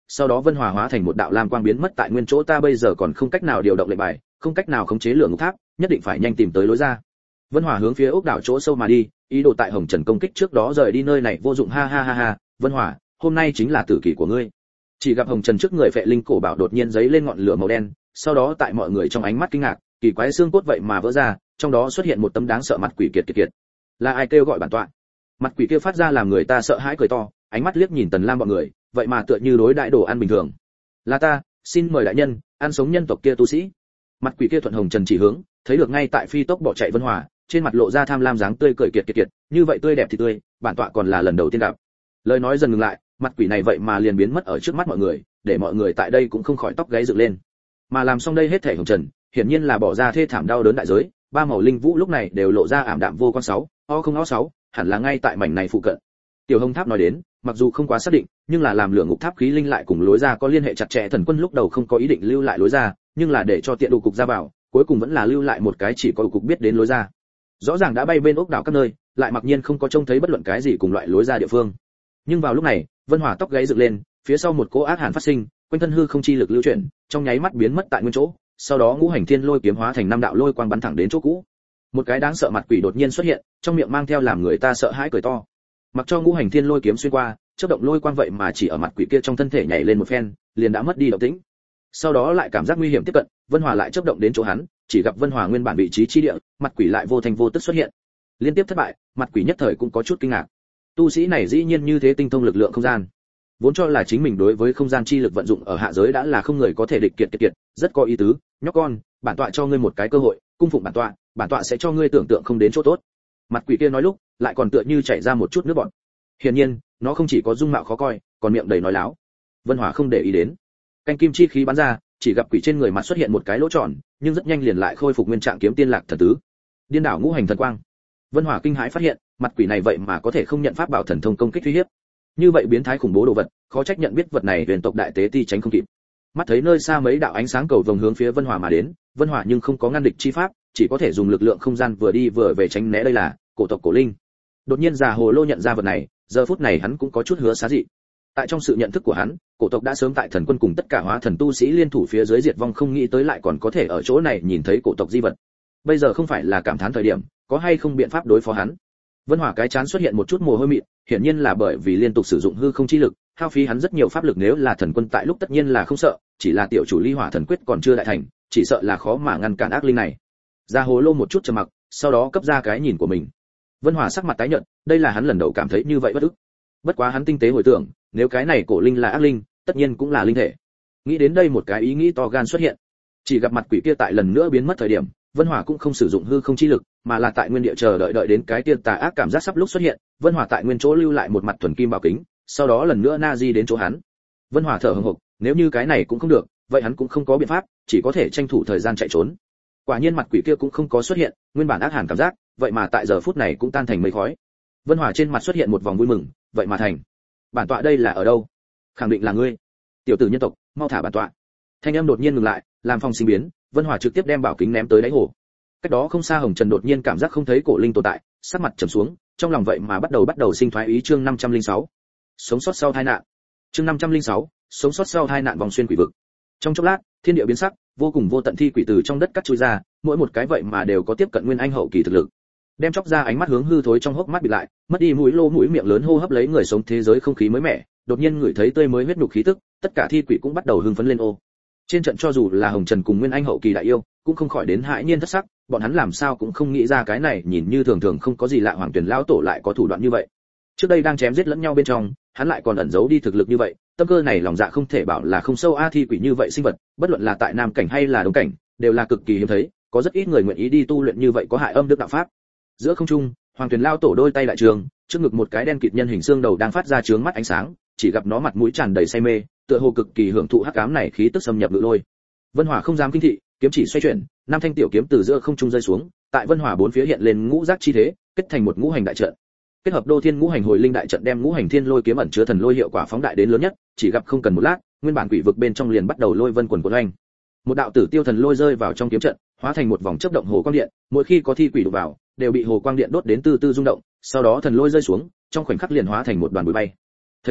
sau đó Vân Hòa hóa thành một đạo lam quang biến mất tại nguyên chỗ. Ta bây giờ còn không cách nào điều động lệnh bài, không cách nào khống chế lửa ngục tháp, nhất định phải nhanh tìm tới lối ra. Vân Hòa hướng phía ốc đảo chỗ sâu mà đi, ý đồ tại Hồng Trần công kích trước đó rời đi nơi này vô dụng. Ha ha ha ha, Vân Hòa, hôm nay chính là tử kỳ của ngươi. Chỉ gặp Hồng Trần trước người Phệ Linh cổ bảo đột nhiên giấy lên ngọn lửa màu đen, sau đó tại mọi người trong ánh mắt kinh ngạc, kỳ quái xương cốt vậy mà vỡ ra, trong đó xuất hiện một tấm đáng sợ mặt quỷ kiệt kiệt kiệt. Là ai kêu gọi bản tọa? Mặt quỷ kia phát ra làm người ta sợ hãi cười to, ánh mắt liếc nhìn Tần Lam bọn người, vậy mà tựa như đối đãi đồ ăn bình thường. Là ta, xin mời đại nhân, ăn sống nhân tộc kia tu sĩ. Mặt quỷ kia thuận Hồng Trần chỉ hướng, thấy được ngay tại phi tốc bỏ chạy Vân Hòa, trên mặt lộ ra tham lam dáng tươi cười kiệt kiệt kiệt, như vậy tươi đẹp thì tươi, bản tọa còn là lần đầu tiên gặp. Lời nói dần ngừng lại, mặt quỷ này vậy mà liền biến mất ở trước mắt mọi người, để mọi người tại đây cũng không khỏi tóc gáy dựng lên. Mà làm xong đây hết thảy Hồng Trần, hiển nhiên là bỏ ra thê thảm đau đớn đại giới, ba màu linh vũ lúc này đều lộ ra ảm đạm vô quan sáu, o không o sáu, hẳn là ngay tại mảnh này phụ cận. Tiểu Hồng Tháp nói đến, mặc dù không quá xác định, nhưng là làm lửa ngục tháp khí linh lại cùng lối ra có liên hệ chặt chẽ. Thần Quân lúc đầu không có ý định lưu lại lối ra, nhưng là để cho tiện đủ cục ra vào, cuối cùng vẫn là lưu lại một cái chỉ có đủ cục biết đến lối ra. Rõ ràng đã bay bên ốc đảo các nơi, lại mặc nhiên không có trông thấy bất luận cái gì cùng loại lối ra địa phương. Nhưng vào lúc này, Vân Hòa tóc gáy dựng lên, phía sau một cỗ ác hàn phát sinh, quanh thân hư không chi lực lưu chuyển, trong nháy mắt biến mất tại nguyên chỗ, sau đó ngũ hành thiên lôi kiếm hóa thành năm đạo lôi quang bắn thẳng đến chỗ cũ. Một cái đáng sợ mặt quỷ đột nhiên xuất hiện, trong miệng mang theo làm người ta sợ hãi cười to. Mặc cho ngũ hành thiên lôi kiếm xuyên qua, chớp động lôi quang vậy mà chỉ ở mặt quỷ kia trong thân thể nhảy lên một phen, liền đã mất đi động tĩnh. Sau đó lại cảm giác nguy hiểm tiếp cận, Vân Hòa lại chớp động đến chỗ hắn, chỉ gặp Vân Hòa nguyên bản vị trí chi địa, mặt quỷ lại vô thành vô tức xuất hiện. Liên tiếp thất bại, mặt quỷ nhất thời cũng có chút kinh ngạc. Tu sĩ này dĩ nhiên như thế tinh thông lực lượng không gian. Vốn cho là chính mình đối với không gian chi lực vận dụng ở hạ giới đã là không người có thể địch kiệt kiệt kiệt, rất có ý tứ, nhóc con, bản tọa cho ngươi một cái cơ hội, cung phụng bản tọa, bản tọa sẽ cho ngươi tưởng tượng không đến chỗ tốt. Mặt quỷ kia nói lúc, lại còn tựa như chảy ra một chút nước bọt. Hiển nhiên, nó không chỉ có dung mạo khó coi, còn miệng đầy nói láo. Vân Hòa không để ý đến. Canh kim chi khí bắn ra, chỉ gặp quỷ trên người mặt xuất hiện một cái lỗ tròn, nhưng rất nhanh liền lại khôi phục nguyên trạng kiếm tiên lạc thần tứ. Điên đảo ngũ hành thần quang. Vân Hòa kinh hãi phát hiện, mặt quỷ này vậy mà có thể không nhận pháp bảo thần thông công kích uy hiếp. Như vậy biến thái khủng bố đồ vật, khó trách nhận biết vật này huyền tộc đại tế ti tránh không kịp. Mắt thấy nơi xa mấy đạo ánh sáng cầu vồng hướng phía Vân Hòa mà đến, Vân Hòa nhưng không có ngăn địch chi pháp, chỉ có thể dùng lực lượng không gian vừa đi vừa về tránh né. Đây là cổ tộc cổ linh. Đột nhiên già hồ lô nhận ra vật này, giờ phút này hắn cũng có chút hứa xá dị. Tại trong sự nhận thức của hắn, cổ tộc đã sớm tại Thần Quân cùng tất cả hóa thần tu sĩ liên thủ phía dưới diệt vong, không nghĩ tới lại còn có thể ở chỗ này nhìn thấy cổ tộc di vật. Bây giờ không phải là cảm thán thời điểm, có hay không biện pháp đối phó hắn. Vân Hòa cái chán xuất hiện một chút mồ hôi mịn, hiển nhiên là bởi vì liên tục sử dụng hư không chi lực, hao phí hắn rất nhiều pháp lực. Nếu là Thần Quân tại lúc tất nhiên là không sợ, chỉ là tiểu chủ Ly Hỏa Thần Quyết còn chưa đại thành, chỉ sợ là khó mà ngăn cản ác linh này. Gia Hồ Lô một chút trầm mặc, sau đó cấp ra cái nhìn của mình. Vân Hòa sắc mặt tái nhợt, đây là hắn lần đầu cảm thấy như vậy bất ức. Bất quá hắn tinh tế hồi tưởng, nếu cái này cổ linh là ác linh, tất nhiên cũng là linh thể. Nghĩ đến đây một cái ý nghĩ to gan xuất hiện. Chỉ gặp mặt quỷ kia tại lần nữa biến mất thời điểm, Vân Hòa cũng không sử dụng hư không chi lực, mà là tại nguyên địa chờ đợi đợi đến cái tiên tà ác cảm giác sắp lúc xuất hiện, Vân Hòa tại nguyên chỗ lưu lại một mặt thuần kim bảo kính, sau đó lần nữa na di đến chỗ hắn. Vân Hòa thở hổn hộc, nếu như cái này cũng không được, vậy hắn cũng không có biện pháp, chỉ có thể tranh thủ thời gian chạy trốn. Quả nhiên mặt quỷ kia cũng không có xuất hiện, nguyên bản ác hàn cảm giác, vậy mà tại giờ phút này cũng tan thành mây khói. Vân Hòa trên mặt xuất hiện một vòng vui mừng, vậy mà thành. Bản tọa đây là ở đâu? Khẳng định là ngươi. Tiểu tử nhân tộc, mau thả bản tọa. Thanh âm đột nhiên ngừng lại, làm phong sinh biến, Vân Hòa trực tiếp đem bảo kính ném tới đáy hồ. Cách đó không xa Hồng Trần đột nhiên cảm giác không thấy cổ linh tồn tại, sắc mặt trầm xuống, trong lòng vậy mà bắt đầu bắt đầu sinh thoái ý. Chương năm trăm lẻ sáu, sống sót sau tai nạn. Chương năm trăm lẻ sáu, sống sót sau tai nạn vòng xuyên quỷ vực. Trong chốc lát, thiên địa biến sắc, vô cùng vô tận thi quỷ từ trong đất cắt chui ra, mỗi một cái vậy mà đều có tiếp cận nguyên anh hậu kỳ thực lực. Đem chóc ra ánh mắt hướng hư thối trong hốc mắt bịt lại, mất đi mũi lô mũi miệng lớn hô hấp lấy người sống thế giới không khí mới mẻ, đột nhiên ngửi thấy tươi mới huyết nhục khí tức, tất cả thi quỷ cũng bắt đầu hưng phấn lên ô. Trên trận cho dù là Hồng Trần cùng Nguyên Anh hậu kỳ đại yêu, cũng không khỏi đến hãi nhiên thất sắc, bọn hắn làm sao cũng không nghĩ ra cái này nhìn như thường thường không có gì lạ Hoàng Tuyển lão tổ lại có thủ đoạn như vậy. Trước đây đang chém giết lẫn nhau bên trong, hắn lại còn ẩn giấu đi thực lực như vậy, tâm cơ này lòng dạ không thể bảo là không sâu. A thi quỷ như vậy sinh vật, bất luận là tại nam cảnh hay là đông cảnh, đều là cực kỳ hiếm thấy, có rất ít người nguyện ý đi tu luyện như vậy có hại âm đức đạo pháp. Giữa không trung, Hoàng Tuyển lão tổ đôi tay đại trường, trước ngực một cái đen kịt nhân hình xương đầu đang phát ra chướng mắt ánh sáng, chỉ gặp nó mặt mũi tràn đầy say mê, tựa hồ cực kỳ hưởng thụ hắc ám này khí tức xâm nhập ngự lôi. Vân Hỏa không dám kinh thị, kiếm chỉ xoay chuyển, năm thanh tiểu kiếm từ giữa không trung rơi xuống, tại Vân Hỏa bốn phía hiện lên ngũ giác chi thế, kết thành một ngũ hành đại trận. Kết hợp Đô Thiên ngũ hành hồi linh đại trận đem ngũ hành thiên lôi kiếm ẩn chứa thần lôi hiệu quả phóng đại đến lớn nhất, chỉ gặp không cần một lát, nguyên bản quỷ vực bên trong liền bắt đầu lôi vân quần quần oanh. Một đạo tử tiêu thần lôi rơi vào trong kiếm trận, hóa thành một vòng chớp động hồ quang điện, mỗi khi có thi quỷ đụng vào, đều bị hồ quang điện đốt đến từ từ rung động, sau đó thần lôi rơi xuống, trong khoảnh khắc liền hóa thành một đoàn bụi bay. Thấy vậy,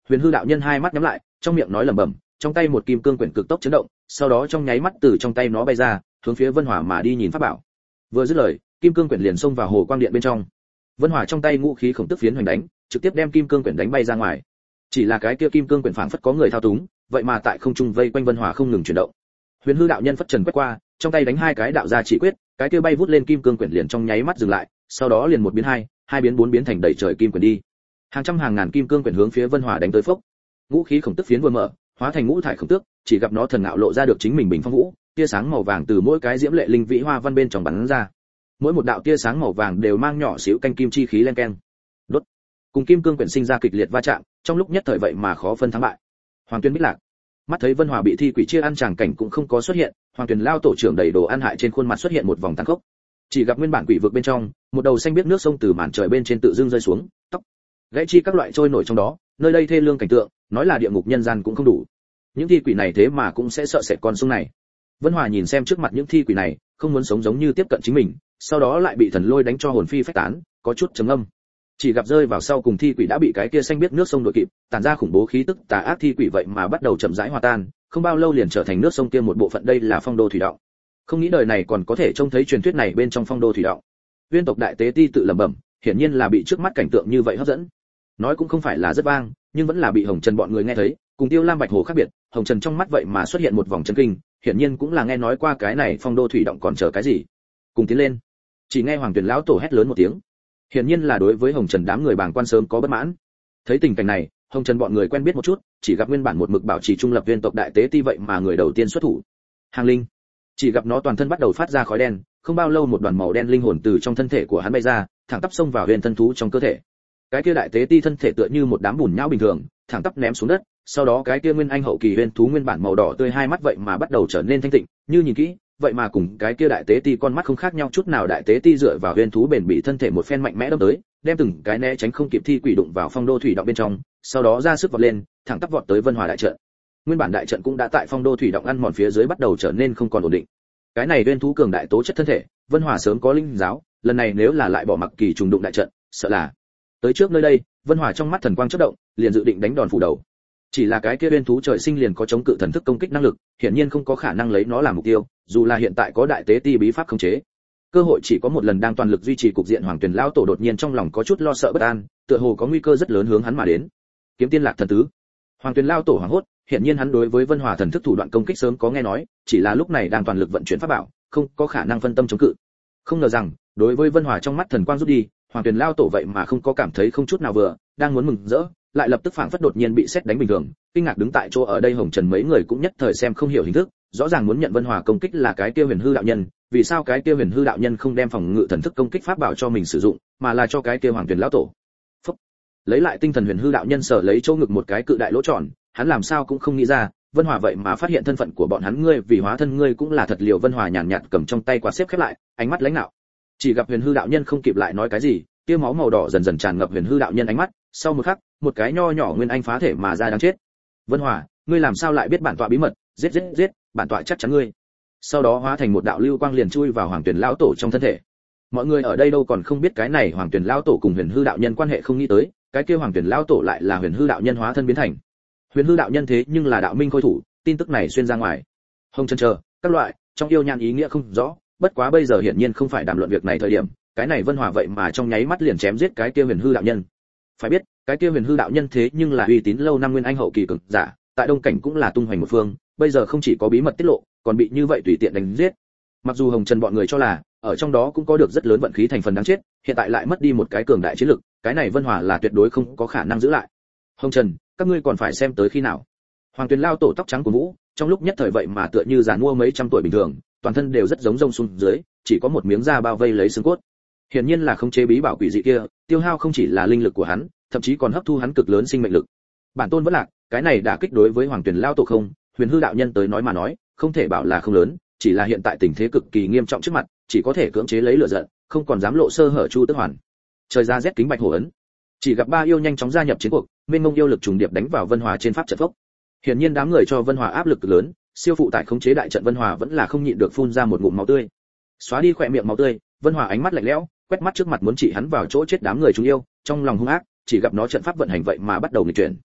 Huyền Hư đạo nhân hai mắt nhắm lại, trong miệng nói lẩm bẩm, trong tay một kim cương quyển cực tốc chấn động, sau đó trong nháy mắt từ trong tay nó bay ra, hướng phía Vân Hỏa mà đi nhìn pháp bảo. Vừa dứt lời, kim cương quyển liền xông vào hồ quang điện bên trong. Vân Hỏa trong tay ngũ khí khổng tức phiến hoành đánh, trực tiếp đem kim cương quyển đánh bay ra ngoài. Chỉ là cái kia kim cương quyển phảng phất có người thao túng, vậy mà tại không trung vây quanh Vân Hỏa không ngừng chuyển động. Huyền Hư đạo nhân phất trần quét qua, trong tay đánh hai cái đạo gia chỉ quyết, cái kia bay vút lên kim cương quyển liền trong nháy mắt dừng lại, sau đó liền một biến hai, hai biến bốn biến thành đầy trời kim quyển đi. Hàng trăm hàng ngàn kim cương quyển hướng phía Vân Hỏa đánh tới phốc. Ngũ khí khổng tức phiến vừa mở, hóa thành ngũ thải khổng tước, chỉ gặp nó thần ngạo lộ ra được chính mình bình phong vũ, tia sáng màu vàng từ mỗi cái diễm lệ linh vĩ hoa văn bên trong bắn ra. Mỗi một đạo tia sáng màu vàng đều mang nhỏ xíu canh kim chi khí len keng. Đốt. Cùng kim cương quyển sinh ra kịch liệt va chạm, trong lúc nhất thời vậy mà khó phân thắng bại. Hoàng Tuyên Bích Lạc, mắt thấy Vân Hỏa bị thi quỷ chia ăn tràng cảnh cũng không có xuất hiện, Hoàng Tuyên lao tổ trưởng đầy đồ ăn hại trên khuôn mặt xuất hiện một vòng tàn khốc. Chỉ gặp nguyên bản quỷ vực bên trong, một đầu xanh biết nước sông từ màn trời bên trên tự dưng rơi xuống, tóc, gãy chi các loại trôi nổi trong đó, nơi đây thê lương cảnh tượng, nói là địa ngục nhân gian cũng không đủ. Những thi quỷ này thế mà cũng sẽ sợ sệt con sông này. Vân Hòa nhìn xem trước mặt những thi quỷ này, không muốn sống giống như tiếp cận chính mình, sau đó lại bị thần lôi đánh cho hồn phi phách tán, có chút trầm âm. Chỉ gặp rơi vào sau cùng thi quỷ đã bị cái kia xanh biết nước sông đội kịp, tản ra khủng bố khí tức tà ác thi quỷ vậy mà bắt đầu chậm rãi hòa tan, không bao lâu liền trở thành nước sông kia một bộ phận, đây là phong đô thủy đạo. Không nghĩ đời này còn có thể trông thấy truyền thuyết này bên trong phong đô thủy đạo. Viên tộc đại tế ti tự lẩm bẩm, hiển nhiên là bị trước mắt cảnh tượng như vậy hấp dẫn. Nói cũng không phải là rất vang, nhưng vẫn là bị Hồng Trần bọn người nghe thấy, cùng Tiêu Lam Bạch Hồ khác biệt, Hồng Trần trong mắt vậy mà xuất hiện một vòng chấn kinh, hiển nhiên cũng là nghe nói qua cái này phong đô thủy động, còn chờ cái gì? Cùng tiến lên. Chỉ nghe Hoàng Tuyển lão tổ hét lớn một tiếng. Hiển nhiên là đối với Hồng Trần đám người bàng quan sớm có bất mãn. Thấy tình cảnh này, Hồng Trần bọn người quen biết một chút, chỉ gặp nguyên bản một mực bảo trì trung lập viên tộc đại tế ti vậy mà người đầu tiên xuất thủ. Hàng Linh. Chỉ gặp nó toàn thân bắt đầu phát ra khói đen, không bao lâu một đoàn màu đen linh hồn từ trong thân thể của hắn bay ra, thẳng tắp xông vào huyền thân thú trong cơ thể. Cái kia đại tế ti thân thể tựa như một đám bùn nhão bình thường, thẳng tắp ném xuống đất, sau đó cái kia nguyên anh hậu kỳ huyền thú nguyên bản màu đỏ tươi hai mắt vậy mà bắt đầu trở nên thanh tịnh, như nhìn kỹ, vậy mà cùng cái kia đại tế ti con mắt không khác nhau chút nào. Đại tế ti dựa vào huyền thú bền bỉ thân thể một phen mạnh mẽ đâm tới, đem từng cái né tránh không kịp thi quỷ đụng vào phong đô thủy động bên trong, sau đó ra sức vọt lên, thẳng tắp vọt tới Vân Hòa đại trận. Nguyên bản đại trận cũng đã tại phong đô thủy động ăn mòn phía dưới bắt đầu trở nên không còn ổn định. Cái này huyền thú cường đại tố chất thân thể, Vân Hòa sớm có linh giáo, lần này nếu là lại bỏ mặc kỳ trùng đụng đại trận, sợ là tới trước nơi đây. Vân Hòa trong mắt thần quang chớp động, liền dự định đánh đòn phủ đầu. Chỉ là cái kia huyền thú trời sinh liền có chống cự thần thức công kích năng lực, hiển nhiên không có khả năng lấy nó làm mục tiêu, dù là hiện tại có đại tế ti bí pháp khống chế. Cơ hội chỉ có một lần, đang toàn lực duy trì cục diện, Hoàng Tuyển lão tổ đột nhiên trong lòng có chút lo sợ bất an, tựa hồ có nguy cơ rất lớn hướng hắn mà đến. Kiếm Tiên Lạc thần tứ. Hoàng Tuyển lão tổ hoảng hốt, hiển nhiên hắn đối với Vân Hòa thần thức thủ đoạn công kích sớm có nghe nói, chỉ là lúc này đang toàn lực vận chuyển pháp bảo, không có khả năng phân tâm chống cự. Không ngờ rằng, đối với Vân Hòa trong mắt thần quang rút đi, Hoàng Tuyển lão tổ vậy mà không có cảm thấy không chút nào vừa, đang muốn mừng rỡ, lại lập tức phảng phất đột nhiên bị sét đánh bình thường, kinh ngạc đứng tại chỗ. Ở đây Hồng Trần mấy người cũng nhất thời xem không hiểu hình thức, rõ ràng muốn nhận Vân Hòa công kích là cái kia Huyền Hư đạo nhân, vì sao cái kia Huyền Hư đạo nhân không đem phòng ngự thần thức công kích pháp bảo cho mình sử dụng, mà là cho cái kia Hoàng Tuyển lão tổ. Phúc. Lấy lại tinh thần, Huyền Hư đạo nhân sở lấy chỗ ngực một cái cự đại lỗ tròn, hắn làm sao cũng không nghĩ ra, Vân Hòa vậy mà phát hiện thân phận của bọn hắn. Ngươi vì hóa thân ngươi cũng là thật liều. Vân Hòa nhàn nhạt cầm trong tay quạt xếp khép lại, ánh mắt lãnh nạo. Chỉ gặp Huyền Hư đạo nhân không kịp lại nói cái gì, tia máu màu đỏ dần dần tràn ngập Huyền Hư đạo nhân ánh mắt, sau một khắc, một cái nho nhỏ nguyên anh phá thể mà ra đang chết. Vân Hòa, ngươi làm sao lại biết bản tọa bí mật? Giết giết giết, bản tọa chắc chắn ngươi. Sau đó hóa thành một đạo lưu quang liền chui vào Hoàng Tuyển lão tổ trong thân thể. Mọi người ở đây đâu còn không biết cái này Hoàng Tuyển lão tổ cùng Huyền Hư đạo nhân quan hệ, không nghĩ tới, cái kia Hoàng Tuyển lão tổ lại là Huyền Hư đạo nhân hóa thân biến thành. Huyền Hư đạo nhân thế nhưng là đạo minh khôi thủ, tin tức này xuyên ra ngoài. Hồng chân chờ, các loại, trong yêu nhan ý nghĩa không rõ, bất quá bây giờ hiển nhiên không phải đàm luận việc này thời điểm, cái này Vân Hòa vậy mà trong nháy mắt liền chém giết cái kia Huyền Hư đạo nhân. Phải biết, cái kia Huyền Hư đạo nhân thế nhưng là uy tín lâu năm nguyên anh hậu kỳ cường giả, tại Đông cảnh cũng là tung hoành một phương, bây giờ không chỉ có bí mật tiết lộ, còn bị như vậy tùy tiện đánh giết. Mặc dù Hồng Trần bọn người cho là ở trong đó cũng có được rất lớn vận khí thành phần đáng chết, hiện tại lại mất đi một cái cường đại chiến lực, cái này Vân Hòa là tuyệt đối không có khả năng giữ lại. Hồng Trần, các ngươi còn phải xem tới khi nào? Hoàng Tuyền lao tổ tóc trắng của Vũ, trong lúc nhất thời vậy mà tựa như già mua mấy trăm tuổi bình thường, toàn thân đều rất giống rông xuống dưới, chỉ có một miếng da bao vây lấy xương cốt. Hiển nhiên là không chế bí bảo quỷ dị kia, tiêu hao không chỉ là linh lực của hắn, thậm chí còn hấp thu hắn cực lớn sinh mệnh lực. Bản tôn vẫn lạc, cái này đã kích đối với Hoàng Tuyền lao tổ không, Huyền Hư đạo nhân tới nói mà nói, không thể bảo là không lớn, chỉ là hiện tại tình thế cực kỳ nghiêm trọng trước mặt, chỉ có thể cưỡng chế lấy lửa giận, không còn dám lộ sơ hở. Chu Tức Hoàn, trời ra rét kính bạch hổ ấn. Chỉ gặp ba yêu nhanh chóng gia nhập chiến cuộc, mênh mông yêu lực trùng điệp đánh vào Vân Hòa trên pháp trận phốc. Hiển nhiên đám người cho Vân Hòa áp lực cực lớn, siêu phụ tải khống chế đại trận, Vân Hòa vẫn là không nhịn được phun ra một ngụm máu tươi. Xóa đi khỏe miệng máu tươi, Vân Hòa ánh mắt lạnh lẽo, quét mắt trước mặt muốn chỉ hắn vào chỗ chết đám người chúng yêu, trong lòng hung ác, chỉ gặp nó trận pháp vận hành vậy mà bắt đầu nghịch chuyển.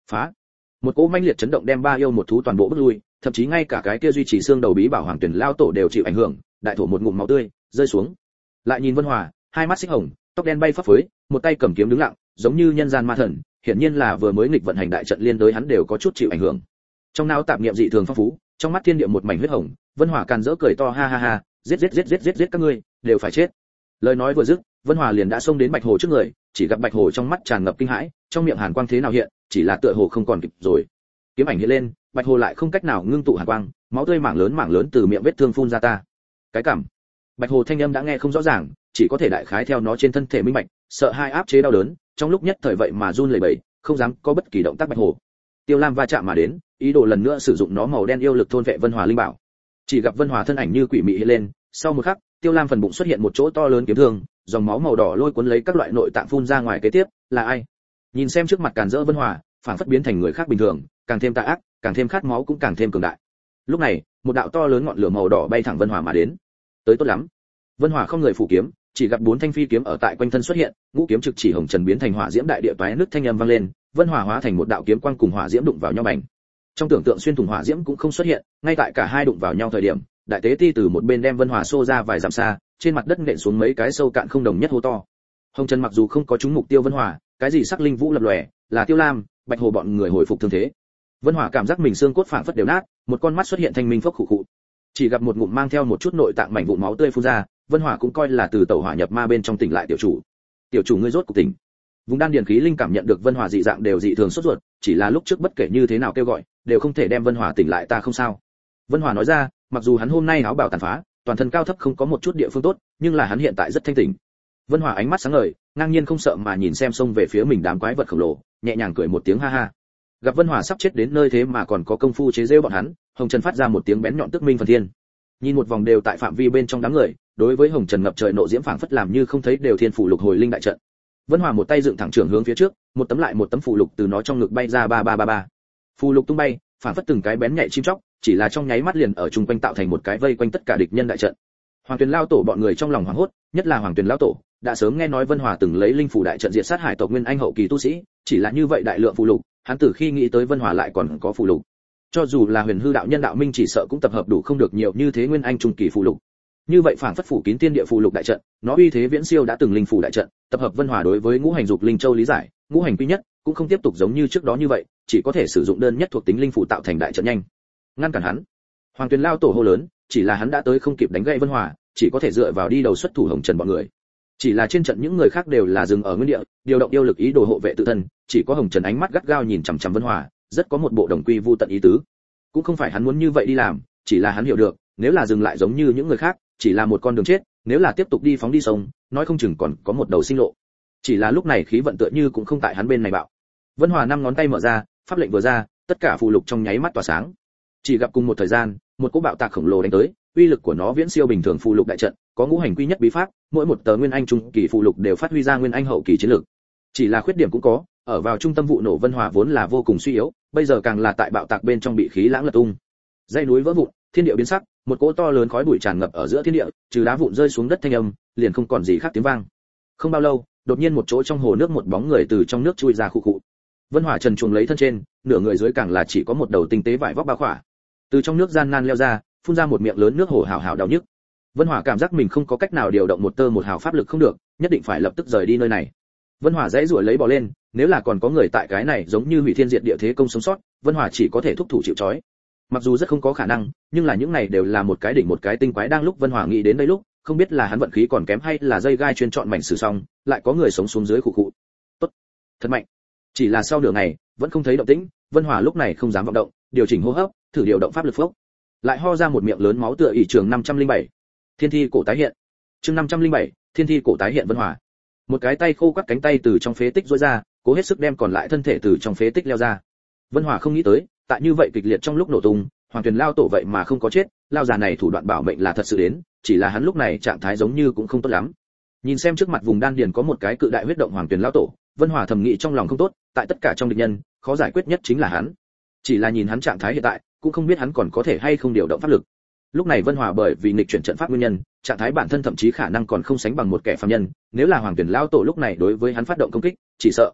Phá! Một cỗ manh liệt chấn động đem ba yêu một thú toàn bộ bước lui, thậm chí ngay cả cái kia duy trì xương đầu bí bảo Hoàng Tuyển lao tổ đều chịu ảnh hưởng, đại thổ một ngụm máu tươi rơi xuống. Lại nhìn Vân Hòa, hai mắt xích hồng, tóc đen bay phấp phới, một tay cầm kiếm đứng lặng, giống như nhân gian ma thần, hiển nhiên là vừa mới nghịch vận hành đại trận liên đối hắn đều có chút chịu ảnh hưởng. Trong não tạp niệm dị thường phong phú, trong mắt thiên địa một mảnh huyết hồng, Vân Hòa càn rỡ cười to ha ha ha, giết giết giết giết giết giết các ngươi, đều phải chết. Lời nói vừa dứt, Vân Hòa liền đã xông đến Bạch Hồ trước người, chỉ gặp Bạch Hồ trong mắt tràn ngập kinh hãi, trong miệng hàn quang thế nào hiện, chỉ là tựa hồ không còn kịp rồi. Kiếm ảnh hiện lên, Bạch Hồ lại không cách nào ngưng tụ hàn quang, máu tươi mảng lớn mảng lớn từ miệng vết thương phun ra ta. Cái cảm. Bạch Hồ thanh âm đã nghe không rõ ràng, chỉ có thể đại khái theo nó trên thân thể minh bạch, sợ hai áp chế đau đớn, trong lúc nhất thời vậy mà run lẩy bẩy, không dám có bất kỳ động tác. Bạch Hồ. Tiêu Lam va chạm mà đến, ý đồ lần nữa sử dụng nó màu đen yêu lực thôn vệ Vân Hòa linh bảo. Chỉ gặp Vân Hòa thân ảnh như quỷ mị hiện lên, sau một khắc, Tiêu Lam phần bụng xuất hiện một chỗ to lớn kiếm thương, dòng máu màu đỏ lôi cuốn lấy các loại nội tạng phun ra ngoài. Kế tiếp là ai? Nhìn xem trước mặt càn rỡ Vân Hòa, phản phất biến thành người khác bình thường, càng thêm tà ác, càng thêm khát máu cũng càng thêm cường đại. Lúc này, một đạo to lớn ngọn lửa màu đỏ bay thẳng Vân Hòa mà đến. Tới tốt lắm. Vân Hòa không người phủ kiếm, chỉ gặp bốn thanh phi kiếm ở tại quanh thân xuất hiện, ngũ kiếm trực chỉ hồng trần biến thành hỏa diễm đại địa toái nước thanh âm vang lên, Vân Hòa hóa thành một đạo kiếm quang cùng hỏa diễm đụng vào nhau bành. Trong tưởng tượng xuyên thủng hỏa diễm cũng không xuất hiện, ngay tại cả hai đụng vào nhau thời điểm, đại tế ti từ một bên đem Vân Hòa xô ra vài dặm xa, trên mặt đất nện xuống mấy cái sâu cạn không đồng nhất hố to. Hồng Trần mặc dù không có trúng mục tiêu Vân Hòa, cái gì sắc linh vũ lập lòe, là Tiêu Lam, Bạch Hồ bọn người hồi phục thương thế. Vân Hòa cảm giác mình xương cốt phảng phất đều nát, một con mắt xuất hiện thanh minh phốc khụ khụ. Chỉ gặp một ngụm mang theo một chút nội tạng mảnh vụn máu tươi phun ra, Vân Hòa cũng coi là từ tẩu hỏa nhập ma bên trong tỉnh lại tiểu chủ. Tiểu chủ ngươi rốt cuộc tỉnh. Vùng đan điền khí linh cảm nhận được Vân Hòa dị dạng đều dị thường sốt ruột, chỉ là lúc trước bất kể như thế nào kêu gọi, đều không thể đem Vân Hòa tỉnh lại. Ta không sao. Vân Hòa nói ra, mặc dù hắn hôm nay áo bào tàn phá, toàn thân cao thấp không có một chút địa phương tốt, nhưng là hắn hiện tại rất thanh tỉnh. Vân Hòa ánh mắt sáng ngời, ngang nhiên không sợ mà nhìn xem xông về phía mình đám quái vật khổng lồ, nhẹ nhàng cười một tiếng ha ha. Gặp Vân Hòa sắp chết đến nơi thế mà còn có công phu chế giễu bọn hắn, Hồng Trần phát ra một tiếng bén nhọn tức minh phần thiên. Nhìn một vòng đều tại phạm vi bên trong đám người, đối với Hồng Trần ngập trời nộ diễm phảng phất làm như không thấy đều thiên phủ lục hồi linh đại trận. Vân Hòa một tay dựng thẳng trường hướng phía trước, một tấm lại một tấm phù lục từ nó trong ngực bay ra ba ba ba ba. Phù lục tung bay, phảng phất từng cái bén nhạy chim chóc, chỉ là trong nháy mắt liền ở chung quanh tạo thành một cái vây quanh tất cả địch nhân đại trận. Hoàng Tuyền lao tổ bọn người trong lòng hoảng hốt, nhất là Hoàng Tuyền lao tổ, đã sớm nghe nói Vân Hòa từng lấy linh phủ đại trận diệt sát hải tộc nguyên anh hậu kỳ tu sĩ, chỉ là như vậy đại lượng phù lục, hắn từ khi nghĩ tới Vân Hòa lại còn có phù lục. Cho dù là Huyền Hư đạo nhân đạo minh chỉ sợ cũng tập hợp đủ không được nhiều như thế nguyên anh trung kỳ phù lục. Như vậy phảng phất phủ kín tiên địa phù lục đại trận, nó uy thế viễn siêu đã từng linh phủ đại trận, tập hợp Vân Hòa đối với ngũ hành dục linh châu lý giải, ngũ hành quy nhất, cũng không tiếp tục giống như trước đó như vậy, chỉ có thể sử dụng đơn nhất thuộc tính linh phủ tạo thành đại trận nhanh. Ngăn cản hắn. Hoàng Tuyền lao tổ hô lớn, chỉ là hắn đã tới không kịp đánh gãy Vân Hòa, chỉ có thể dựa vào đi đầu xuất thủ Hồng Trần bọn người. Chỉ là trên trận những người khác đều là dừng ở nguyên địa, điều động yêu lực ý đồ hộ vệ tự thân, chỉ có Hồng Trần ánh mắt gắt gao nhìn chằm chằm Vân Hòa, rất có một bộ đồng quy vu tận ý tứ. Cũng không phải hắn muốn như vậy đi làm, chỉ là hắn hiểu được, nếu là dừng lại giống như những người khác, chỉ là một con đường chết, nếu là tiếp tục đi phóng đi sông, nói không chừng còn có một đầu sinh lộ. Chỉ là lúc này khí vận tựa như cũng không tại hắn bên này bạo. Vân Hòa năm ngón tay mở ra, pháp lệnh vừa ra, tất cả phù lục trong nháy mắt tỏa sáng. Chỉ gặp cùng một thời gian, một cỗ bạo tạc khổng lồ đánh tới, uy lực của nó viễn siêu bình thường phù lục đại trận, có ngũ hành quy nhất bí pháp, mỗi một tờ nguyên anh trung kỳ phù lục đều phát huy ra nguyên anh hậu kỳ chiến lực. Chỉ là khuyết điểm cũng có, ở vào trung tâm vụ nổ Vân Hòa vốn là vô cùng suy yếu, bây giờ càng là tại bạo tạc bên trong bị khí lãng lật tung. Dãy núi vỡ vụn, thiên địa biến sắc, một cỗ to lớn khói bụi tràn ngập ở giữa thiên địa, trừ đá vụn rơi xuống đất thanh âm, liền không còn gì khác tiếng vang. Không bao lâu, đột nhiên một chỗ trong hồ nước một bóng người từ trong nước chui ra khụ khụ. Vân Hòa trần truồng lấy thân trên, nửa người dưới càng là chỉ có một đầu tinh tế vải vóc bao khỏa. Từ trong nước gian nan leo ra, phun ra một miệng lớn nước hồ hào hào đau nhức. Vân Hòa cảm giác mình không có cách nào điều động một tơ một hào pháp lực không được, nhất định phải lập tức rời đi nơi này. Vân Hòa dãy rủa lấy bò lên, nếu là còn có người tại cái này giống như hủy thiên diệt địa thế công sống sót, Vân Hòa chỉ có thể thúc thủ chịu trói. Mặc dù rất không có khả năng, nhưng là những này đều là một cái đỉnh một cái tinh quái. Đang lúc Vân Hòa nghĩ đến đây lúc, không biết là hắn vận khí còn kém hay là dây gai chuyên chọn mảnh sử xong, lại có người sống xuống dưới khụ khụ. Tốt, thật mạnh. Chỉ là sau nửa ngày, vẫn không thấy động tĩnh, Vân Hòa lúc này không dám vọng động, điều chỉnh hô hấp, thử điều động pháp lực phốc. Lại ho ra một miệng lớn máu tựa ỷ trường năm trăm lẻ bảy. Thiên thi cổ tái hiện. Chương năm trăm lẻ bảy, thiên thi cổ tái hiện Vân Hòa. Một cái tay khô quắt cánh tay từ trong phế tích rũa ra, cố hết sức đem còn lại thân thể từ trong phế tích leo ra. Vân Hòa không nghĩ tới, tại như vậy kịch liệt trong lúc nổ tung, Hoàng Tuyền lao tổ vậy mà không có chết, lao già này thủ đoạn bảo mệnh là thật sự đến, chỉ là hắn lúc này trạng thái giống như cũng không tốt lắm. Nhìn xem trước mặt vùng đan điền có một cái cự đại huyết động Hoàng Tuyền lao tổ, Vân Hòa thầm nghĩ trong lòng không tốt, tại tất cả trong địch nhân, khó giải quyết nhất chính là hắn. Chỉ là nhìn hắn trạng thái hiện tại, cũng không biết hắn còn có thể hay không điều động pháp lực. Lúc này Vân Hòa bởi vì nghịch chuyển trận pháp nguyên nhân, trạng thái bản thân thậm chí khả năng còn không sánh bằng một kẻ phàm nhân, nếu là Hoàng Tuyền lao tổ lúc này đối với hắn phát động công kích, chỉ sợ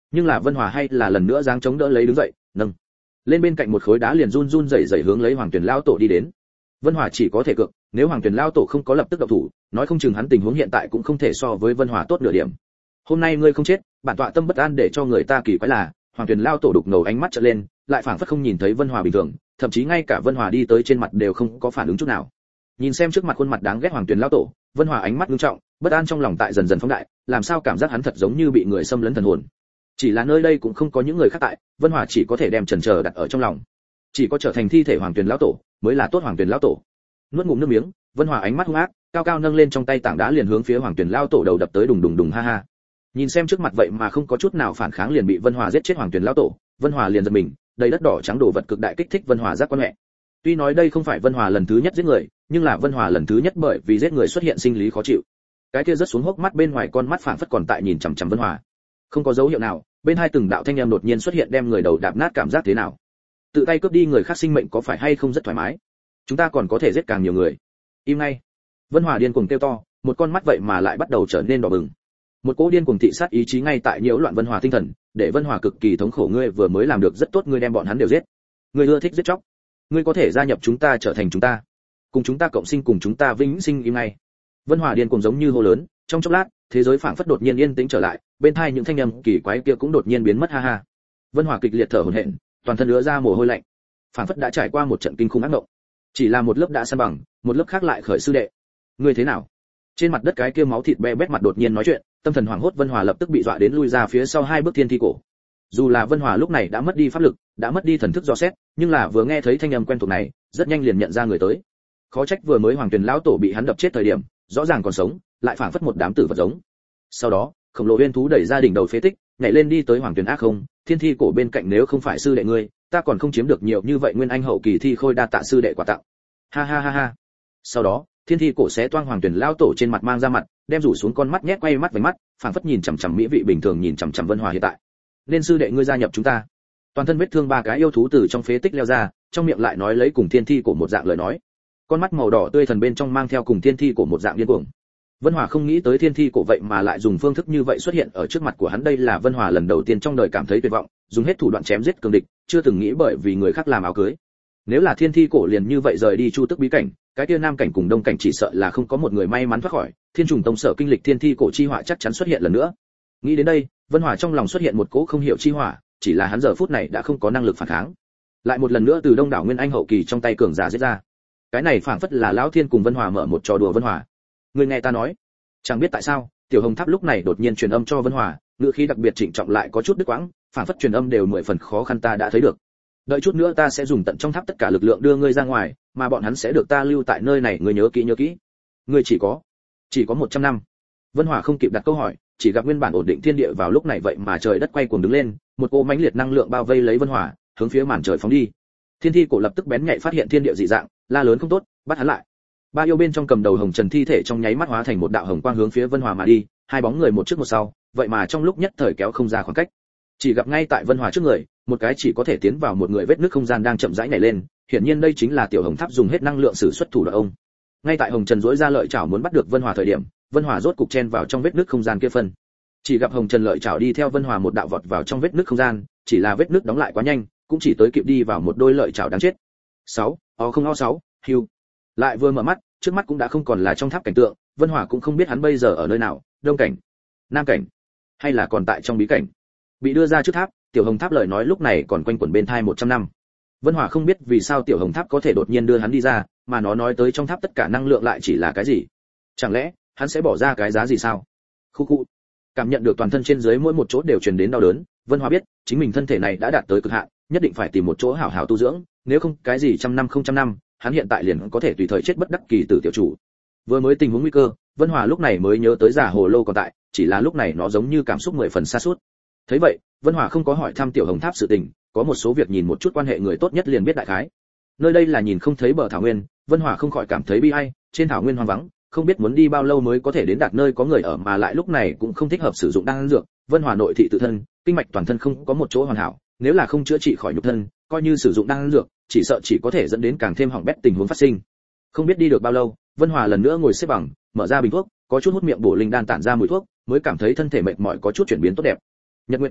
nhưng là Vân Hòa hay là lần nữa giáng chống đỡ lấy đứng dậy, nâng lên bên cạnh một khối đá liền run run rẩy rẩy hướng lấy Hoàng Tuyền lão tổ đi đến. Vân Hòa chỉ có thể cược, nếu Hoàng Tuyền lão tổ không có lập tức động thủ, nói không chừng hắn tình huống hiện tại cũng không thể so với Vân Hòa tốt nửa điểm. Hôm nay ngươi không chết, bản tọa tâm bất an để cho người ta kỳ quái là, Hoàng Tuyền lão tổ đục ngầu ánh mắt trợn lên, lại phảng phất không nhìn thấy Vân Hòa bình thường, thậm chí ngay cả Vân Hòa đi tới trên mặt đều không có phản ứng chút nào. Nhìn xem trước mặt khuôn mặt đáng ghét Hoàng Tuyền lão tổ, Vân Hòa ánh mắt nghiêm trọng, bất an trong lòng tại dần dần phóng đại, làm sao cảm giác hắn thật giống như bị người xâm lấn thần hồn. Chỉ là nơi đây cũng không có những người khác tại, Vân Hòa chỉ có thể đem chần chờ đặt ở trong lòng. Chỉ có trở thành thi thể Hoàng Tuyền lão tổ mới là tốt Hoàng Tuyền lão tổ. Nuốt ngụm nước miếng, Vân Hòa ánh mắt hung ác, cao cao nâng lên trong tay tảng đá liền hướng phía Hoàng Tuyền lão tổ đầu đập tới, đùng đùng đùng ha ha. Nhìn xem trước mặt vậy mà không có chút nào phản kháng liền bị Vân Hòa giết chết Hoàng Tuyền lão tổ, Vân Hòa liền giật mình, đầy đất đỏ trắng đồ vật cực đại kích thích Vân Hòa giác quan mẹ. Tuy nói đây không phải Vân Hòa lần thứ nhất giết người, nhưng là Vân Hòa lần thứ nhất bởi vì giết người xuất hiện sinh lý khó chịu. Cái kia rất xuống hốc mắt bên ngoài con mắt phảng phất còn tại nhìn chằm chằm Vân Hòa. Không có dấu hiệu nào, bên hai từng đạo thanh âm đột nhiên xuất hiện đem người đầu đạp nát cảm giác thế nào? Tự tay cướp đi người khác sinh mệnh có phải hay không rất thoải mái? Chúng ta còn có thể giết càng nhiều người. Im ngay. Vân Hòa điên cuồng kêu to, một con mắt vậy mà lại bắt đầu trở nên đỏ bừng. Một cỗ điên cuồng thị sát ý chí ngay tại nhiễu loạn Vân Hòa tinh thần, để Vân Hòa cực kỳ thống khổ, ngươi vừa mới làm được rất tốt, ngươi đem bọn hắn đều giết. Ngươi ưa thích giết chóc. Ngươi có thể gia nhập chúng ta trở thành chúng ta. Cùng chúng ta cộng sinh cùng chúng ta vĩnh sinh im ngay. Vân Hòa điên cuồng giống như hô lớn, trong chốc lát, thế giới phảng phất đột nhiên yên tĩnh trở lại, bên tai những thanh âm kỳ quái kia cũng đột nhiên biến mất ha ha. Vân Hòa kịch liệt thở hổn hển, toàn thân ứa ra mồ hôi lạnh. Phảng phất đã trải qua một trận kinh khủng ác mộng. Chỉ là một lớp đã san bằng, một lớp khác lại khởi sư đệ. Ngươi thế nào? Trên mặt đất cái kia máu thịt be bét mặt đột nhiên nói chuyện, tâm thần hoảng hốt Vân Hòa lập tức bị dọa đến lui ra phía sau hai bước thiên thi cổ. Dù là Vân Hòa lúc này đã mất đi pháp lực, đã mất đi thần thức dò xét, nhưng là vừa nghe thấy thanh âm quen thuộc này, rất nhanh liền nhận ra người tới. Khó trách vừa mới Hoàng Tuyền lão tổ bị hắn đập chết thời điểm, rõ ràng còn sống, lại phảng phất một đám tử vật giống. Sau đó, khổng lồ uyên thú đẩy ra đỉnh đầu phế tích, nhảy lên đi tới Hoàng Tuyền ác không, thiên thi cổ bên cạnh nếu không phải sư đệ ngươi, ta còn không chiếm được nhiều như vậy nguyên anh hậu kỳ thi khôi đa tạ sư đệ quà tặng. Ha ha ha ha. Sau đó, thiên thi cổ xé toang Hoàng Tuyền lão tổ trên mặt mang ra mặt, đem rủ xuống con mắt nhét quay mắt với mắt, phảng phất nhìn chằm chằm mỹ vị bình thường nhìn chằm chằm Vân Hòa hiện tại. Nên sư đệ ngươi gia nhập chúng ta. Toàn thân vết thương ba cái yêu thú từ trong phế tích leo ra, trong miệng lại nói lấy cùng thiên thi cổ một dạng lời nói. Con mắt màu đỏ tươi thần bên trong mang theo cùng thiên thi cổ một dạng điên cuồng. Vân Hòa không nghĩ tới thiên thi cổ vậy mà lại dùng phương thức như vậy xuất hiện ở trước mặt của hắn, đây là Vân Hòa lần đầu tiên trong đời cảm thấy tuyệt vọng, dùng hết thủ đoạn chém giết cường địch, chưa từng nghĩ bởi vì người khác làm áo cưới. Nếu là thiên thi cổ liền như vậy rời đi chu tức bí cảnh, cái kia nam cảnh cùng đông cảnh chỉ sợ là không có một người may mắn thoát khỏi, thiên trùng tông sở kinh lịch thiên thi cổ chi họa chắc chắn xuất hiện lần nữa. Nghĩ đến đây, Vân Hòa trong lòng xuất hiện một cỗ không hiểu chi hỏa, chỉ là hắn giờ phút này đã không có năng lực phản kháng. Lại một lần nữa từ đông đảo nguyên anh hậu kỳ trong tay cường giả giết ra. Cái này phảng phất là lão thiên cùng Vân Hòa mở một trò đùa Vân Hòa. Người nghe ta nói, chẳng biết tại sao, Tiểu Hồng Tháp lúc này đột nhiên truyền âm cho Vân Hòa, ngữ khí đặc biệt trịnh trọng lại có chút đứt quãng, phảng phất truyền âm đều mười phần khó khăn ta đã thấy được. Đợi chút nữa ta sẽ dùng tận trong tháp tất cả lực lượng đưa ngươi ra ngoài, mà bọn hắn sẽ được ta lưu tại nơi này, ngươi nhớ kỹ nhớ kỹ. Ngươi chỉ có, chỉ có một trăm năm. Vân Hòa không kịp đặt câu hỏi, chỉ gặp nguyên bản ổn định thiên địa vào lúc này vậy mà trời đất quay cuồng đứng lên, một cỗ mãnh liệt năng lượng bao vây lấy Vân Hòa, hướng phía màn trời phóng đi. Thiên thi cổ lập tức bén nhạy phát hiện thiên địa dị dạng, la lớn không tốt, bắt hắn lại. Ba yêu bên trong cầm đầu hồng trần thi thể trong nháy mắt hóa thành một đạo hồng quang hướng phía Vân Hòa mà đi, hai bóng người một trước một sau, vậy mà trong lúc nhất thời kéo không ra khoảng cách. Chỉ gặp ngay tại Vân Hòa trước người, một cái chỉ có thể tiến vào một người vết nứt không gian đang chậm rãi nhảy lên, hiển nhiên đây chính là Tiểu Hồng Tháp dùng hết năng lượng sử xuất thủ đoạn ông. Ngay tại hồng trần dỗi ra lợi chảo muốn bắt được Vân Hòa thời điểm, Vân Hòa rốt cục chen vào trong vết nứt không gian kia phân. Chỉ gặp hồng trần lợi chảo đi theo Vân Hòa một đạo vọt vào trong vết nứt không gian, chỉ là vết nứt đóng lại quá nhanh, cũng chỉ tới kịp đi vào một đôi lợi chảo đáng chết. sáu, o không o sáu, hưu. Lại vừa mở mắt, trước mắt cũng đã không còn là trong tháp cảnh tượng, Vân Hòa cũng không biết hắn bây giờ ở nơi nào, đông cảnh, nam cảnh, hay là còn tại trong bí cảnh. Bị đưa ra trước tháp, Tiểu Hồng Tháp lời nói lúc này còn quanh quẩn bên tai một trăm năm. Vân Hòa không biết vì sao Tiểu Hồng Tháp có thể đột nhiên đưa hắn đi ra, mà nó nói tới trong tháp tất cả năng lượng lại chỉ là cái gì? Chẳng lẽ hắn sẽ bỏ ra cái giá gì sao? Khu khu. Cảm nhận được toàn thân trên dưới mỗi một chỗ đều truyền đến đau đớn, Vân Hòa biết, chính mình thân thể này đã đạt tới cực hạn, nhất định phải tìm một chỗ hảo hảo tu dưỡng, nếu không cái gì trăm năm không trăm năm, hắn hiện tại liền có thể tùy thời chết bất đắc kỳ tử tiểu chủ. Vừa mới tình huống nguy cơ, Vân Hòa lúc này mới nhớ tới giả hồ lô còn tại, chỉ là lúc này nó giống như cảm xúc mười phần xa suốt. Thấy vậy, Vân Hòa không có hỏi thăm Tiểu Hồng Tháp sự tình, có một số việc nhìn một chút quan hệ người tốt nhất liền biết đại khái. Nơi đây là nhìn không thấy bờ thảo nguyên, Vân Hòa không khỏi cảm thấy bi ai, trên thảo nguyên hoang vắng, không biết muốn đi bao lâu mới có thể đến đạt nơi có người ở mà lại lúc này cũng không thích hợp sử dụng đan dược. Vân Hòa nội thị tự thân, kinh mạch toàn thân không có một chỗ hoàn hảo, nếu là không chữa trị khỏi nhục thân, coi như sử dụng đan dược, chỉ sợ chỉ có thể dẫn đến càng thêm hỏng bét tình huống phát sinh. Không biết đi được bao lâu, Vân Hòa lần nữa ngồi xếp bằng, mở ra bình thuốc, có chút hút miệng bổ linh đan tản ra mùi thuốc, mới cảm thấy thân thể mệt mỏi có chút chuyển biến tốt đẹp. Nhật nguyện thay đổi,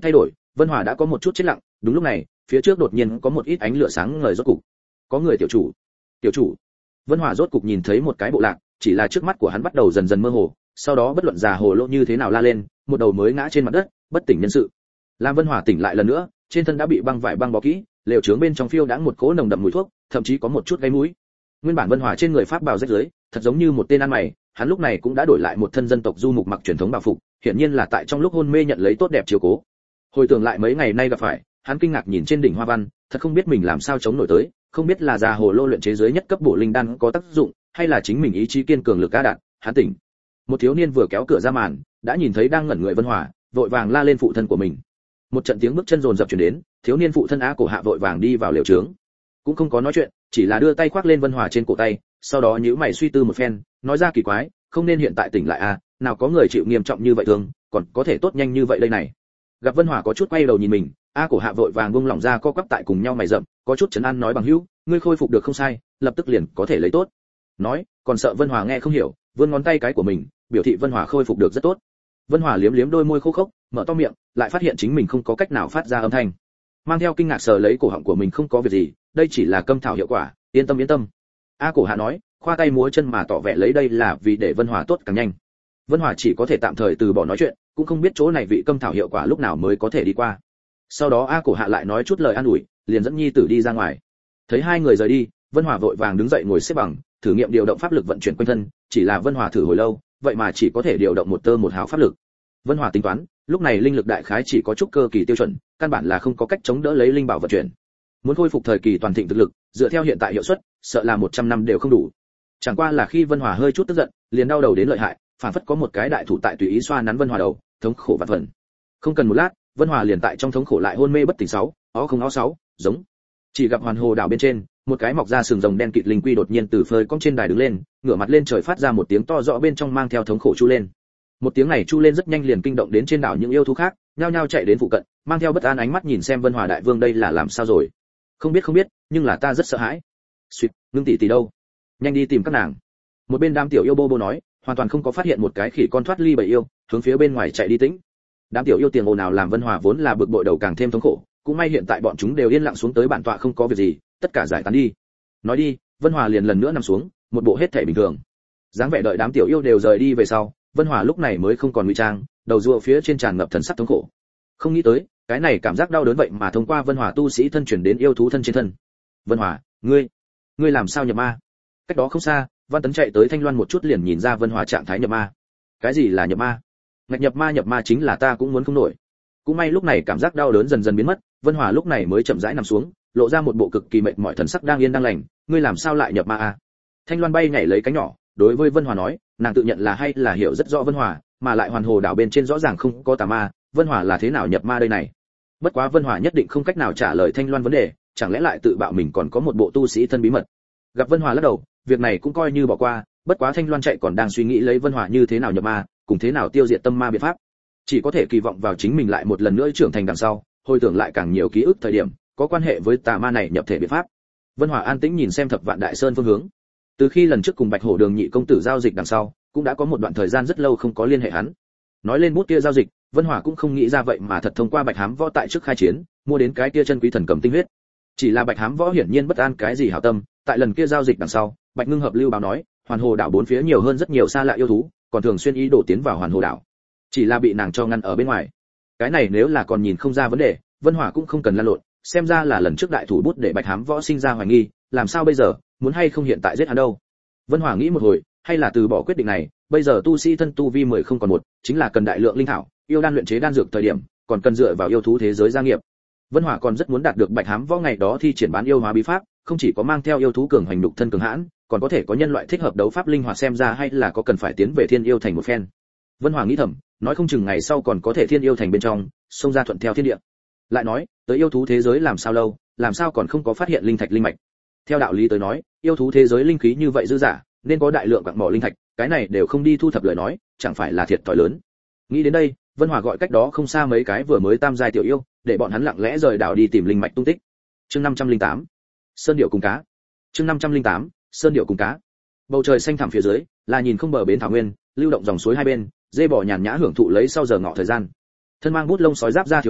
Vân Hòa đã có một chút chết lặng. Đúng lúc này, phía trước đột nhiên có một ít ánh lửa sáng ngời rốt cục. Có người tiểu chủ. Tiểu chủ. Vân Hòa rốt cục nhìn thấy một cái bộ lạc, chỉ là trước mắt của hắn bắt đầu dần dần mơ hồ, sau đó bất luận già hồ lô như thế nào la lên, một đầu mới ngã trên mặt đất, bất tỉnh nhân sự. Lam Vân Hòa tỉnh lại lần nữa, trên thân đã bị băng vải băng bó kỹ, lều trướng bên trong phiêu đãng một cỗ nồng đậm mùi thuốc, thậm chí có một chút gáy mũi. Nguyên bản Vân Hòa trên người pháp bào rách rưới, thật giống như một tên ăn mày, hắn lúc này cũng đã đổi lại một thân dân tộc du mục mặc truyền thống bảo phục, hiển nhiên là tại trong lúc hôn mê nhận lấy tốt đẹp chiếu cố. Hồi tưởng lại mấy ngày nay gặp phải, hắn kinh ngạc nhìn trên đỉnh hoa văn, thật không biết mình làm sao chống nổi tới, không biết là già hồ lô luyện chế dưới nhất cấp bổ linh đan có tác dụng, hay là chính mình ý chí kiên cường lực ca đạn, hắn tỉnh. Một thiếu niên vừa kéo cửa ra màn, đã nhìn thấy đang ngẩn người Vân Hòa, vội vàng la lên phụ thân của mình. Một trận tiếng bước chân rồn rập truyền đến, thiếu niên phụ thân Á Cổ Hạ vội vàng đi vào lều trướng, cũng không có nói chuyện, chỉ là đưa tay khoác lên Vân Hòa trên cổ tay, sau đó nhíu mày suy tư một phen, nói ra kỳ quái, không nên hiện tại tỉnh lại à, nào có người chịu nghiêm trọng như vậy thương, còn có thể tốt nhanh như vậy đây này. Gặp Vân Hòa có chút quay đầu nhìn mình, A Cổ Hạ vội vàng buông lỏng ra co quắp tại cùng nhau mày rậm, có chút trấn an nói bằng hữu, ngươi khôi phục được không sai, lập tức liền có thể lấy tốt. Nói, còn sợ Vân Hòa nghe không hiểu, vươn ngón tay cái của mình, biểu thị Vân Hòa khôi phục được rất tốt. Vân Hòa liếm liếm đôi môi khô khốc, mở to miệng, lại phát hiện chính mình không có cách nào phát ra âm thanh. Mang theo kinh ngạc sờ lấy cổ họng của mình không có việc gì, đây chỉ là câm thảo hiệu quả, yên tâm yên tâm. A Cổ Hạ nói, khoa tay múa chân mà tỏ vẻ lấy đây là vì để Vân Hòa tốt càng nhanh. Vân Hòa chỉ có thể tạm thời từ bỏ nói chuyện, cũng không biết chỗ này vị câm thảo hiệu quả lúc nào mới có thể đi qua. Sau đó A Cổ Hạ lại nói chút lời an ủi, liền dẫn nhi tử đi ra ngoài. Thấy hai người rời đi, Vân Hòa vội vàng đứng dậy ngồi xếp bằng, thử nghiệm điều động pháp lực vận chuyển quanh thân, chỉ là Vân Hòa thử hồi lâu, vậy mà chỉ có thể điều động một tơ một hào pháp lực. Vân Hòa tính toán, lúc này linh lực đại khái chỉ có chút cơ kỳ tiêu chuẩn, căn bản là không có cách chống đỡ lấy linh bảo vận chuyển. Muốn khôi phục thời kỳ toàn thịnh thực lực, dựa theo hiện tại hiệu suất, sợ là một trăm năm đều không đủ. Chẳng qua là khi Vân Hòa hơi chút tức giận, liền đau đầu đến lợi hại, phản phất có một cái đại thủ tại tùy ý xoa nắn Vân Hòa đầu, thống khổ vạn phần. Không cần một lát, Vân Hòa liền tại trong thống khổ lại hôn mê bất tỉnh sáu, ó không ó sáu, giống. Chỉ gặp hoàn hồ đảo bên trên, một cái mọc ra sừng rồng đen kịt linh quy đột nhiên từ phơi cong trên đài đứng lên, ngửa mặt lên trời phát ra một tiếng to rõ bên trong mang theo thống khổ chu lên. Một tiếng này chu lên rất nhanh liền kinh động đến trên đảo những yêu thú khác, nhao nhao chạy đến phụ cận, mang theo bất an ánh mắt nhìn xem Vân Hòa đại vương đây là làm sao rồi. Không biết không biết, nhưng là ta rất sợ hãi. Suýt, ngưng tỷ tỷ đâu? Nhanh đi tìm các nàng. Một bên đám tiểu yêu bô bô nói, hoàn toàn không có phát hiện một cái khỉ con thoát ly bầy yêu, hướng phía bên ngoài chạy đi tĩnh. Đám tiểu yêu tiền ồn nào làm Vân Hòa vốn là bực bội đầu càng thêm thống khổ, cũng may hiện tại bọn chúng đều yên lặng xuống tới bản tọa không có việc gì, tất cả giải tán đi. Nói đi, Vân Hòa liền lần nữa nằm xuống, một bộ hết thể bình thường. Dáng vẻ đợi đám tiểu yêu đều rời đi về sau, Vân Hòa lúc này mới không còn ngụy trang, đầu rùa phía trên tràn ngập thần sắc thống khổ. Không nghĩ tới, cái này cảm giác đau đớn vậy mà thông qua Vân Hòa tu sĩ thân chuyển đến yêu thú thân trên thân. Vân Hòa, ngươi, ngươi làm sao nhập ma? Cách đó không xa, Văn Tấn chạy tới Thanh Loan một chút liền nhìn ra Vân Hòa trạng thái nhập ma. Cái gì là nhập ma? Ngạch nhập ma nhập ma chính là ta cũng muốn không nổi. Cũng may lúc này cảm giác đau đớn dần dần biến mất, Vân Hòa lúc này mới chậm rãi nằm xuống, lộ ra một bộ cực kỳ mệt mỏi thần sắc đang yên đang lành. Ngươi làm sao lại nhập ma à? Thanh Loan bay nhảy lấy cánh nhỏ, đối với Vân Hòa nói, nàng tự nhận là hay là hiểu rất rõ Vân Hòa, mà lại hoàn hồ đảo bên trên rõ ràng không có tà ma, Vân Hòa là thế nào nhập ma đây này? Bất quá Vân Hòa nhất định không cách nào trả lời Thanh Loan vấn đề, chẳng lẽ lại tự bạo mình còn có một bộ tu sĩ thân bí mật. Gặp Vân Hòa lắc đầu, việc này cũng coi như bỏ qua, bất quá Thanh Loan chạy còn đang suy nghĩ lấy Vân Hòa như thế nào nhập ma, cùng thế nào tiêu diệt tâm ma biện pháp. Chỉ có thể kỳ vọng vào chính mình lại một lần nữa trưởng thành đằng sau, hồi tưởng lại càng nhiều ký ức thời điểm, có quan hệ với tà ma này nhập thể biện pháp. Vân Hòa an tĩnh nhìn xem Thập Vạn Đại Sơn phương hướng. Từ khi lần trước cùng Bạch Hổ Đường nhị công tử giao dịch đằng sau, cũng đã có một đoạn thời gian rất lâu không có liên hệ hắn. Nói lên bút kia giao dịch, Vân Hòa cũng không nghĩ ra vậy mà thật thông qua Bạch Hám Võ tại trước khai chiến, mua đến cái kia chân quý thần cầm tinh huyết. Chỉ là Bạch Hám Võ hiển nhiên bất an cái gì hảo tâm, tại lần kia giao dịch đằng sau, Bạch Ngưng hợp lưu báo nói, Hoàn Hồ đảo bốn phía nhiều hơn rất nhiều xa lạ yêu thú, còn thường xuyên ý đồ tiến vào Hoàn Hồ đảo. Chỉ là bị nàng cho ngăn ở bên ngoài. Cái này nếu là còn nhìn không ra vấn đề, Vân Hòa cũng không cần lăn lộn, xem ra là lần trước đại thủ bút để Bạch Hám Võ sinh ra hoài nghi, làm sao bây giờ, muốn hay không hiện tại giết hắn đâu. Vân Hòa nghĩ một hồi, hay là từ bỏ quyết định này, bây giờ tu sĩ thân tu vi mười không còn một, chính là cần đại lượng linh thảo, yêu đan luyện chế đan dược thời điểm, còn cần dựa vào yêu thú thế giới gia nghiệp. Vân Hòa còn rất muốn đạt được Bạch Hám Võ ngày đó thi triển bán yêu hóa bí pháp, không chỉ có mang theo yêu thú cường hành đục thân cường hãn, còn có thể có nhân loại thích hợp đấu pháp linh hoạt xem ra hay là có cần phải tiến về Thiên Yêu Thành một phen. Vân Hòa nghĩ thầm, nói không chừng ngày sau còn có thể Thiên Yêu Thành bên trong, xông ra thuận theo thiên địa. Lại nói, tới yêu thú thế giới làm sao lâu, làm sao còn không có phát hiện linh thạch linh mạch. Theo đạo lý tới nói, yêu thú thế giới linh khí như vậy dư dả, nên có đại lượng quặng mỏ linh thạch, cái này đều không đi thu thập lời nói, chẳng phải là thiệt thòi lớn. Nghĩ đến đây, Vân Hòa gọi cách đó không xa mấy cái vừa mới tam giai tiểu yêu, để bọn hắn lặng lẽ rời đảo đi tìm linh mạch tung tích. Chương năm trăm lẻ tám, Sơn điệu cùng cá. Chương năm trăm lẻ tám, Sơn điệu cùng cá. Bầu trời xanh thẳm phía dưới, là nhìn không bờ bến thảo nguyên, lưu động dòng suối hai bên, dê bò nhàn nhã hưởng thụ lấy sau giờ ngọ thời gian. Thân mang bút lông sói giáp ra thiếu niên,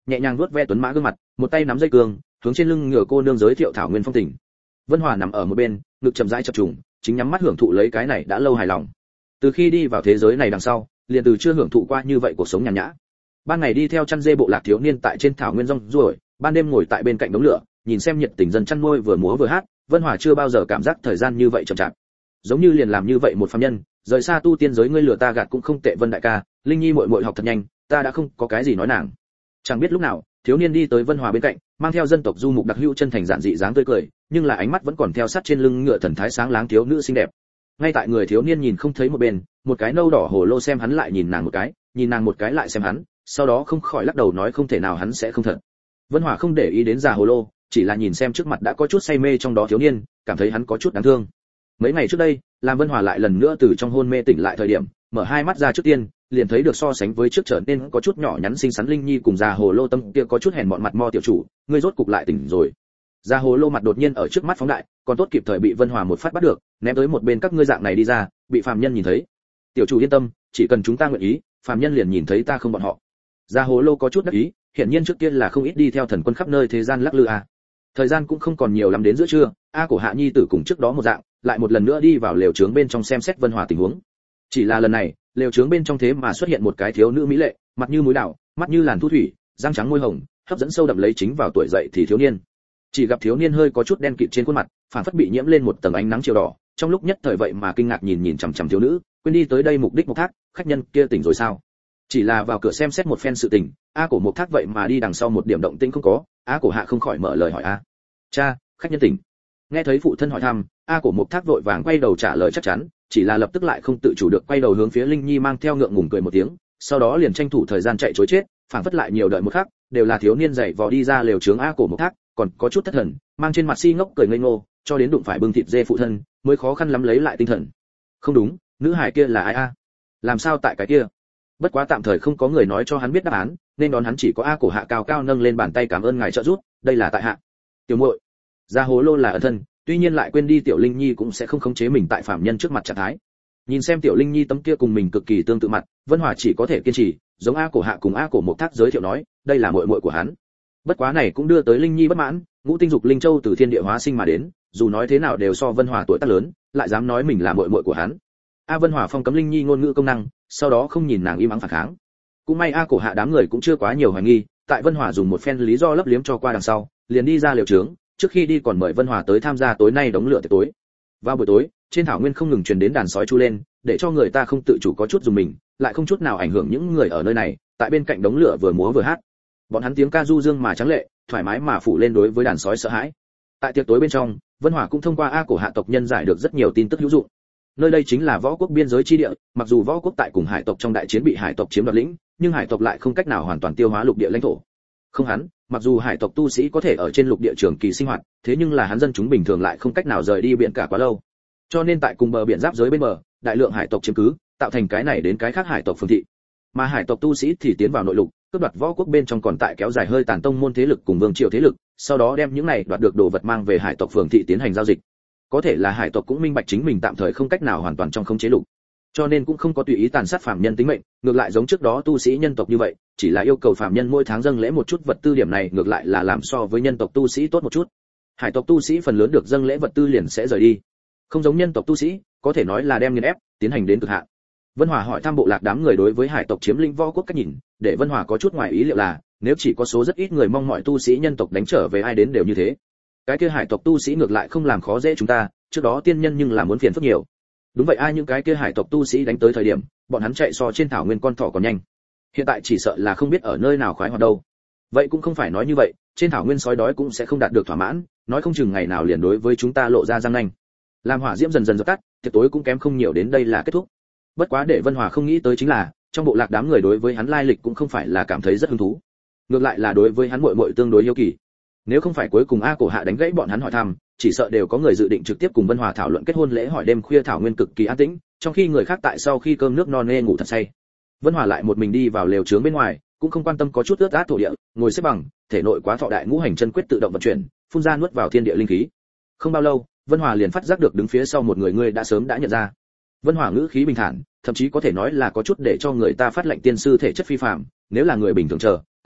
nhẹ nhàng vuốt ve tuấn mã gương mặt, một tay nắm dây cương, hướng trên lưng ngựa cô nương giới thiệu thảo nguyên phong tình. Vân Hòa nằm ở một bên, ngực chậm rãi chập trùng, chính nhắm mắt hưởng thụ lấy cái này đã lâu hài lòng. Từ khi đi vào thế giới này đằng sau, liền từ chưa hưởng thụ qua như vậy cuộc sống nhàn nhã. Ban ngày đi theo chăn dê bộ lạc thiếu niên tại trên thảo nguyên rong ruổi, ban đêm ngồi tại bên cạnh đống lửa, nhìn xem nhiệt tình dân chăn nuôi vừa múa vừa hát, Vân Hòa chưa bao giờ cảm giác thời gian như vậy chậm chạp. Giống như liền làm như vậy một phàm nhân, rời xa tu tiên giới ngươi lừa ta gạt cũng không tệ Vân đại ca, Linh Nhi muội muội học thật nhanh, ta đã không có cái gì nói nàng. Chẳng biết lúc nào, thiếu niên đi tới Vân Hòa bên cạnh, mang theo dân tộc du mục đặc hữu chân thành giản dị dáng tươi cười, nhưng là ánh mắt vẫn còn theo sát trên lưng ngựa thần thái sáng láng thiếu nữ xinh đẹp. Ngay tại người thiếu niên nhìn không thấy một bên, một cái nâu đỏ hồ lô xem hắn lại nhìn nàng một cái, nhìn nàng một cái lại xem hắn, sau đó không khỏi lắc đầu nói không thể nào hắn sẽ không thật. Vân Hòa không để ý đến già hồ lô, chỉ là nhìn xem trước mặt đã có chút say mê trong đó thiếu niên, cảm thấy hắn có chút đáng thương. Mấy ngày trước đây, làm Vân Hòa lại lần nữa từ trong hôn mê tỉnh lại thời điểm, mở hai mắt ra trước tiên, liền thấy được so sánh với trước trở nên có chút nhỏ nhắn xinh xắn Linh Nhi cùng già hồ lô tâm kia có chút hèn mọn mặt mo tiểu chủ, ngươi rốt cục lại tỉnh rồi. Già hồ lô mặt đột nhiên ở trước mắt phóng đại, còn tốt kịp thời bị Vân Hòa một phát bắt được, ném tới một bên các ngươi dạng này đi ra, bị phàm nhân nhìn thấy. Tiểu chủ yên tâm, chỉ cần chúng ta nguyện ý, phàm nhân liền nhìn thấy ta không bọn họ. Già hồ lô có chút đắc ý, hiển nhiên trước tiên là không ít đi theo thần quân khắp nơi thế gian lắc lư a. Thời gian cũng không còn nhiều lắm đến giữa trưa, a cổ Hạ Nhi tử cùng trước đó một dạng, lại một lần nữa đi vào lều trướng bên trong xem xét Vân Hòa tình huống. Chỉ là lần này, lều trướng bên trong thế mà xuất hiện một cái thiếu nữ mỹ lệ, mặt như muối đào, mắt như làn thu thủy, răng trắng môi hồng, hấp dẫn sâu đậm lấy chính vào tuổi dậy thì thiếu niên. Chỉ gặp thiếu niên hơi có chút đen kịt trên khuôn mặt, phản phất bị nhiễm lên một tầng ánh nắng chiều đỏ, trong lúc nhất thời vậy mà kinh ngạc nhìn nhìn chằm chằm thiếu nữ, quên đi tới đây mục đích một thác, khách nhân kia tỉnh rồi sao? Chỉ là vào cửa xem xét một phen sự tình, a cổ một thác vậy mà đi đằng sau một điểm động tĩnh không có, a cổ Hạ không khỏi mở lời hỏi a. Cha, khách nhân tỉnh. Nghe thấy phụ thân hỏi thăm, a cổ một thác vội vàng quay đầu trả lời chắc chắn, chỉ là lập tức lại không tự chủ được quay đầu hướng phía Linh Nhi mang theo ngượng ngùng cười một tiếng, sau đó liền tranh thủ thời gian chạy trối chết, phảng phất lại nhiều đợi một khắc, đều là thiếu niên dậy vò đi ra lều trướng a cổ một thác, còn có chút thất thần, mang trên mặt si ngốc cười ngây ngô, cho đến đụng phải bưng thịt dê phụ thân, mới khó khăn lắm lấy lại tinh thần. Không đúng, nữ hải kia là ai a? Làm sao tại cái kia? Bất quá tạm thời không có người nói cho hắn biết đáp án, nên đón hắn chỉ có a cổ Hạ cao cao nâng lên bàn tay cảm ơn ngài trợ giúp, đây là tại hạ. Tiểu muội, gia hồ lô là ân thân, tuy nhiên lại quên đi tiểu Linh Nhi cũng sẽ không khống chế mình tại phạm nhân trước mặt trạng thái. Nhìn xem tiểu Linh Nhi tấm kia cùng mình cực kỳ tương tự mặt, Vân Hòa chỉ có thể kiên trì, giống a cổ Hạ cùng a cổ một thác giới thiệu nói, đây là muội muội của hắn. Bất quá này cũng đưa tới Linh Nhi bất mãn, ngũ tinh dục linh châu từ thiên địa hóa sinh mà đến, dù nói thế nào đều so Vân Hòa tuổi tác lớn, lại dám nói mình là muội muội của hắn. A Vân Hòa phong cấm Linh Nhi ngôn ngữ công năng, sau đó không nhìn nàng im ắng phản kháng. Cũng may a cổ Hạ đám người cũng chưa quá nhiều hoài nghi, tại Vân Hòa dùng một phen lý do lấp liếm cho qua đằng sau, liền đi ra liều trướng, trước khi đi còn mời Vân Hòa tới tham gia tối nay đống lửa tiệc tối. Vào buổi tối, trên thảo nguyên không ngừng truyền đến đàn sói chu lên, để cho người ta không tự chủ có chút dùng mình, lại không chút nào ảnh hưởng những người ở nơi này, tại bên cạnh đống lửa vừa múa vừa hát. Bọn hắn tiếng ca du dương mà trắng lệ, thoải mái mà phủ lên đối với đàn sói sợ hãi. Tại tiệc tối bên trong, Vân Hòa cũng thông qua a cổ Hạ tộc nhân giải được rất nhiều tin tức hữu dụng. Nơi đây chính là võ quốc biên giới chi địa, mặc dù võ quốc tại cùng hải tộc trong đại chiến bị hải tộc chiếm đoạt lĩnh, nhưng hải tộc lại không cách nào hoàn toàn tiêu hóa lục địa lãnh thổ. Không hắn, mặc dù hải tộc tu sĩ có thể ở trên lục địa trường kỳ sinh hoạt, thế nhưng là hắn dân chúng bình thường lại không cách nào rời đi biển cả quá lâu. Cho nên tại cùng bờ biển giáp giới bên bờ, đại lượng hải tộc chiếm cứ, tạo thành cái này đến cái khác hải tộc phương thị. Mà hải tộc tu sĩ thì tiến vào nội lục, cướp đoạt võ quốc bên trong còn tại kéo dài hơi tàn tông môn thế lực cùng vương triều thế lực, sau đó đem những này đoạt được đồ vật mang về hải tộc phường thị tiến hành giao dịch. Có thể là hải tộc cũng minh bạch chính mình tạm thời không cách nào hoàn toàn trong khống chế lục, cho nên cũng không có tùy ý tàn sát phàm nhân tính mệnh, ngược lại giống trước đó tu sĩ nhân tộc như vậy, chỉ là yêu cầu phàm nhân mỗi tháng dâng lễ một chút vật tư, điểm này ngược lại là làm so với nhân tộc tu sĩ tốt một chút. Hải tộc tu sĩ phần lớn được dâng lễ vật tư liền sẽ rời đi, không giống nhân tộc tu sĩ, có thể nói là đem nghiền ép, tiến hành đến cực hạn. Vân Hòa hỏi thăm bộ lạc đám người đối với hải tộc chiếm lĩnh võ quốc cách nhìn, để Vân Hòa có chút ngoài ý liệu là, nếu chỉ có số rất ít người mong mọi tu sĩ nhân tộc đánh trở về ai đến đều như thế. Cái kia hải tộc tu sĩ ngược lại không làm khó dễ chúng ta, trước đó tiên nhân nhưng là muốn phiền phức nhiều. Đúng vậy, ai những cái kia hải tộc tu sĩ đánh tới thời điểm, bọn hắn chạy so trên thảo nguyên con thỏ còn nhanh. Hiện tại chỉ sợ là không biết ở nơi nào khoái hoạt đâu. Vậy cũng không phải nói như vậy, trên thảo nguyên sói đói cũng sẽ không đạt được thỏa mãn, nói không chừng ngày nào liền đối với chúng ta lộ ra răng nanh. Làm hỏa diễm dần dần dập tắt, tiệc tối cũng kém không nhiều đến đây là kết thúc. Bất quá để Vân Hòa không nghĩ tới chính là, trong bộ lạc đám người đối với hắn lai lịch cũng không phải là cảm thấy rất hứng thú, ngược lại là đối với hắn muội muội tương đối yêu kỳ. Nếu không phải cuối cùng a cổ Hạ đánh gãy bọn hắn hỏi thăm, chỉ sợ đều có người dự định trực tiếp cùng Vân Hòa thảo luận kết hôn lễ hỏi. Đêm khuya thảo nguyên cực kỳ an tĩnh, trong khi người khác tại sau khi cơm nước no nê ngủ thật say, Vân Hòa lại một mình đi vào lều trướng bên ngoài, cũng không quan tâm có chút ướt át thổ địa, ngồi xếp bằng, thể nội quá thọ đại ngũ hành chân quyết tự động vận chuyển, phun ra nuốt vào thiên địa linh khí. Không bao lâu, Vân Hòa liền phát giác được đứng phía sau một người người đã sớm đã nhận ra. Vân Hòa ngữ khí bình thản, thậm chí có thể nói là có chút để cho người ta phát lệnh tiên sư thể chất phi phàm, nếu là người bình thường chờ các loại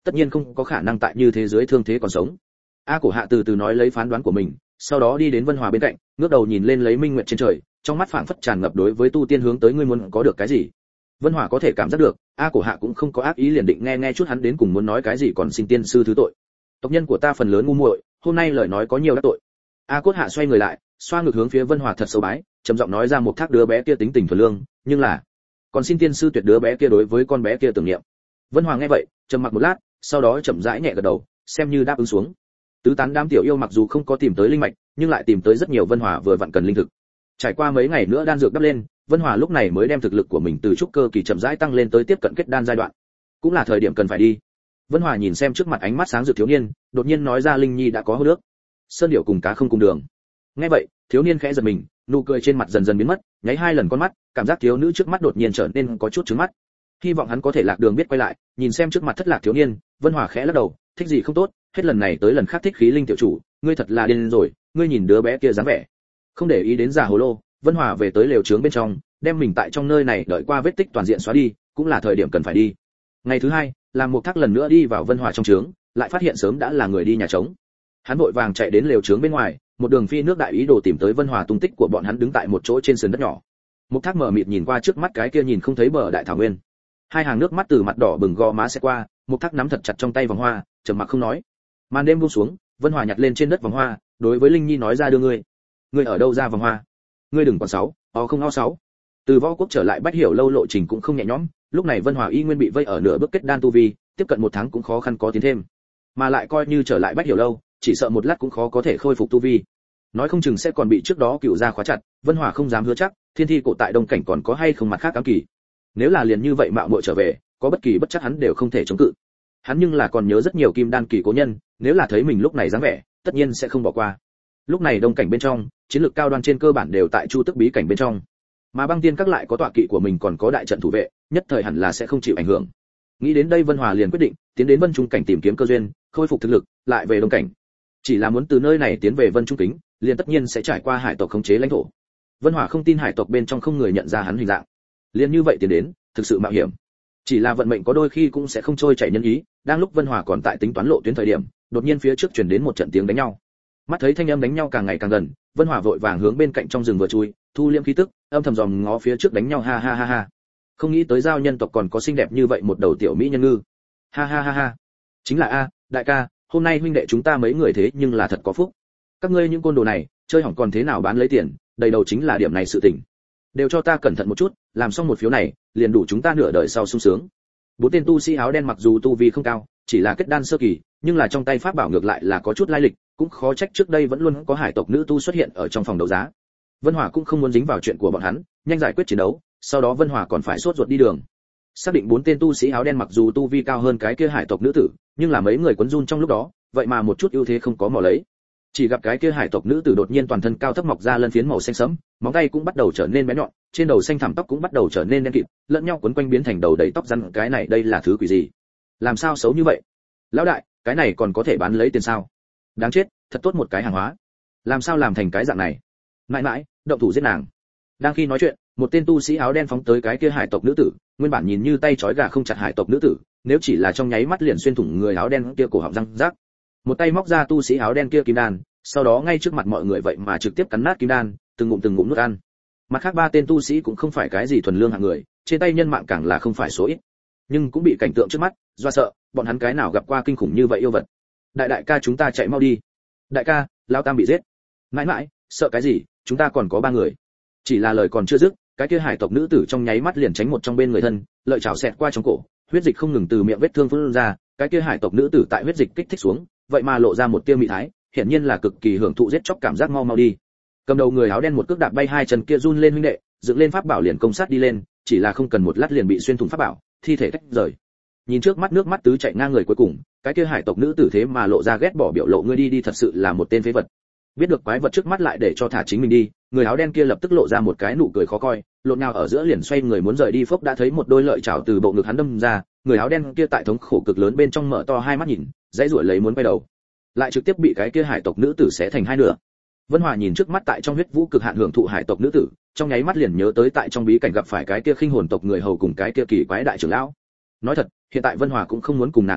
tất nhiên không có khả năng tại như thế giới thương thế còn sống. A Cổ Hạ từ từ nói lấy phán đoán của mình, sau đó đi đến Vân Hòa bên cạnh, ngước đầu nhìn lên lấy minh nguyệt trên trời, trong mắt phảng phất tràn ngập đối với tu tiên hướng tới ngươi muốn có được cái gì. Vân Hòa có thể cảm giác được, A Cổ Hạ cũng không có ác ý, liền định nghe nghe chút hắn đến cùng muốn nói cái gì, còn xin tiên sư thứ tội. Tộc nhân của ta phần lớn ngu muội, hôm nay lời nói có nhiều đắc tội. A Cốt Hạ xoay người lại, xoa ngược hướng phía Vân Hòa thật sâu bái, trầm giọng nói ra một thác đứa bé kia tính tình thuần lương, nhưng là còn xin tiên sư tuyệt đứa bé kia đối với con bé kia tưởng niệm. Vân Hòa nghe vậy, trầm mặc một lát, sau đó chậm rãi nhẹ gật đầu, xem như đáp ứng xuống. Tứ tán đám tiểu yêu mặc dù không có tìm tới linh mạch, nhưng lại tìm tới rất nhiều Vân Hòa vừa vặn cần linh thực. Trải qua mấy ngày nữa đan dược đắp lên, Vân Hòa lúc này mới đem thực lực của mình từ trúc cơ kỳ chậm rãi tăng lên tới tiếp cận kết đan giai đoạn. Cũng là thời điểm cần phải đi. Vân Hòa nhìn xem trước mặt ánh mắt sáng rực thiếu niên, đột nhiên nói ra Linh Nhi đã có hô nước. Sơn điểu cùng cá không cùng đường. Nghe vậy, thiếu niên khẽ giật mình, nụ cười trên mặt dần dần biến mất, nháy hai lần con mắt, cảm giác thiếu nữ trước mắt đột nhiên trở nên có chút trướng mắt. Hy vọng hắn có thể lạc đường biết quay lại, nhìn xem trước mặt thất lạc thiếu niên, Vân Hòa khẽ lắc đầu, thích gì không tốt, hết lần này tới lần khác thích khí linh tiểu chủ, ngươi thật là điên rồi, ngươi nhìn đứa bé kia dáng vẻ. Không để ý đến giả hồ lô, Vân Hòa về tới lều trướng bên trong, đem mình tại trong nơi này đợi qua vết tích toàn diện xóa đi, cũng là thời điểm cần phải đi. Ngày thứ hai, làm một thác lần nữa đi vào Vân Hòa trong trướng, lại phát hiện sớm đã là người đi nhà trống. Hắn vội vàng chạy đến lều trướng bên ngoài, một đường phi nước đại ý đồ tìm tới Vân Hòa, tung tích của bọn hắn đứng tại một chỗ trên sườn đất nhỏ. Một thác mở mịt nhìn qua trước mắt cái kia nhìn không thấy bờ đại thảo nguyên. Hai hàng nước mắt từ mặt đỏ bừng gò má sẽ qua, một thác nắm thật chặt trong tay vòng hoa, trầm mặc không nói. Màn đêm buông xuống, Vân Hòa nhặt lên trên đất vòng hoa, đối với Linh Nhi nói ra đưa ngươi. Ngươi ở đâu ra vòng hoa? Ngươi đừng còn sáu, o không o sáu. Từ Võ Quốc trở lại Bách Hiểu lâu lộ trình cũng không nhẹ nhõm, lúc này Vân Hòa y nguyên bị vây ở nửa bước kết đan tu vi, tiếp cận một tháng cũng khó khăn có tiến thêm. Mà lại coi như trở lại Bách Hiểu lâu, chỉ sợ một lát cũng khó có thể khôi phục tu vi. Nói không chừng sẽ còn bị trước đó cựu gia khóa chặt, Vân Hòa không dám hứa chắc, thiên thi cổ tại Đông cảnh còn có hay không mặt khác ám kỳ. Nếu là liền như vậy mạo muội trở về, có bất kỳ bất chắc hắn đều không thể chống cự. Hắn nhưng là còn nhớ rất nhiều kim đan kỳ cố nhân, nếu là thấy mình lúc này dáng vẻ, tất nhiên sẽ không bỏ qua. Lúc này Đông cảnh bên trong, chiến lược cao đoan trên cơ bản đều tại Chu Tức bí cảnh bên trong. Mà Băng Tiên các lại có tọa kỵ của mình còn có đại trận thủ vệ, nhất thời hẳn là sẽ không chịu ảnh hưởng. Nghĩ đến đây Vân Hòa liền quyết định tiến đến Vân Trung cảnh tìm kiếm cơ duyên, khôi phục thực lực, lại về Đông cảnh. Chỉ là muốn từ nơi này tiến về Vân Trung kính, liền tất nhiên sẽ trải qua hải tộc khống chế lãnh thổ. Vân Hòa không tin hải tộc bên trong không người nhận ra hắn hình dạng. Liền như vậy tiến đến, thực sự mạo hiểm. Chỉ là vận mệnh có đôi khi cũng sẽ không trôi chảy nhân ý, đang lúc Vân Hòa còn tại tính toán lộ tuyến thời điểm, đột nhiên phía trước truyền đến một trận tiếng đánh nhau. Mắt thấy thanh âm đánh nhau càng ngày càng gần, Vân Hòa vội vàng hướng bên cạnh trong rừng vừa chui, thu liễm khí tức, âm thầm dòm ngó phía trước đánh nhau, ha ha ha ha. Không nghĩ tới giao nhân tộc còn có xinh đẹp như vậy một đầu tiểu mỹ nhân ngư. Ha ha ha ha. Chính là a, đại ca, hôm nay huynh đệ chúng ta mấy người thế nhưng là thật có phúc. Các ngươi những côn đồ này, chơi hỏng còn thế nào bán lấy tiền, đầy đầu chính là điểm này sự tình. Đều cho ta cẩn thận một chút, làm xong một phiếu này, liền đủ chúng ta nửa đời sau sung sướng. Bốn tên tu sĩ áo đen mặc dù tu vi không cao, chỉ là kết đan sơ kỳ, nhưng là trong tay pháp bảo ngược lại là có chút lai lịch, cũng khó trách trước đây vẫn luôn có hải tộc nữ tu xuất hiện ở trong phòng đấu giá. Vân Hòa cũng không muốn dính vào chuyện của bọn hắn, nhanh giải quyết chiến đấu, sau đó Vân Hòa còn phải sốt ruột đi đường. Xác định bốn tên tu sĩ áo đen mặc dù tu vi cao hơn cái kia hải tộc nữ tử, nhưng là mấy người quấn run trong lúc đó, vậy mà một chút ưu thế không có mò lấy. Chỉ gặp cái kia hải tộc nữ tử đột nhiên toàn thân cao thấp mọc ra lân phiến màu xanh sẫm, móng tay cũng bắt đầu trở nên bé nhọn, trên đầu xanh thẳm tóc cũng bắt đầu trở nên đen kịt, lẫn nhau quấn quanh biến thành đầu đầy tóc rắn, cái này đây là thứ quỷ gì? Làm sao xấu như vậy? Lão đại, cái này còn có thể bán lấy tiền sao? Đáng chết, thật tốt một cái hàng hóa. Làm sao làm thành cái dạng này? Mãi mãi, động thủ giết nàng. Đang khi nói chuyện, một tên tu sĩ áo đen phóng tới cái kia hải tộc nữ tử, nguyên bản nhìn như tay trói gà không chặt hải tộc nữ tử, nếu chỉ là trong nháy mắt liền xuyên thủng người áo đen kia cổ họng răng rác. Một tay móc ra tu sĩ áo đen kia kim đan, sau đó ngay trước mặt mọi người vậy mà trực tiếp cắn nát kim đan, từng ngụm từng ngụm nuốt ăn. Mặt khác ba tên tu sĩ cũng không phải cái gì thuần lương hạng người, trên tay nhân mạng càng là không phải số ít, nhưng cũng bị cảnh tượng trước mắt do sợ, bọn hắn cái nào gặp qua kinh khủng như vậy yêu vật. Đại đại ca chúng ta chạy mau đi. Đại ca, lão tam bị giết. Mãi mãi, sợ cái gì, chúng ta còn có ba người. Chỉ là lời còn chưa dứt, cái kia hải tộc nữ tử trong nháy mắt liền tránh một trong bên người thân, lợi chảo xẹt qua trong cổ, huyết dịch không ngừng từ miệng vết thương phun ra, cái kia hải tộc nữ tử tại huyết dịch kích thích xuống, vậy mà lộ ra một tia mị thái, hiển nhiên là cực kỳ hưởng thụ giết chóc cảm giác, mau mau đi. Cầm đầu người áo đen một cước đạp bay hai chân kia run lên huynh đệ, dựng lên pháp bảo liền công sát đi lên, chỉ là không cần một lát liền bị xuyên thủng pháp bảo, thi thể tách rời. Nhìn trước mắt nước mắt tứ chạy ngang người cuối cùng, cái kia hải tộc nữ tử thế mà lộ ra ghét bỏ biểu lộ, ngươi đi đi, thật sự là một tên phế vật. Biết được quái vật trước mắt lại để cho thả chính mình đi, người áo đen kia lập tức lộ ra một cái nụ cười khó coi, lộn nào ở giữa liền xoay người muốn rời đi, phốc đã thấy một đôi lợi chảo từ bộ ngực hắn đâm ra, người áo đen kia tại thống khổ cực lớn bên trong mở to hai mắt nhìn, dãy rủa lấy muốn quay đầu, lại trực tiếp bị cái kia hải tộc nữ tử xé thành hai nửa. Vân Hòa nhìn trước mắt tại trong huyết vũ cực hạn hưởng thụ hải tộc nữ tử, trong nháy mắt liền nhớ tới tại trong bí cảnh gặp phải cái kia khinh hồn tộc người hầu cùng cái kia kỳ quái đại trưởng lão. Nói thật, hiện tại Vân Hòa cũng không muốn cùng nàng là địch,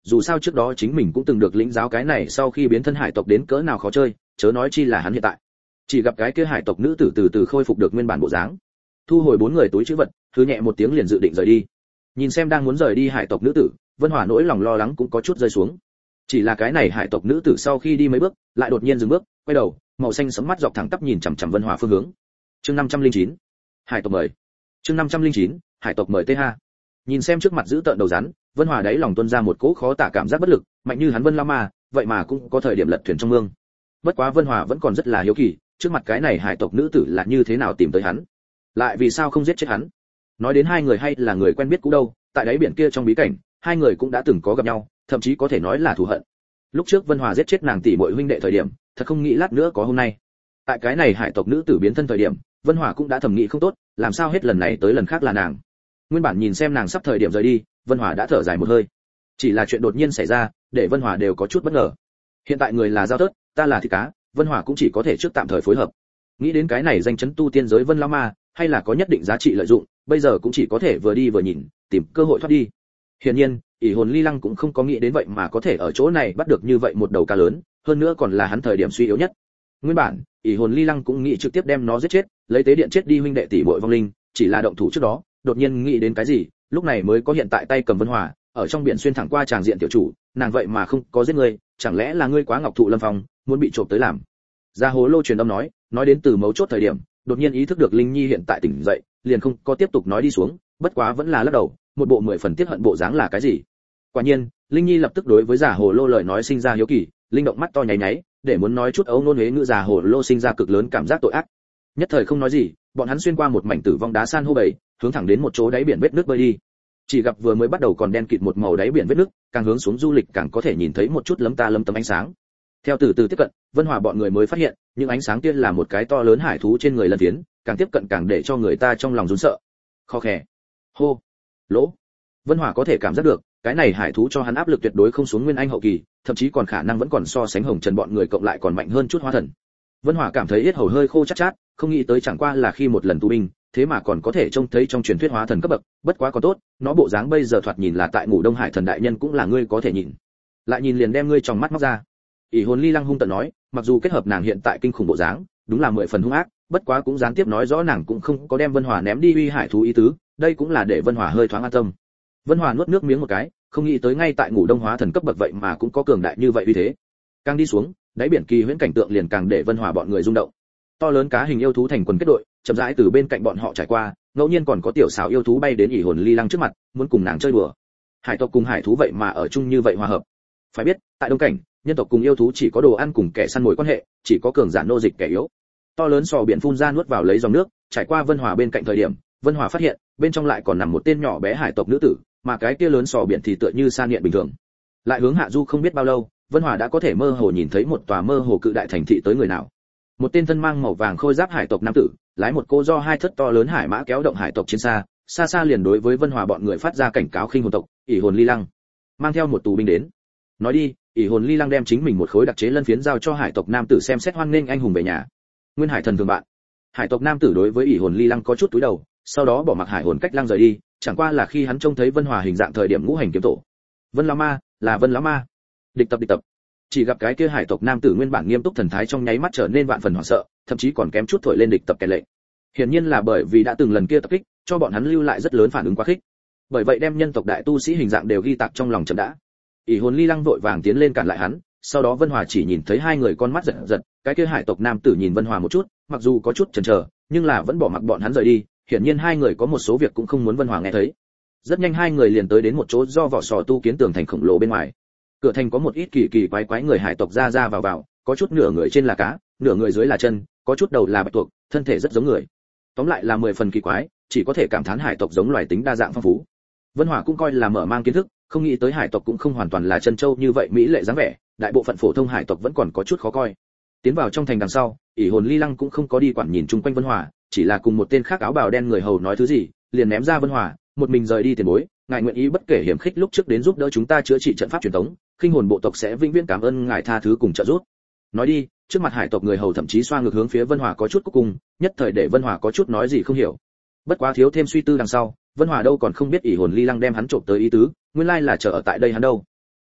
dù sao trước đó chính mình cũng từng được lĩnh giáo cái này sau khi biến thân hải tộc đến cỡ nào khó chơi, chớ nói chi là hắn hiện tại. Chỉ gặp cái kia hải tộc nữ tử từ từ khôi phục được nguyên bản bộ dáng, thu hồi bốn người túi trữ vật, thứ nhẹ một tiếng liền dự định rời đi. Nhìn xem đang muốn rời đi hải tộc nữ tử, Vân Hòa nỗi lòng lo lắng cũng có chút rơi xuống. Chỉ là cái này hải tộc nữ tử sau khi đi mấy bước, lại đột nhiên dừng bước, quay đầu, màu xanh sẫm mắt dọc thẳng tắp nhìn chằm chằm Vân Hòa phương hướng. Chương năm trăm lẻ chín, hải tộc mời. Chương năm trăm lẻ chín, hải tộc mời tê ha. Nhìn xem trước mặt giữ tợn đầu rắn, Vân Hòa đáy lòng tuôn ra một cỗ khó tả cảm giác bất lực, mạnh như hắn Vân Lao Ma, vậy mà cũng có thời điểm lật thuyền trong mương. Bất quá Vân Hòa vẫn còn rất là hiếu kỳ, trước mặt cái này hải tộc nữ tử là như thế nào tìm tới hắn, lại vì sao không giết chết hắn. Nói đến hai người hay là người quen biết cũ đâu, tại đáy biển kia trong bí cảnh, hai người cũng đã từng có gặp nhau, thậm chí có thể nói là thù hận. Lúc trước Vân Hòa giết chết nàng tỷ muội huynh đệ thời điểm, thật không nghĩ lát nữa có hôm nay. Tại cái này hải tộc nữ tử biến thân thời điểm, Vân Hòa cũng đã thầm nghĩ không tốt, làm sao hết lần này tới lần khác là nàng. Nguyên bản nhìn xem nàng sắp thời điểm rời đi, Vân Hòa đã thở dài một hơi. Chỉ là chuyện đột nhiên xảy ra, để Vân Hòa đều có chút bất ngờ. Hiện tại người là giao tớt, ta là thịt cá, Vân Hòa cũng chỉ có thể trước tạm thời phối hợp. Nghĩ đến cái này danh chấn tu tiên giới Vân Lão Ma, hay là có nhất định giá trị lợi dụng, bây giờ cũng chỉ có thể vừa đi vừa nhìn, tìm cơ hội thoát đi. Hiển nhiên, ỷ hồn ly lăng cũng không có nghĩ đến vậy mà có thể ở chỗ này bắt được như vậy một đầu cá lớn, hơn nữa còn là hắn thời điểm suy yếu nhất. Nguyên bản, ỷ hồn ly lăng cũng nghĩ trực tiếp đem nó giết chết, lấy tế điện chết đi huynh đệ tỷ muội vong linh, chỉ là động thủ trước đó, đột nhiên nghĩ đến cái gì, lúc này mới có hiện tại tay cầm Vân Hòa, ở trong biển xuyên thẳng qua tràng diện tiểu chủ, nàng vậy mà không có giết ngươi, chẳng lẽ là ngươi quá ngọc thụ lâm phong, muốn bị trộm tới làm. Gia Hồ Lô truyền âm nói, nói đến từ mấu chốt thời điểm, đột nhiên ý thức được Linh Nhi hiện tại tỉnh dậy, liền không có tiếp tục nói đi xuống, bất quá vẫn là lắc đầu, một bộ mười phần tiết hận bộ dáng là cái gì. Quả nhiên, Linh Nhi lập tức đối với Giả Hồ Lô lời nói sinh ra hiếu kỳ, linh động mắt to nháy nháy, để muốn nói chút ấu nôn huế ngữ Giả Hồ Lô sinh ra cực lớn cảm giác tội ác. Nhất thời không nói gì, bọn hắn xuyên qua một mảnh tử vong đá san hô bầy, hướng thẳng đến một chỗ đáy biển vết nước bơi đi. Chỉ gặp vừa mới bắt đầu còn đen kịt một màu đáy biển vết nước, càng hướng xuống du lịch càng có thể nhìn thấy một chút lấm ta lấm tấm ánh sáng. Theo từ từ tiếp cận, Vân Hòa bọn người mới phát hiện, những ánh sáng kia là một cái to lớn hải thú trên người lân phiến, càng tiếp cận càng để cho người ta trong lòng run sợ. Kho khè, hô, lỗ. Vân Hòa có thể cảm giác được, cái này hải thú cho hắn áp lực tuyệt đối không xuống nguyên anh hậu kỳ, thậm chí còn khả năng vẫn còn so sánh Hồng Trần bọn người cộng lại còn mạnh hơn chút hóa thần. Vân Hòa cảm thấy yết hầu hơi khô chát chát, không nghĩ tới chẳng qua là khi một lần tu binh, thế mà còn có thể trông thấy trong truyền thuyết hóa thần cấp bậc, bất quá có tốt, nó bộ dáng bây giờ thoạt nhìn là tại Ngũ Đông Hải thần đại nhân cũng là ngươi có thể nhìn. Lại nhìn liền đem ngươi trong mắt móc ra. ỷ hồn ly lăng hung tợn nói, mặc dù kết hợp nàng hiện tại kinh khủng bộ dáng, đúng là mười phần hung ác, bất quá cũng gián tiếp nói rõ nàng cũng không có đem Vân Hòa ném đi uy hải thú ý tứ, đây cũng là để Vân Hòa hơi thoáng an tâm. Vân Hòa nuốt nước miếng một cái, không nghĩ tới ngay tại Ngũ Đông hóa thần cấp bậc vậy mà cũng có cường đại như vậy uy thế. Càng đi xuống, đáy biển kỳ huyễn cảnh tượng liền càng để Vân Hòa bọn người rung động. To lớn cá hình yêu thú thành quần kết đội, chậm rãi từ bên cạnh bọn họ trải qua, ngẫu nhiên còn có tiểu xảo yêu thú bay đến ỷ hồn ly lăng trước mặt, muốn cùng nàng chơi đùa. Hải tộc cùng hải thú vậy mà ở chung như vậy hòa hợp. Phải biết, tại Đông cảnh, nhân tộc cùng yêu thú chỉ có đồ ăn cùng kẻ săn mồi quan hệ, chỉ có cường giả nô dịch kẻ yếu. To lớn sò biển phun ra nuốt vào lấy dòng nước, trải qua Vân Hòa bên cạnh thời điểm, Vân Hòa phát hiện, bên trong lại còn nằm một tên nhỏ bé hải tộc nữ tử, mà cái kia lớn sò biển thì tựa như sa nghiện bình thường. Lại hướng hạ du không biết bao lâu, Vân Hòa đã có thể mơ hồ nhìn thấy một tòa mơ hồ cự đại thành thị tới người nào. Một tên thân mang màu vàng khôi giáp hải tộc nam tử, lái một cô do hai thất to lớn hải mã kéo động hải tộc chiến xa, xa xa liền đối với Vân Hòa bọn người phát ra cảnh cáo khinh hồn tộc, ỷ hồn ly lăng, mang theo một tù binh đến. Nói đi, ỷ hồn ly lăng đem chính mình một khối đặc chế lân phiến giao cho hải tộc nam tử xem xét hoan nghênh anh hùng về nhà. Nguyên hải thần thường bạn. Hải tộc nam tử đối với ỷ hồn ly lăng có chút túi đầu, sau đó bỏ mặc hải hồn cách lăng rời đi, chẳng qua là khi hắn trông thấy Vân Hòa hình dạng thời điểm ngũ hành kiếm tổ. Vân Lão Ma, là Vân Lão Ma. Địch tập địch tập. Chỉ gặp cái kia hải tộc nam tử nguyên bản nghiêm túc thần thái trong nháy mắt trở nên vạn phần hoảng sợ, thậm chí còn kém chút thổi lên địch tập kẻ lệnh. Hiển nhiên là bởi vì đã từng lần kia tập kích, cho bọn hắn lưu lại rất lớn phản ứng quá khích. Bởi vậy đem nhân tộc đại tu sĩ hình dạng đều ghi tạc trong lòng chậm đã. ỷ hồn ly lăng vội vàng tiến lên cản lại hắn, sau đó Vân Hòa chỉ nhìn thấy hai người con mắt giật giật, cái kia hải tộc nam tử nhìn Vân Hòa một chút, mặc dù có chút chần chờ, nhưng là vẫn bỏ mặc bọn hắn rời đi, hiển nhiên hai người có một số việc cũng không muốn Vân Hòa nghe thấy. Rất nhanh hai người liền tới đến một chỗ do vỏ sò tu kiến tường thành khổng lồ bên ngoài. Cửa thành có một ít kỳ kỳ quái quái người hải tộc ra ra vào vào, có chút nửa người trên là cá, nửa người dưới là chân, có chút đầu là bạch tuộc, thân thể rất giống người. Tóm lại là mười phần kỳ quái, chỉ có thể cảm thán hải tộc giống loài tính đa dạng phong phú. Vân Hòa cũng coi là mở mang kiến thức, không nghĩ tới hải tộc cũng không hoàn toàn là chân châu như vậy mỹ lệ dáng vẻ, đại bộ phận phổ thông hải tộc vẫn còn có chút khó coi. Tiến vào trong thành đằng sau, ỷ hồn ly lăng cũng không có đi quản nhìn chung quanh Vân Hòa, chỉ là cùng một tên khác áo bào đen người hầu nói thứ gì, liền ném ra Vân Hòa, một mình rời đi tiền bối, ngài nguyện ý bất kể hiểm khích lúc trước đến giúp đỡ chúng ta chữa trị trận pháp truyền thống, khinh hồn bộ tộc sẽ vĩnh viễn cảm ơn ngài tha thứ cùng trợ giúp. Nói đi, trước mặt hải tộc người hầu thậm chí xoa ngược hướng phía Vân Hòa có chút cúc cung, nhất thời để Vân Hòa có chút nói gì không hiểu. Bất quá thiếu thêm suy tư đằng sau, Vân Hòa đâu còn không biết ỷ hồn ly lăng đem hắn trộm tới ý tứ, nguyên lai là chờ ở tại đây hắn đâu.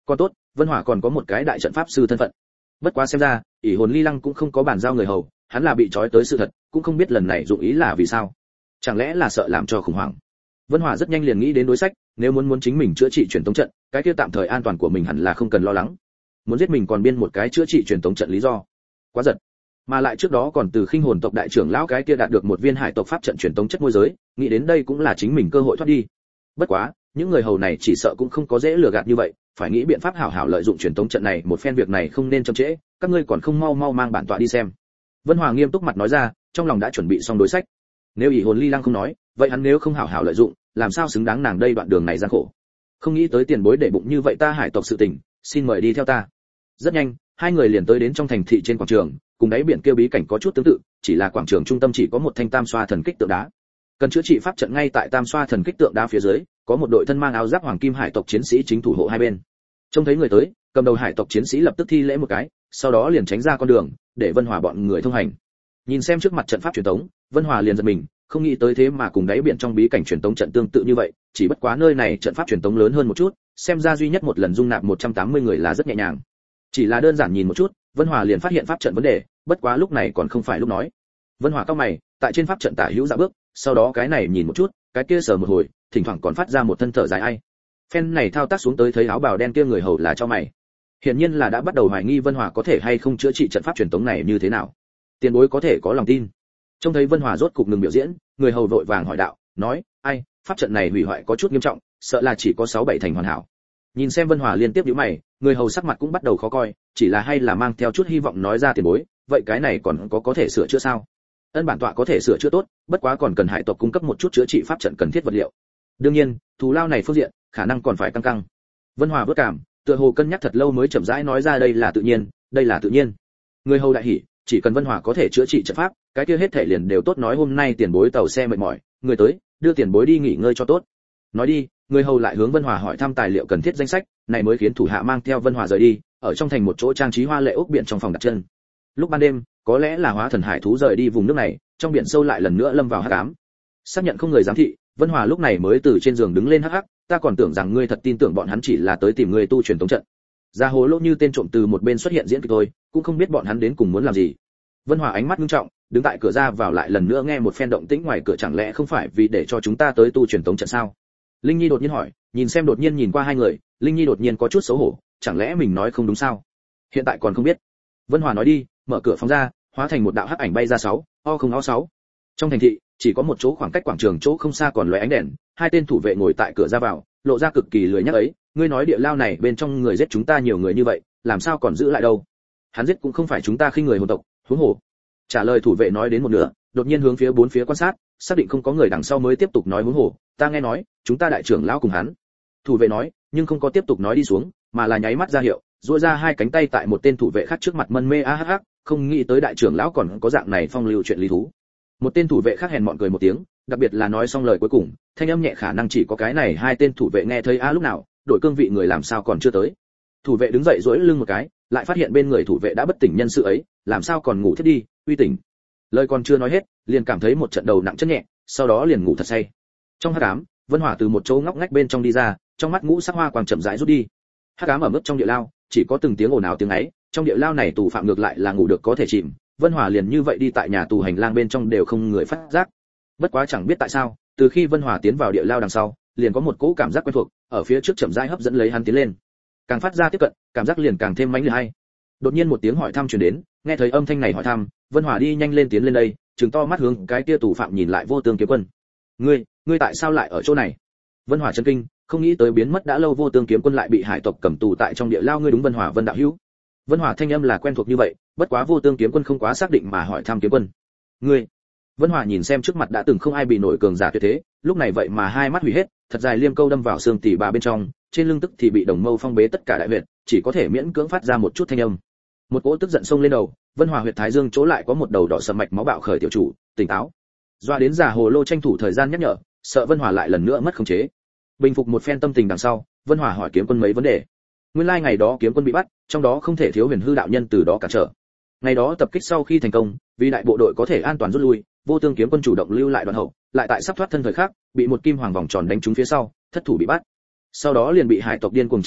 Còn tốt, Vân Hỏa còn có một cái đại trận pháp sư thân phận. Bất quá xem ra, ỷ hồn ly lăng cũng không có bàn giao người hầu, hắn là bị trói tới sự thật, cũng không biết lần này dụng ý là vì sao. Chẳng lẽ là sợ làm cho khủng hoảng. Vân Hỏa rất nhanh liền nghĩ đến đối sách, nếu muốn muốn chính mình chữa trị truyền tống trận, cái kia tạm thời an toàn của mình hẳn là không cần lo lắng. Muốn giết mình còn biên một cái chữa trị truyền tống trận lý do. Quá giật. Mà lại trước đó còn từ khinh hồn tộc đại trưởng lão cái kia đạt được một viên hải tộc pháp trận truyền tống chất môi giới, nghĩ đến đây cũng là chính mình cơ hội thoát đi. Bất quá, những người hầu này chỉ sợ cũng không có dễ lừa gạt như vậy, phải nghĩ biện pháp hảo hảo lợi dụng truyền tống trận này, một phen việc này không nên chậm trễ, các ngươi còn không mau mau mang bản tọa đi xem. Vân Hòa nghiêm túc mặt nói ra, trong lòng đã chuẩn bị xong đối sách. Nếu ỷ hồn ly lăng không nói, vậy hắn nếu không hảo hảo lợi dụng, làm sao xứng đáng nàng đây đoạn đường này gian khổ. Không nghĩ tới tiền bối để bụng như vậy ta hải tộc sự tình, xin mời đi theo ta. Rất nhanh, hai người liền tới đến trong thành thị trên quảng trường, cùng đáy biển kêu bí cảnh có chút tương tự, chỉ là quảng trường trung tâm chỉ có một thanh tam xoa thần kích tượng đá. Cần chữa trị pháp trận ngay tại tam xoa thần kích tượng đá phía dưới, có một đội thân mang áo giáp hoàng kim hải tộc chiến sĩ chính thủ hộ hai bên. Trông thấy người tới, cầm đầu hải tộc chiến sĩ lập tức thi lễ một cái, sau đó liền tránh ra con đường, để Vân Hòa bọn người thông hành. Nhìn xem trước mặt trận pháp truyền tống, Vân Hòa liền giật mình, không nghĩ tới thế mà cùng đáy biển trong bí cảnh truyền tống trận tương tự như vậy, chỉ bất quá nơi này trận pháp truyền tống lớn hơn một chút, xem ra duy nhất một lần dung nạp một trăm tám mươi người là rất nhẹ nhàng. Chỉ là đơn giản nhìn một chút, Vân Hòa liền phát hiện pháp trận vấn đề, bất quá lúc này còn không phải lúc nói. Vân Hòa cao mày, tại trên pháp trận tả hữu dạo bước, sau đó cái này nhìn một chút, cái kia sờ một hồi, thỉnh thoảng còn phát ra một thân thở dài ai. Phen này thao tác xuống tới thấy áo bào đen kia người hầu là cho mày. Hiển nhiên là đã bắt đầu hoài nghi Vân Hòa có thể hay không chữa trị trận pháp truyền tống này như thế nào. Tiền bối có thể có lòng tin. Trông thấy Vân Hòa rốt cục ngừng biểu diễn, người hầu vội vàng hỏi đạo, nói, ai, pháp trận này hủy hoại có chút nghiêm trọng, sợ là chỉ có sáu bảy thành hoàn hảo. Nhìn xem Vân Hòa liên tiếp nhíu mày, người hầu sắc mặt cũng bắt đầu khó coi, chỉ là hay là mang theo chút hy vọng nói ra tiền bối, vậy cái này còn có có thể sửa chữa sao? Ân bản tọa có thể sửa chữa tốt, bất quá còn cần hải tộc cung cấp một chút chữa trị pháp trận cần thiết vật liệu. Đương nhiên, thù lao này phương diện, khả năng còn phải căng căng. Vân Hòa vất cảm, tựa hồ cân nhắc thật lâu mới chậm rãi nói ra đây là tự nhiên, đây là tự nhiên. Người hầu đại hỉ, chỉ cần Vân Hòa có thể chữa trị trận pháp, cái kia hết thể liền đều tốt, nói hôm nay tiền bối tàu xe mệt mỏi, người tới, đưa tiền bối đi nghỉ ngơi cho tốt. Nói đi, người hầu lại hướng Vân Hòa hỏi thăm tài liệu cần thiết danh sách, này mới khiến thủ hạ mang theo Vân Hòa rời đi, ở trong thành một chỗ trang trí hoa lệ ốc biển trong phòng đặt chân. Lúc ban đêm, có lẽ là hóa thần hải thú rời đi vùng nước này, trong biển sâu lại lần nữa lâm vào hắc ám. Xác nhận không người giám thị, Vân Hòa lúc này mới từ trên giường đứng lên hắc hắc, ta còn tưởng rằng ngươi thật tin tưởng bọn hắn chỉ là tới tìm ngươi tu truyền tống trận. Ra hồ lô như tên trộm từ một bên xuất hiện diễn kịch thôi, cũng không biết bọn hắn đến cùng muốn làm gì. Vân Hòa ánh mắt nghiêm trọng, đứng tại cửa ra vào lại lần nữa nghe một phen động tĩnh ngoài cửa, chẳng lẽ không phải vì để cho chúng ta tới tu truyền tống trận sao? Linh Nhi đột nhiên hỏi, nhìn xem đột nhiên nhìn qua hai người, Linh Nhi đột nhiên có chút xấu hổ, chẳng lẽ mình nói không đúng sao? Hiện tại còn không biết. Vân Hòa nói đi, mở cửa phóng ra, hóa thành một đạo hắc ảnh bay ra sáu, o không o sáu. Trong thành thị, chỉ có một chỗ khoảng cách quảng trường chỗ không xa còn lóe ánh đèn, hai tên thủ vệ ngồi tại cửa ra vào, lộ ra cực kỳ lười nhác ấy, ngươi nói địa lao này bên trong người giết chúng ta nhiều người như vậy, làm sao còn giữ lại đâu? Hắn giết cũng không phải chúng ta khinh người hồn tộc, huống hồ. Trả lời thủ vệ nói đến một nửa, đột nhiên hướng phía bốn phía quan sát, xác định không có người đằng sau mới tiếp tục nói huống hồ, ta nghe nói, chúng ta đại trưởng lão cùng hắn. Thủ vệ nói, nhưng không có tiếp tục nói đi xuống, mà là nháy mắt ra hiệu, duỗi ra hai cánh tay tại một tên thủ vệ khác trước mặt mân mê a hắc hắc, không nghĩ tới đại trưởng lão còn có dạng này phong lưu chuyện lý thú. Một tên thủ vệ khác hèn mọn cười một tiếng, đặc biệt là nói xong lời cuối cùng, thanh âm nhẹ khả năng chỉ có cái này hai tên thủ vệ nghe thấy a lúc nào, đổi cương vị người làm sao còn chưa tới. Thủ vệ đứng dậy duỗi lưng một cái, lại phát hiện bên người thủ vệ đã bất tỉnh nhân sự ấy, làm sao còn ngủ thiết đi, uy tỉnh. Lời còn chưa nói hết, liền cảm thấy một trận đầu nặng chân nhẹ, sau đó liền ngủ thật say. Trong hắc ám, Vân Hỏa từ một chỗ ngóc ngách bên trong đi ra, trong mắt ngũ sắc hoa quang chậm rãi rút đi. Hắc ám ở mức trong địa lao, chỉ có từng tiếng ồn ào tiếng ấy, trong địa lao này tù phạm ngược lại là ngủ được có thể chìm. Vân Hỏa liền như vậy đi tại nhà tù hành lang bên trong đều không người phát giác. Bất quá chẳng biết tại sao, từ khi Vân Hỏa tiến vào địa lao đằng sau, liền có một cỗ cảm giác quen thuộc, ở phía trước chậm rãi hấp dẫn lấy hắn tiến lên. Càng phát ra tiếp cận, cảm giác liền càng thêm mãnh liệt hay. Đột nhiên một tiếng hỏi thăm truyền đến, nghe thấy âm thanh này hỏi thăm, Vân Hỏa đi nhanh lên tiến lên đây, trừng to mắt hướng cái kia tù phạm nhìn lại Vô Tương Kiếm Quân. "Ngươi, ngươi tại sao lại ở chỗ này?" Vân Hỏa chấn kinh, không nghĩ tới biến mất đã lâu Vô Tương Kiếm Quân lại bị hải tộc cầm tù tại trong địa lao, ngươi đúng Vân Hỏa Vân đạo hữu. Vân Hỏa thanh âm là quen thuộc như vậy, bất quá Vô Tương Kiếm Quân không quá xác định mà hỏi thăm Kiếm Quân. "Ngươi?" Vân Hỏa nhìn xem trước mặt đã từng không ai bị nổi cường giả tuyệt thế, lúc này vậy mà hai mắt hủy hết, thật dài liêm câu đâm vào xương tỉ bà bên trong, trên lưng tức thì bị đồng mâu phong bế tất cả đại huyệt, chỉ có thể miễn cưỡng phát ra một chút thanh âm. Một cỗ tức giận xông lên đầu, Vân Hỏa huyệt thái dương chỗ lại có một đầu đỏ sầm mạch máu bạo khởi, tiểu chủ, tỉnh táo. Doa đến giả hồ lô tranh thủ thời gian nhắc nhở, sợ Vân Hỏa lại lần nữa mất khống chế. Bình phục một phen tâm tình đằng sau, Vân Hỏa hỏi Kiếm Quân mấy vấn đề. Nguyên lai ngày đó Kiếm Quân bị bắt, trong đó không thể thiếu Huyền Hư đạo nhân từ đó cản trở. Ngày đó tập kích sau khi thành công, vì đại bộ đội có thể an toàn rút lui, Vô Tương Kiếm Quân chủ động lưu lại đoạn hậu, lại tại sắp thoát thân thời khắc, bị một kim hoàng vòng tròn đánh trúng phía sau, thất thủ bị bắt. Sau đó liền bị hải tộc điên cuồng trả thù,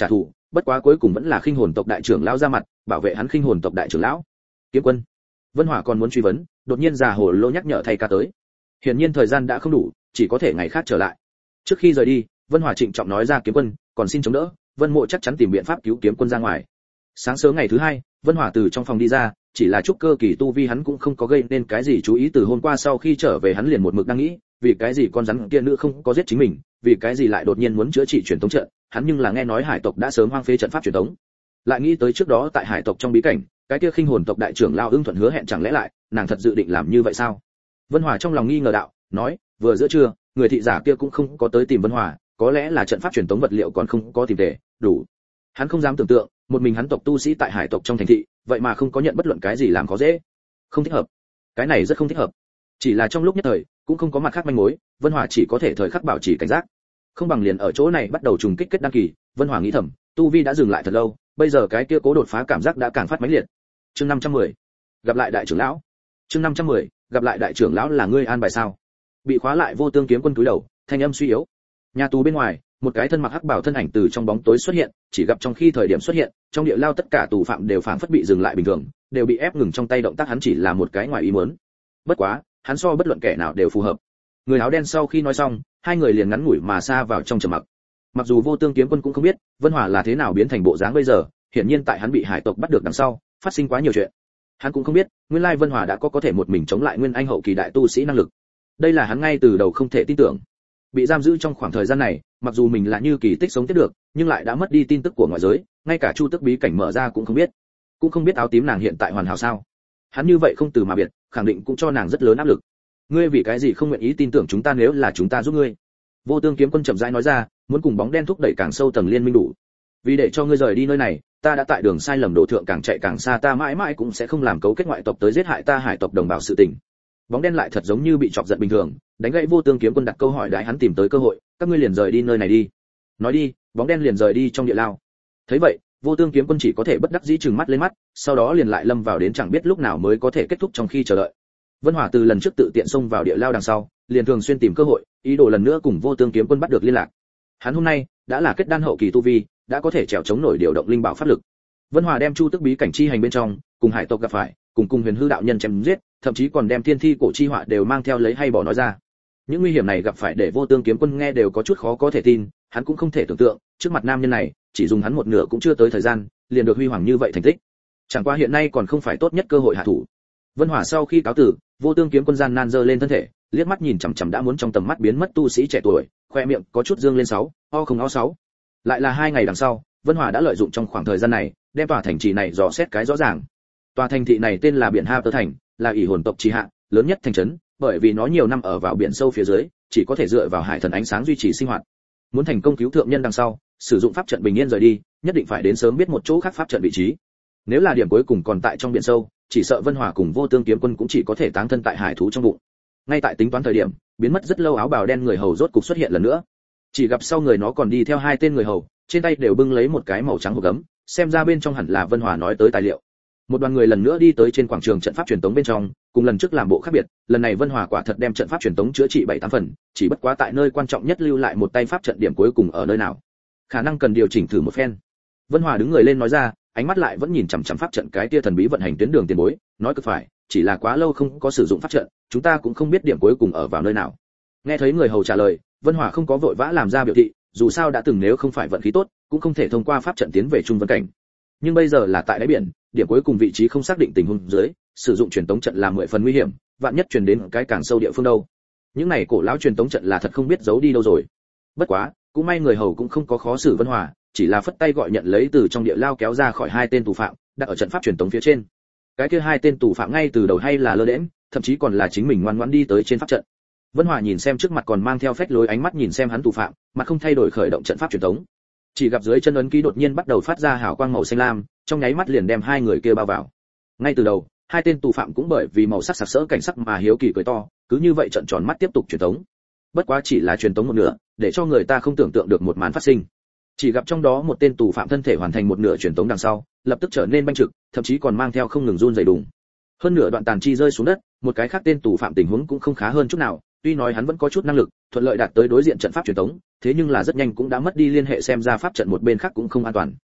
bất quá cuối cùng vẫn là khinh hồn tộc đại trưởng lão ra mặt bảo vệ hắn khinh hồn tộc đại trưởng lão. Kiếm quân. Vân Hỏa còn muốn truy vấn, đột nhiên già hồ lô nhắc nhở thay ca tới. Hiển nhiên thời gian đã không đủ, chỉ có thể ngày khác trở lại. Trước khi rời đi, Vân Hỏa trịnh trọng nói ra Kiếm quân, còn xin chống đỡ, Vân Mộ chắc chắn tìm biện pháp cứu Kiếm quân ra ngoài. Sáng sớm ngày thứ hai, Vân Hỏa từ trong phòng đi ra, chỉ là trúc cơ kỳ tu vi hắn cũng không có gây nên cái gì chú ý. Từ hôm qua sau khi trở về hắn liền một mực đang nghĩ, vì cái gì con rắn kia nữ không có giết chính mình, vì cái gì lại đột nhiên muốn chữa trị truyền tống trận, hắn nhưng là nghe nói hải tộc đã sớm hoang phế trận pháp truyền tống. Lại nghĩ tới trước đó tại hải tộc trong bí cảnh, cái kia khinh hồn tộc đại trưởng lão ưng thuận hứa hẹn, chẳng lẽ lại nàng thật dự định làm như vậy sao? Vân Hỏa trong lòng nghi ngờ đạo, nói, vừa giữa trưa, người thị giả kia cũng không có tới tìm Vân Hỏa, có lẽ là trận pháp truyền tống vật liệu còn không có tìm tề đủ. Hắn không dám tưởng tượng, một mình hắn tộc tu sĩ tại hải tộc trong thành thị, vậy mà không có nhận bất luận cái gì làm khó dễ. Không thích hợp. Cái này rất không thích hợp. Chỉ là trong lúc nhất thời, cũng không có mặt khác manh mối, Vân Hỏa chỉ có thể thời khắc bảo trì cảnh giác. Không bằng liền ở chỗ này bắt đầu trùng kích kết đăng kỳ, Vân Hỏa nghĩ thầm, tu vi đã dừng lại thật lâu, bây giờ cái kia cố đột phá cảm giác đã càng phát mãnh liệt. Chương năm trăm mười. Gặp lại đại trưởng lão. Chương năm trăm mười. Gặp lại đại trưởng lão là ngươi an bài sao? Bị khóa lại Vô Tương Kiếm quân cúi đầu, thanh âm suy yếu. Nhà tù bên ngoài, một cái thân mặc hắc bào thân ảnh từ trong bóng tối xuất hiện, chỉ gặp trong khi thời điểm xuất hiện, trong địa lao tất cả tù phạm đều phảng phất bị dừng lại bình thường, đều bị ép ngừng trong tay, động tác hắn chỉ là một cái ngoài ý muốn. Bất quá, hắn so bất luận kẻ nào đều phù hợp. Người áo đen sau khi nói xong, hai người liền ngắn ngủi mà xa vào trong trầm mặc. Mặc dù Vô Tương Kiếm quân cũng không biết Vân Hỏa là thế nào biến thành bộ dáng bây giờ, hiển nhiên tại hắn bị hải tộc bắt được đằng sau, phát sinh quá nhiều chuyện. Hắn cũng không biết, nguyên lai Vân Hỏa đã có có thể một mình chống lại nguyên anh hậu kỳ đại tu sĩ năng lực. Đây là hắn ngay từ đầu không thể tin tưởng. Bị giam giữ trong khoảng thời gian này, mặc dù mình là như kỳ tích sống tiếp được, nhưng lại đã mất đi tin tức của ngoại giới, ngay cả chu tức bí cảnh mở ra cũng không biết. Cũng không biết áo tím nàng hiện tại hoàn hảo sao. Hắn như vậy không từ mà biệt, khẳng định cũng cho nàng rất lớn áp lực. Ngươi vì cái gì không nguyện ý tin tưởng chúng ta nếu là chúng ta giúp ngươi? Vô Tương Kiếm quân chậm rãi nói ra, muốn cùng bóng đen thúc đẩy càng sâu tầng liên minh đủ. Vì để cho ngươi rời đi nơi này, ta đã tại đường sai lầm đổ thượng càng chạy càng xa, ta mãi mãi cũng sẽ không làm cấu kết ngoại tộc tới giết hại ta hải tộc đồng bào sự tình. Bóng đen lại thật giống như bị chọc giận bình thường, đánh gãy Vô Tương Kiếm quân đặt câu hỏi đại hắn tìm tới cơ hội, các ngươi liền rời đi nơi này đi. Nói đi, bóng đen liền rời đi trong địa lao. Thấy vậy, Vô Tương Kiếm quân chỉ có thể bất đắc dĩ trừng mắt lên mắt, sau đó liền lại lâm vào đến chẳng biết lúc nào mới có thể kết thúc trong khi chờ đợi. Vân Hỏa từ lần trước tự tiện xông vào địa lao đằng sau, liền thường xuyên tìm cơ hội, ý đồ lần nữa cùng Vô Tương Kiếm quân bắt được liên lạc. Hắn hôm nay đã là kết đan hậu kỳ tu vi, đã có thể trèo chống nổi điều động linh bảo pháp lực. Vân Hỏa đem Chu Tức bí cảnh chi hành bên trong, cùng hải tộc gặp phải, cùng cùng Huyền Hư đạo nhân chém giết, thậm chí còn đem thiên thi cổ chi họa đều mang theo lấy hay bỏ nói ra. Những nguy hiểm này gặp phải để Vô Tương Kiếm quân nghe đều có chút khó có thể tin, hắn cũng không thể tưởng tượng, trước mặt nam nhân này, chỉ dùng hắn một nửa cũng chưa tới thời gian, liền được huy hoàng như vậy thành tích. Chẳng qua hiện nay còn không phải tốt nhất cơ hội hạ thủ. Vân Hỏa sau khi cáo tử, Vô Tương Kiếm quân gian nan giơ lên thân thể, liếc mắt nhìn chằm chằm đã muốn trong tầm mắt biến mất tu sĩ trẻ tuổi, khoe miệng có chút dương lên sáu, o không o sáu. Lại là hai ngày đằng sau, Vân Hỏa đã lợi dụng trong khoảng thời gian này, đem tòa thành trì này dò xét cái rõ ràng. Tòa thành thị này tên là Biển Ha Tơ thành, là ỷ hồn tộc trì hạ, lớn nhất thành trấn, bởi vì nó nhiều năm ở vào biển sâu phía dưới, chỉ có thể dựa vào hải thần ánh sáng duy trì sinh hoạt. Muốn thành công cứu thượng nhân đằng sau, sử dụng pháp trận bình yên rời đi, nhất định phải đến sớm biết một chỗ khác pháp trận vị trí. Nếu là điểm cuối cùng còn tại trong biển sâu, chỉ sợ Vân Hỏa cùng Vô Tương Kiếm quân cũng chỉ có thể táng thân tại hải thú trong bụng. Ngay tại tính toán thời điểm, biến mất rất lâu áo bào đen người hầu rốt cục xuất hiện lần nữa. Chỉ gặp sau người nó còn đi theo hai tên người hầu, trên tay đều bưng lấy một cái màu trắng hộp gấm, xem ra bên trong hẳn là Vân Hỏa nói tới tài liệu. Một đoàn người lần nữa đi tới trên quảng trường trận pháp truyền tống bên trong, cùng lần trước làm bộ khác biệt, lần này Vân Hỏa quả thật đem trận pháp truyền tống chữa trị bảy tám phần, chỉ bất quá tại nơi quan trọng nhất lưu lại một tay pháp trận điểm cuối cùng ở nơi nào, khả năng cần điều chỉnh thử một phen. Vân Hỏa đứng người lên nói ra, ánh mắt lại vẫn nhìn chằm chằm pháp trận cái tia thần bí vận hành tuyến đường tiền bối, nói cực phải, chỉ là quá lâu không có sử dụng pháp trận, chúng ta cũng không biết điểm cuối cùng ở vào nơi nào. Nghe thấy người hầu trả lời, Vân Hỏa không có vội vã làm ra biểu thị, dù sao đã từng nếu không phải vận khí tốt, cũng không thể thông qua pháp trận tiến về trung vân cảnh. Nhưng bây giờ là tại đáy biển, điểm cuối cùng vị trí không xác định tình huống dưới, sử dụng truyền tống trận là mười phần nguy hiểm, vạn nhất truyền đến cái càng sâu địa phương đâu. Những này cổ lão truyền tống trận là thật không biết giấu đi đâu rồi. Bất quá, cũng may người hầu cũng không có khó xử Vân Hỏa, chỉ là phất tay gọi nhận lấy từ trong địa lao kéo ra khỏi hai tên tù phạm, đặt ở trận pháp truyền tống phía trên. Cái kia hai tên tù phạm ngay từ đầu hay là lơ đễnh, thậm chí còn là chính mình ngoan ngoãn đi tới trên pháp trận. Vân Hỏa nhìn xem trước mặt còn mang theo phách lối ánh mắt nhìn xem hắn tù phạm, mặt không thay đổi khởi động trận pháp truyền tống. Chỉ gặp dưới chân ấn ký đột nhiên bắt đầu phát ra hào quang màu xanh lam, trong nháy mắt liền đem hai người kia bao vào. Ngay từ đầu, hai tên tù phạm cũng bởi vì màu sắc sặc sỡ cảnh sắc mà hiếu kỳ cười to, cứ như vậy trợn tròn mắt tiếp tục truyền tống. Bất quá chỉ là truyền tống một nửa, để cho người ta không tưởng tượng được một màn phát sinh. Chỉ gặp trong đó một tên tù phạm thân thể hoàn thành một nửa truyền tống đằng sau, lập tức trở nên banh trực, thậm chí còn mang theo không ngừng run rẩy đùng. Hơn nửa đoạn tàn chi rơi xuống đất, một cái khác tên tù phạm tình huống cũng không khá hơn chút nào, tuy nói hắn vẫn có chút năng lực, thuận lợi đạt tới đối diện trận pháp truyền tống, thế nhưng là rất nhanh cũng đã mất đi liên hệ, xem ra pháp trận một bên khác cũng không an toàn.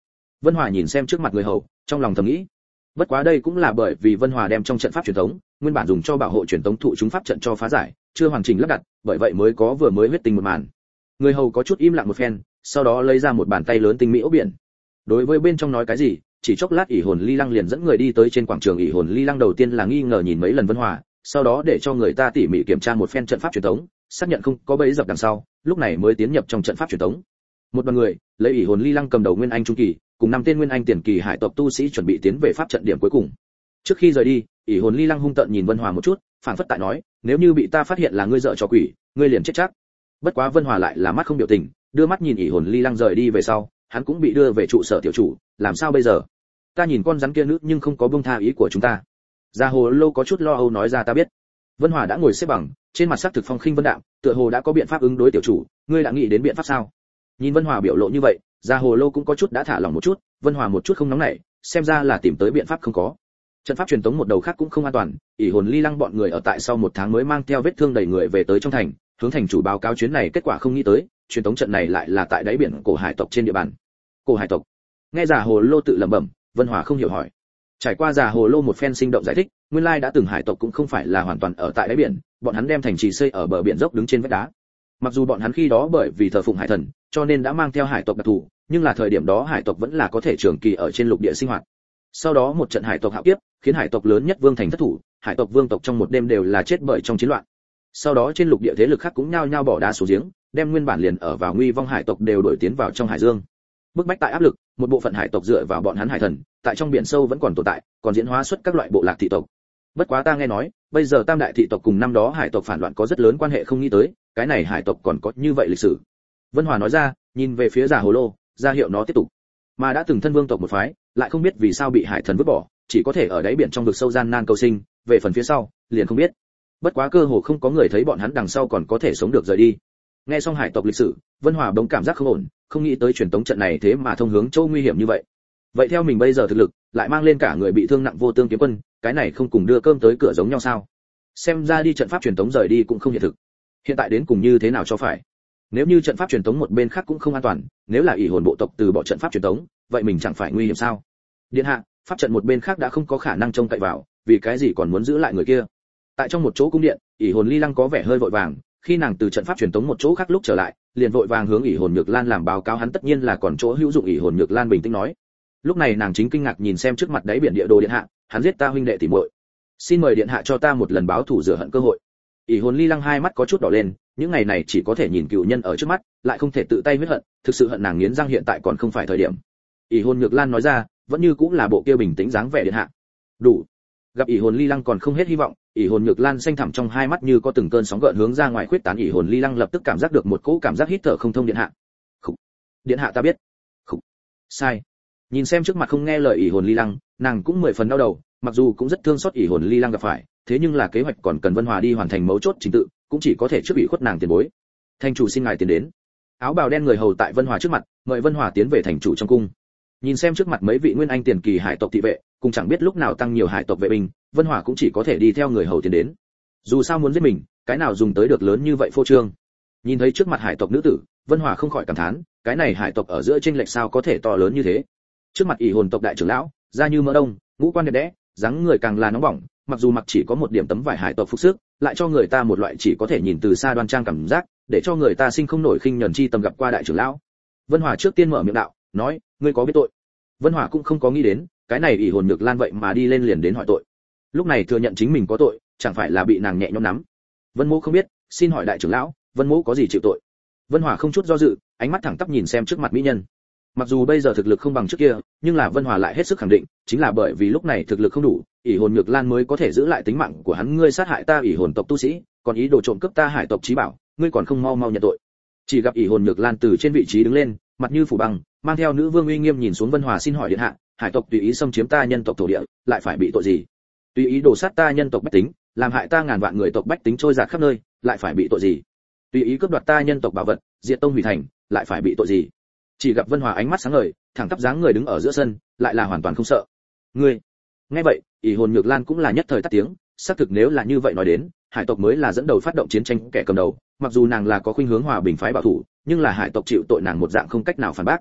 Vân Hòa nhìn xem trước mặt người hầu, trong lòng thầm nghĩ, bất quá đây cũng là bởi vì Vân Hòa đem trong trận pháp truyền thống, nguyên bản dùng cho bảo hộ truyền thống thụ chúng pháp trận cho phá giải, chưa hoàn chỉnh lắp đặt, bởi vậy mới có vừa mới huyết tinh một màn. Người hầu có chút im lặng một phen, sau đó lấy ra một bàn tay lớn tinh mỹ ốc biển. Đối với bên trong nói cái gì, chỉ chốc lát ỷ hồn ly lăng liền dẫn người đi tới trên quảng trường. ỷ hồn ly lăng đầu tiên là nghi ngờ nhìn mấy lần Vân Hòa, sau đó để cho người ta tỉ mỉ kiểm tra một phen trận pháp truyền thống, xác nhận không có bẫy dập đằng sau, lúc này mới tiến nhập trong trận pháp truyền thống. Một đoàn người lấy ỷ hồn ly lăng cầm đầu nguyên anh trung kỳ, cùng năm tên nguyên anh tiền kỳ hải tộc tu sĩ chuẩn bị tiến về pháp trận điểm cuối cùng. Trước khi rời đi, ỷ hồn ly lăng hung tợn nhìn Vân Hòa một chút, phảng phất tại nói, nếu như bị ta phát hiện là ngươi dợ trò quỷ, ngươi liền chết chắc. Bất quá Vân Hòa lại là mắt không biểu tình, đưa mắt nhìn ỷ hồn ly lăng rời đi về sau, hắn cũng bị đưa về trụ sở tiểu chủ, làm sao bây giờ? Ta nhìn con rắn kia nữ nhưng không có buông tha ý của chúng ta. Gia Hồ Lô có chút lo âu nói ra ta biết. Vân Hòa đã ngồi xếp bằng, trên mặt sắc thực phong khinh vân đạm, tựa hồ đã có biện pháp ứng đối tiểu chủ, ngươi đã nghĩ đến biện pháp sao? Nhìn Vân Hòa biểu lộ như vậy, Gia Hồ Lô cũng có chút đã thả lỏng một chút, Vân Hòa một chút không nóng nảy, xem ra là tìm tới biện pháp không có. Trận pháp truyền tống một đầu khác cũng không an toàn, ỷ hồn ly lăng bọn người ở tại sau một tháng mới mang theo vết thương đầy người về tới trong thành, hướng thành chủ báo cáo chuyến này kết quả không nghĩ tới, truyền tống trận này lại là tại đáy biển cổ hải tộc trên địa bàn. Cổ hải tộc? Nghe Gia Hồ Lô tự lẩm bẩm, Vân Hòa không hiểu hỏi. Trải qua Gia Hồ Lô một phen sinh động giải thích, nguyên lai đã từng hải tộc cũng không phải là hoàn toàn ở tại đáy biển, bọn hắn đem thành trì xây ở bờ biển dốc đứng trên vách đá. Mặc dù bọn hắn khi đó bởi vì thờ phụng hải thần, cho nên đã mang theo hải tộc đặc thù, nhưng là thời điểm đó hải tộc vẫn là có thể trường kỳ ở trên lục địa sinh hoạt. Sau đó một trận hải tộc hạo kiếp, khiến hải tộc lớn nhất vương thành thất thủ, hải tộc vương tộc trong một đêm đều là chết bởi trong chiến loạn. Sau đó trên lục địa thế lực khác cũng nhao nhao bỏ đá xuống giếng, đem nguyên bản liền ở vào nguy vong hải tộc đều đuổi tiến vào trong hải dương. Bức bách tại áp lực, một bộ phận hải tộc dựa vào bọn hắn hải thần, tại trong biển sâu vẫn còn tồn tại, còn diễn hóa xuất các loại bộ lạc thị tộc. Bất quá ta nghe nói, bây giờ tam đại thị tộc cùng năm đó hải tộc phản loạn có rất lớn quan hệ, không nghĩ tới, cái này hải tộc còn có như vậy lịch sử. Vân Hòa nói ra, nhìn về phía Giả Hồ Lô, ra hiệu nó tiếp tục. Mà đã từng thân vương tộc một phái, lại không biết vì sao bị hải thần vứt bỏ, chỉ có thể ở đáy biển trong vực sâu gian nan cầu sinh, về phần phía sau, liền không biết. Bất quá cơ hồ không có người thấy bọn hắn đằng sau còn có thể sống được rời đi. Nghe xong hải tộc lịch sử, Vân Hòa bỗng cảm giác không ổn, không nghĩ tới truyền tống trận này thế mà thông hướng châu nguy hiểm như vậy. Vậy theo mình bây giờ thực lực, lại mang lên cả người bị thương nặng vô tương kiếm quân, cái này không cùng đưa cơm tới cửa giống nhau sao? Xem ra đi trận pháp truyền tống rời đi cũng không hiện thực. Hiện tại đến cùng như thế nào cho phải? Nếu như trận pháp truyền tống một bên khác cũng không an toàn, nếu là ỷ hồn bộ tộc từ bỏ trận pháp truyền tống, vậy mình chẳng phải nguy hiểm sao? Điện hạ, pháp trận một bên khác đã không có khả năng trông cậy vào, vì cái gì còn muốn giữ lại người kia? Tại trong một chỗ cung điện, ỷ hồn ly lăng có vẻ hơi vội vàng, khi nàng từ trận pháp truyền tống một chỗ khác lúc trở lại, liền vội vàng hướng ỷ hồn nhược lan làm báo cáo, hắn tất nhiên là còn chỗ hữu dụng. ỷ hồn nhược lan bình tĩnh nói. Lúc này nàng chính kinh ngạc nhìn xem trước mặt đáy biển địa đồ, điện hạ, hắn giết ta huynh đệ tỉ muội, xin mời điện hạ cho ta một lần báo thù rửa hận cơ hội. ỷ hồn ly lăng hai mắt có chút đỏ lên, những ngày này chỉ có thể nhìn cựu nhân ở trước mắt, lại không thể tự tay huyết hận, thực sự hận nàng nghiến răng, hiện tại còn không phải thời điểm. ỷ hồn nhược lan nói ra, vẫn như cũng là bộ kia bình tĩnh dáng vẻ, điện hạ. Đủ. Gặp ỷ hồn ly lăng còn không hết hy vọng, ỷ hồn nhược lan xanh thẳm trong hai mắt như có từng cơn sóng gợn hướng ra ngoài khuyết tán. ỷ hồn ly lăng lập tức cảm giác được một cỗ cảm giác hít thở không thông, điện hạ. Khủ. Điện hạ ta biết. Khủ. Sai. Nhìn xem trước mặt không nghe lời ỷ hồn ly lăng, nàng cũng mười phần đau đầu, mặc dù cũng rất thương xót ỷ hồn ly lăng gặp phải, thế nhưng là kế hoạch còn cần Vân Hòa đi hoàn thành mấu chốt trình tự, cũng chỉ có thể trước ủy khuất nàng tiền bối. Thành chủ xin ngài tiến đến. Áo bào đen người hầu tại Vân Hòa trước mặt, mời Vân Hòa tiến về thành chủ trong cung. Nhìn xem trước mặt mấy vị nguyên anh tiền kỳ hải tộc thị vệ, cũng chẳng biết lúc nào tăng nhiều hải tộc vệ binh, Vân Hòa cũng chỉ có thể đi theo người hầu tiến đến. Dù sao muốn giết mình, cái nào dùng tới được lớn như vậy phô trương. Nhìn thấy trước mặt hải tộc nữ tử, Vân Hòa không khỏi cảm thán, cái này hải tộc ở giữa chênh lệch sao có thể to lớn như thế. Trước mặt ỷ hồn tộc đại trưởng lão, da như mỡ đông, ngũ quan đẹp đẽ, dáng người càng là nóng bỏng, mặc dù mặc chỉ có một điểm tấm vải hải tộc phục sức, lại cho người ta một loại chỉ có thể nhìn từ xa đoan trang cảm giác, để cho người ta sinh không nổi khinh nhẫn chi tâm. Gặp qua đại trưởng lão, Vân Hòa trước tiên mở miệng đạo, nói, ngươi có biết tội? Vân Hòa cũng không có nghĩ đến, cái này ỷ hồn nhược lan vậy mà đi lên liền đến hỏi tội. Lúc này thừa nhận chính mình có tội, chẳng phải là bị nàng nhẹ nhõm nắm. Vân Mỗ không biết, xin hỏi đại trưởng lão, Vân Mỗ có gì chịu tội? Vân Hòa không chút do dự, ánh mắt thẳng tắp nhìn xem trước mặt mỹ nhân. Mặc dù bây giờ thực lực không bằng trước kia, nhưng là Vân Hòa lại hết sức khẳng định, chính là bởi vì lúc này thực lực không đủ, ỷ hồn nhược lan mới có thể giữ lại tính mạng của hắn. Ngươi sát hại ta ỷ hồn tộc tu sĩ, còn ý đồ trộm cướp ta hải tộc chí bảo, ngươi còn không mau mau nhận tội. Chỉ gặp ỷ hồn nhược lan từ trên vị trí đứng lên, mặt như phủ băng, mang theo nữ vương uy nghiêm nhìn xuống Vân Hòa, xin hỏi điện hạ, hải tộc tùy ý xâm chiếm ta nhân tộc thổ địa, lại phải bị tội gì? Tùy ý đổ sát ta nhân tộc bách tính, làm hại ta ngàn vạn người tộc bách tính trôi dạt khắp nơi, lại phải bị tội gì? Tùy ý cướp đoạt ta nhân tộc bảo vật, diệt tông hủy thành, lại phải bị tội gì? Chỉ gặp Vân Hòa ánh mắt sáng ngời, thẳng tắp dáng người đứng ở giữa sân, lại là hoàn toàn không sợ. Ngươi. Nghe vậy, ỷ hồn nhược lan cũng là nhất thời tắt tiếng, xác thực nếu là như vậy nói đến, hải tộc mới là dẫn đầu phát động chiến tranh kẻ cầm đầu, mặc dù nàng là có khuynh hướng hòa bình phái bảo thủ, nhưng là hải tộc chịu tội nàng một dạng không cách nào phản bác.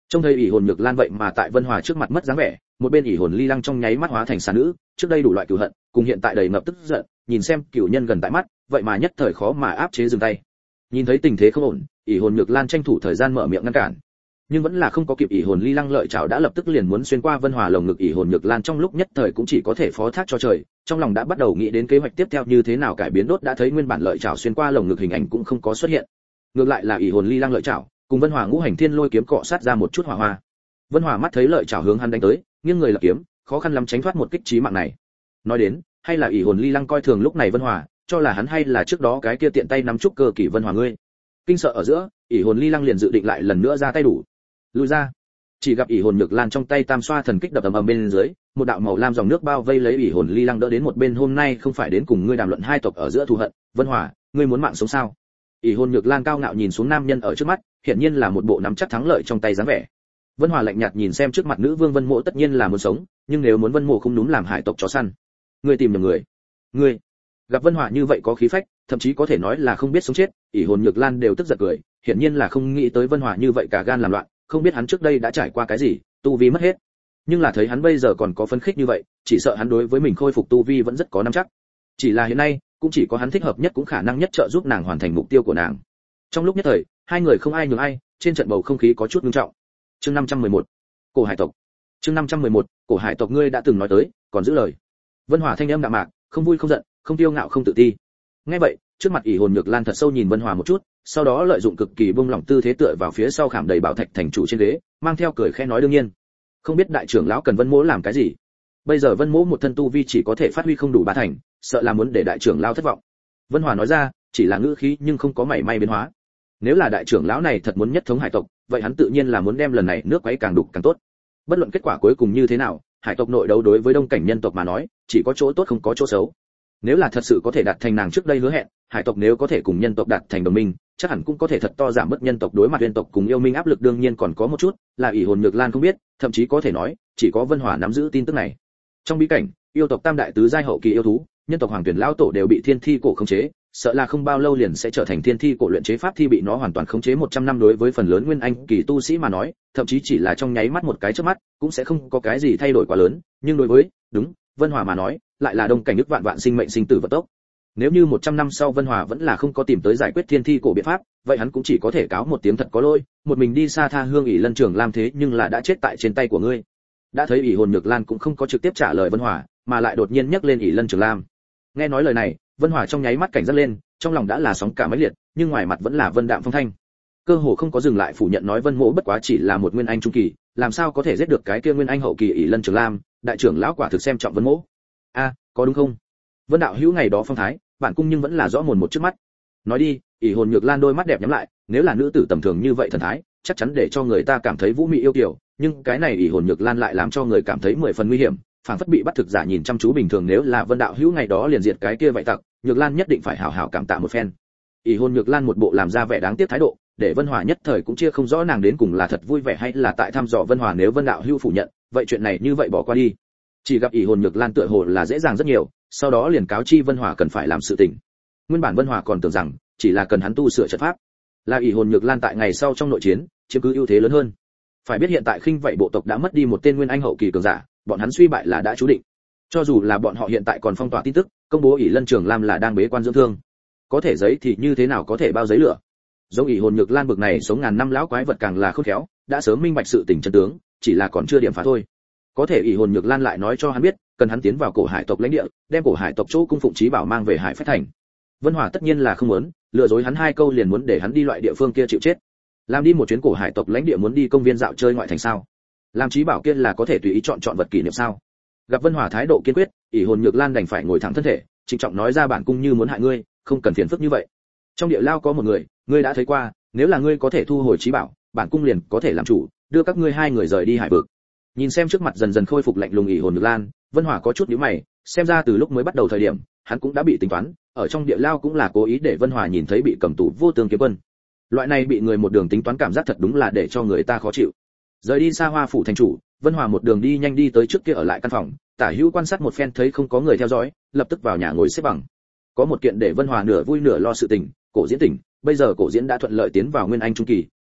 Trông thấy ỷ hồn nhược lan vậy mà tại Vân Hòa trước mặt mất dáng vẻ, một bên ỷ hồn ly lăng trong nháy mắt hóa thành xà nữ, trước đây đủ loại cừu hận, cùng hiện tại đầy ngập tức giận, nhìn xem cửu nhân gần tại mắt, vậy mà nhất thời khó mà áp chế dừng tay. Nhìn thấy tình thế không ổn, ỷ hồn nhược lan tranh thủ thời gian mở miệng ngăn cản, nhưng vẫn là không có kịp, ỷ hồn ly lăng lợi chảo đã lập tức liền muốn xuyên qua Vân Hòa lồng ngực. Ỷ hồn nhược lan trong lúc nhất thời cũng chỉ có thể phó thác cho trời, trong lòng đã bắt đầu nghĩ đến kế hoạch tiếp theo như thế nào cải biến. Đốt đã thấy nguyên bản lợi chảo xuyên qua lồng ngực hình ảnh cũng không có xuất hiện, ngược lại là ỷ hồn ly lăng lợi chảo cùng Vân Hòa ngũ hành thiên lôi kiếm cọ sát ra một chút hỏa hoa. Vân Hòa mắt thấy lợi chảo hướng hắn đánh tới, nghiêng người lập kiếm, khó khăn lắm tránh thoát một kích chí mạng này. Nói đến, hay là ỷ hồn ly lăng coi thường lúc này Vân Hòa, cho là hắn hay là trước đó cái kia tiện tay nắm trúc cơ kỳ Vân Hòa ngươi. Kinh sợ ở giữa, ỷ hồn ly lăng liền dự định lại lần nữa ra tay đủ. Lùi ra. Chỉ gặp ỷ hồn nhược lan trong tay tam xoa thần kích đập ầm ầm bên dưới, một đạo màu lam dòng nước bao vây lấy ỷ hồn ly lăng đỡ đến một bên. Hôm nay không phải đến cùng ngươi đàm luận hai tộc ở giữa thù hận, Vân Hòa, ngươi muốn mạng sống sao? ỷ hồn nhược lan cao ngạo nhìn xuống nam nhân ở trước mắt, hiển nhiên là một bộ nắm chắc thắng lợi trong tay dáng vẻ. Vân Hòa lạnh nhạt nhìn xem trước mặt nữ vương Vân Mộ, tất nhiên là muốn sống, nhưng nếu muốn Vân Mộ không đúng làm hải tộc chó săn, ngươi tìm nhầm người. Ngươi gặp Vân Hòa như vậy có khí phách, thậm chí có thể nói là không biết sống chết, ỷ hồn nhược lan đều tức giận cười, hiển nhiên là không nghĩ tới Vân Hòa như vậy cả gan làm loạn, không biết hắn trước đây đã trải qua cái gì, tu vi mất hết. Nhưng là thấy hắn bây giờ còn có phấn khích như vậy, chỉ sợ hắn đối với mình khôi phục tu vi vẫn rất có nắm chắc. Chỉ là hiện nay, cũng chỉ có hắn thích hợp nhất cũng khả năng nhất trợ giúp nàng hoàn thành mục tiêu của nàng. Trong lúc nhất thời, hai người không ai nhường ai, trên trận bầu không khí có chút nghiêm trọng. Chương năm trăm mười một, cổ hải tộc. Chương năm trăm mười một, cổ hải tộc, ngươi đã từng nói tới, còn giữ lời. Vân Hòa thanh âm đạm mạc, không vui không giận, không tiêu ngạo không tự ti. Nghe vậy, trước mặt ỷ hồn nhược lan thật sâu nhìn Vân Hòa một chút, sau đó lợi dụng cực kỳ buông lỏng tư thế tựa vào phía sau khảm đầy bảo thạch thành chủ trên ghế, mang theo cười khẽ nói đương nhiên. Không biết đại trưởng lão cần Vân Mỗ làm cái gì? Bây giờ Vân Mỗ một thân tu vi chỉ có thể phát huy không đủ ba thành, sợ là muốn để đại trưởng lão thất vọng. Vân Hòa nói ra, chỉ là ngữ khí nhưng không có mảy may biến hóa. Nếu là đại trưởng lão này thật muốn nhất thống hải tộc, vậy hắn tự nhiên là muốn đem lần này nước quấy càng đục càng tốt. Bất luận kết quả cuối cùng như thế nào, hải tộc nội đấu đối với đông cảnh nhân tộc mà nói, chỉ có chỗ tốt không có chỗ xấu. Nếu là thật sự có thể đạt thành nàng trước đây hứa hẹn, hải tộc nếu có thể cùng nhân tộc đạt thành đồng minh, chắc hẳn cũng có thể thật to giảm bớt nhân tộc đối mặt uyên tộc cùng yêu minh áp lực. Đương nhiên còn có một chút, là ỷ hồn nhược lan không biết, thậm chí có thể nói, chỉ có Vân Hòa nắm giữ tin tức này. Trong bí cảnh, yêu tộc tam đại tứ giai hậu kỳ yêu thú, nhân tộc hoàng tuyển lão tổ đều bị thiên thi cổ khống chế, sợ là không bao lâu liền sẽ trở thành thiên thi cổ luyện chế pháp thi bị nó hoàn toàn khống chế một trăm năm. Đối với phần lớn nguyên anh kỳ tu sĩ mà nói, thậm chí chỉ là trong nháy mắt một cái chớp mắt, cũng sẽ không có cái gì thay đổi quá lớn, nhưng đối với, đúng, Vân Hòa mà nói, lại là đông cảnh nước vạn vạn sinh mệnh sinh tử vật tốc. Nếu như một trăm năm sau Vân Hòa vẫn là không có tìm tới giải quyết thiên thi cổ biện pháp, vậy hắn cũng chỉ có thể cáo một tiếng thật có lỗi, một mình đi xa tha hương. ỷ Lân Trường Lam thế nhưng là đã chết tại trên tay của ngươi. Đã thấy ỷ hồn nhược lan cũng không có trực tiếp trả lời Vân Hòa, mà lại đột nhiên nhắc lên ỷ Lân Trường Lam. Nghe nói lời này, Vân Hòa trong nháy mắt cảnh giác lên, trong lòng đã là sóng cả mấy liệt, nhưng ngoài mặt vẫn là vân đạm phong thanh, cơ hồ không có dừng lại phủ nhận nói Vân Mỗ bất quá chỉ là một nguyên anh trung kỳ, làm sao có thể giết được cái kia nguyên anh hậu kỳ ỷ Lân Trường Lam, đại trưởng lão quả thực xem trọng Vân Mỗ. A, có đúng không? Vân đạo hữu ngày đó phong thái, bản cung nhưng vẫn là rõ mồn một trước mắt. Nói đi, ỷ hồn nhược lan đôi mắt đẹp nhắm lại, nếu là nữ tử tầm thường như vậy thần thái, chắc chắn để cho người ta cảm thấy vũ mị yêu kiều, nhưng cái này ỷ hồn nhược lan lại làm cho người cảm thấy mười phần nguy hiểm, phảng phất bị bắt thực giả nhìn chăm chú bình thường. Nếu là Vân đạo hữu ngày đó liền diệt cái kia vậy tặc, nhược lan nhất định phải hảo hảo cảm tạ một phen. ỷ hồn nhược lan một bộ làm ra vẻ đáng tiếc thái độ, để Vân Hòa nhất thời cũng chia không rõ nàng đến cùng là thật vui vẻ hay là tại thăm dò Vân Hòa. Nếu Vân đạo hữu phủ nhận, vậy chuyện này như vậy bỏ qua đi. Chỉ gặp ỷ hồn nhược lan tựa hồ là dễ dàng rất nhiều, sau đó liền cáo chi Vân Hòa cần phải làm sự tình. Nguyên bản Vân Hòa còn tưởng rằng chỉ là cần hắn tu sửa trận pháp, là ỷ hồn nhược lan tại ngày sau trong nội chiến chiếm cứ ưu thế lớn hơn. Phải biết hiện tại khinh vậy bộ tộc đã mất đi một tên nguyên anh hậu kỳ cường giả, bọn hắn suy bại là đã chú định. Cho dù là bọn họ hiện tại còn phong tỏa tin tức, công bố ỷ Lân Trường Lam là đang bế quan dưỡng thương, có thể giấy thì như thế nào có thể bao giấy lửa. Giống ỷ hồn nhược lan bực này sống ngàn năm lão quái vật càng là khôn khéo, đã sớm minh bạch sự tình chân tướng, chỉ là còn chưa điểm phá thôi. Có thể ỷ hồn nhược lan lại nói cho hắn biết, cần hắn tiến vào cổ hải tộc lãnh địa, đem cổ hải tộc chỗ cung phụng trí bảo mang về hải phách thành. Vân Hòa tất nhiên là không muốn, lừa dối hắn hai câu liền muốn để hắn đi loại địa phương kia chịu chết. Làm đi một chuyến cổ hải tộc lãnh địa muốn đi công viên dạo chơi ngoại thành sao? Làm trí bảo kia là có thể tùy ý chọn chọn vật kỷ niệm sao? Gặp Vân Hòa thái độ kiên quyết, ỷ hồn nhược lan đành phải ngồi thẳng thân thể, trịnh trọng nói ra bản cung như muốn hại ngươi, không cần phiền phức như vậy. Trong địa lao có một người, ngươi đã thấy qua, nếu là ngươi có thể thu hồi trí bảo, bản cung liền có thể làm chủ, đưa các ngươi hai người rời đi hải vực. Nhìn xem trước mặt dần dần khôi phục lạnh lùng ỷ hồn nhược lan, Vân Hòa có chút nhíu mày, xem ra từ lúc mới bắt đầu thời điểm, hắn cũng đã bị tính toán, ở trong địa lao cũng là cố ý để Vân Hòa nhìn thấy bị cầm tù vô tương kiếm quân. Loại này bị người một đường tính toán cảm giác thật đúng là để cho người ta khó chịu. Rời đi xa Hoa phủ thành chủ, Vân Hòa một đường đi nhanh đi tới trước kia ở lại căn phòng, tả hữu quan sát một phen thấy không có người theo dõi, lập tức vào nhà ngồi xếp bằng. Có một kiện để Vân Hòa nửa vui nửa lo sự tình, cổ diễn tỉnh, bây giờ cổ diễn đã thuận lợi tiến vào nguyên anh trung kỳ,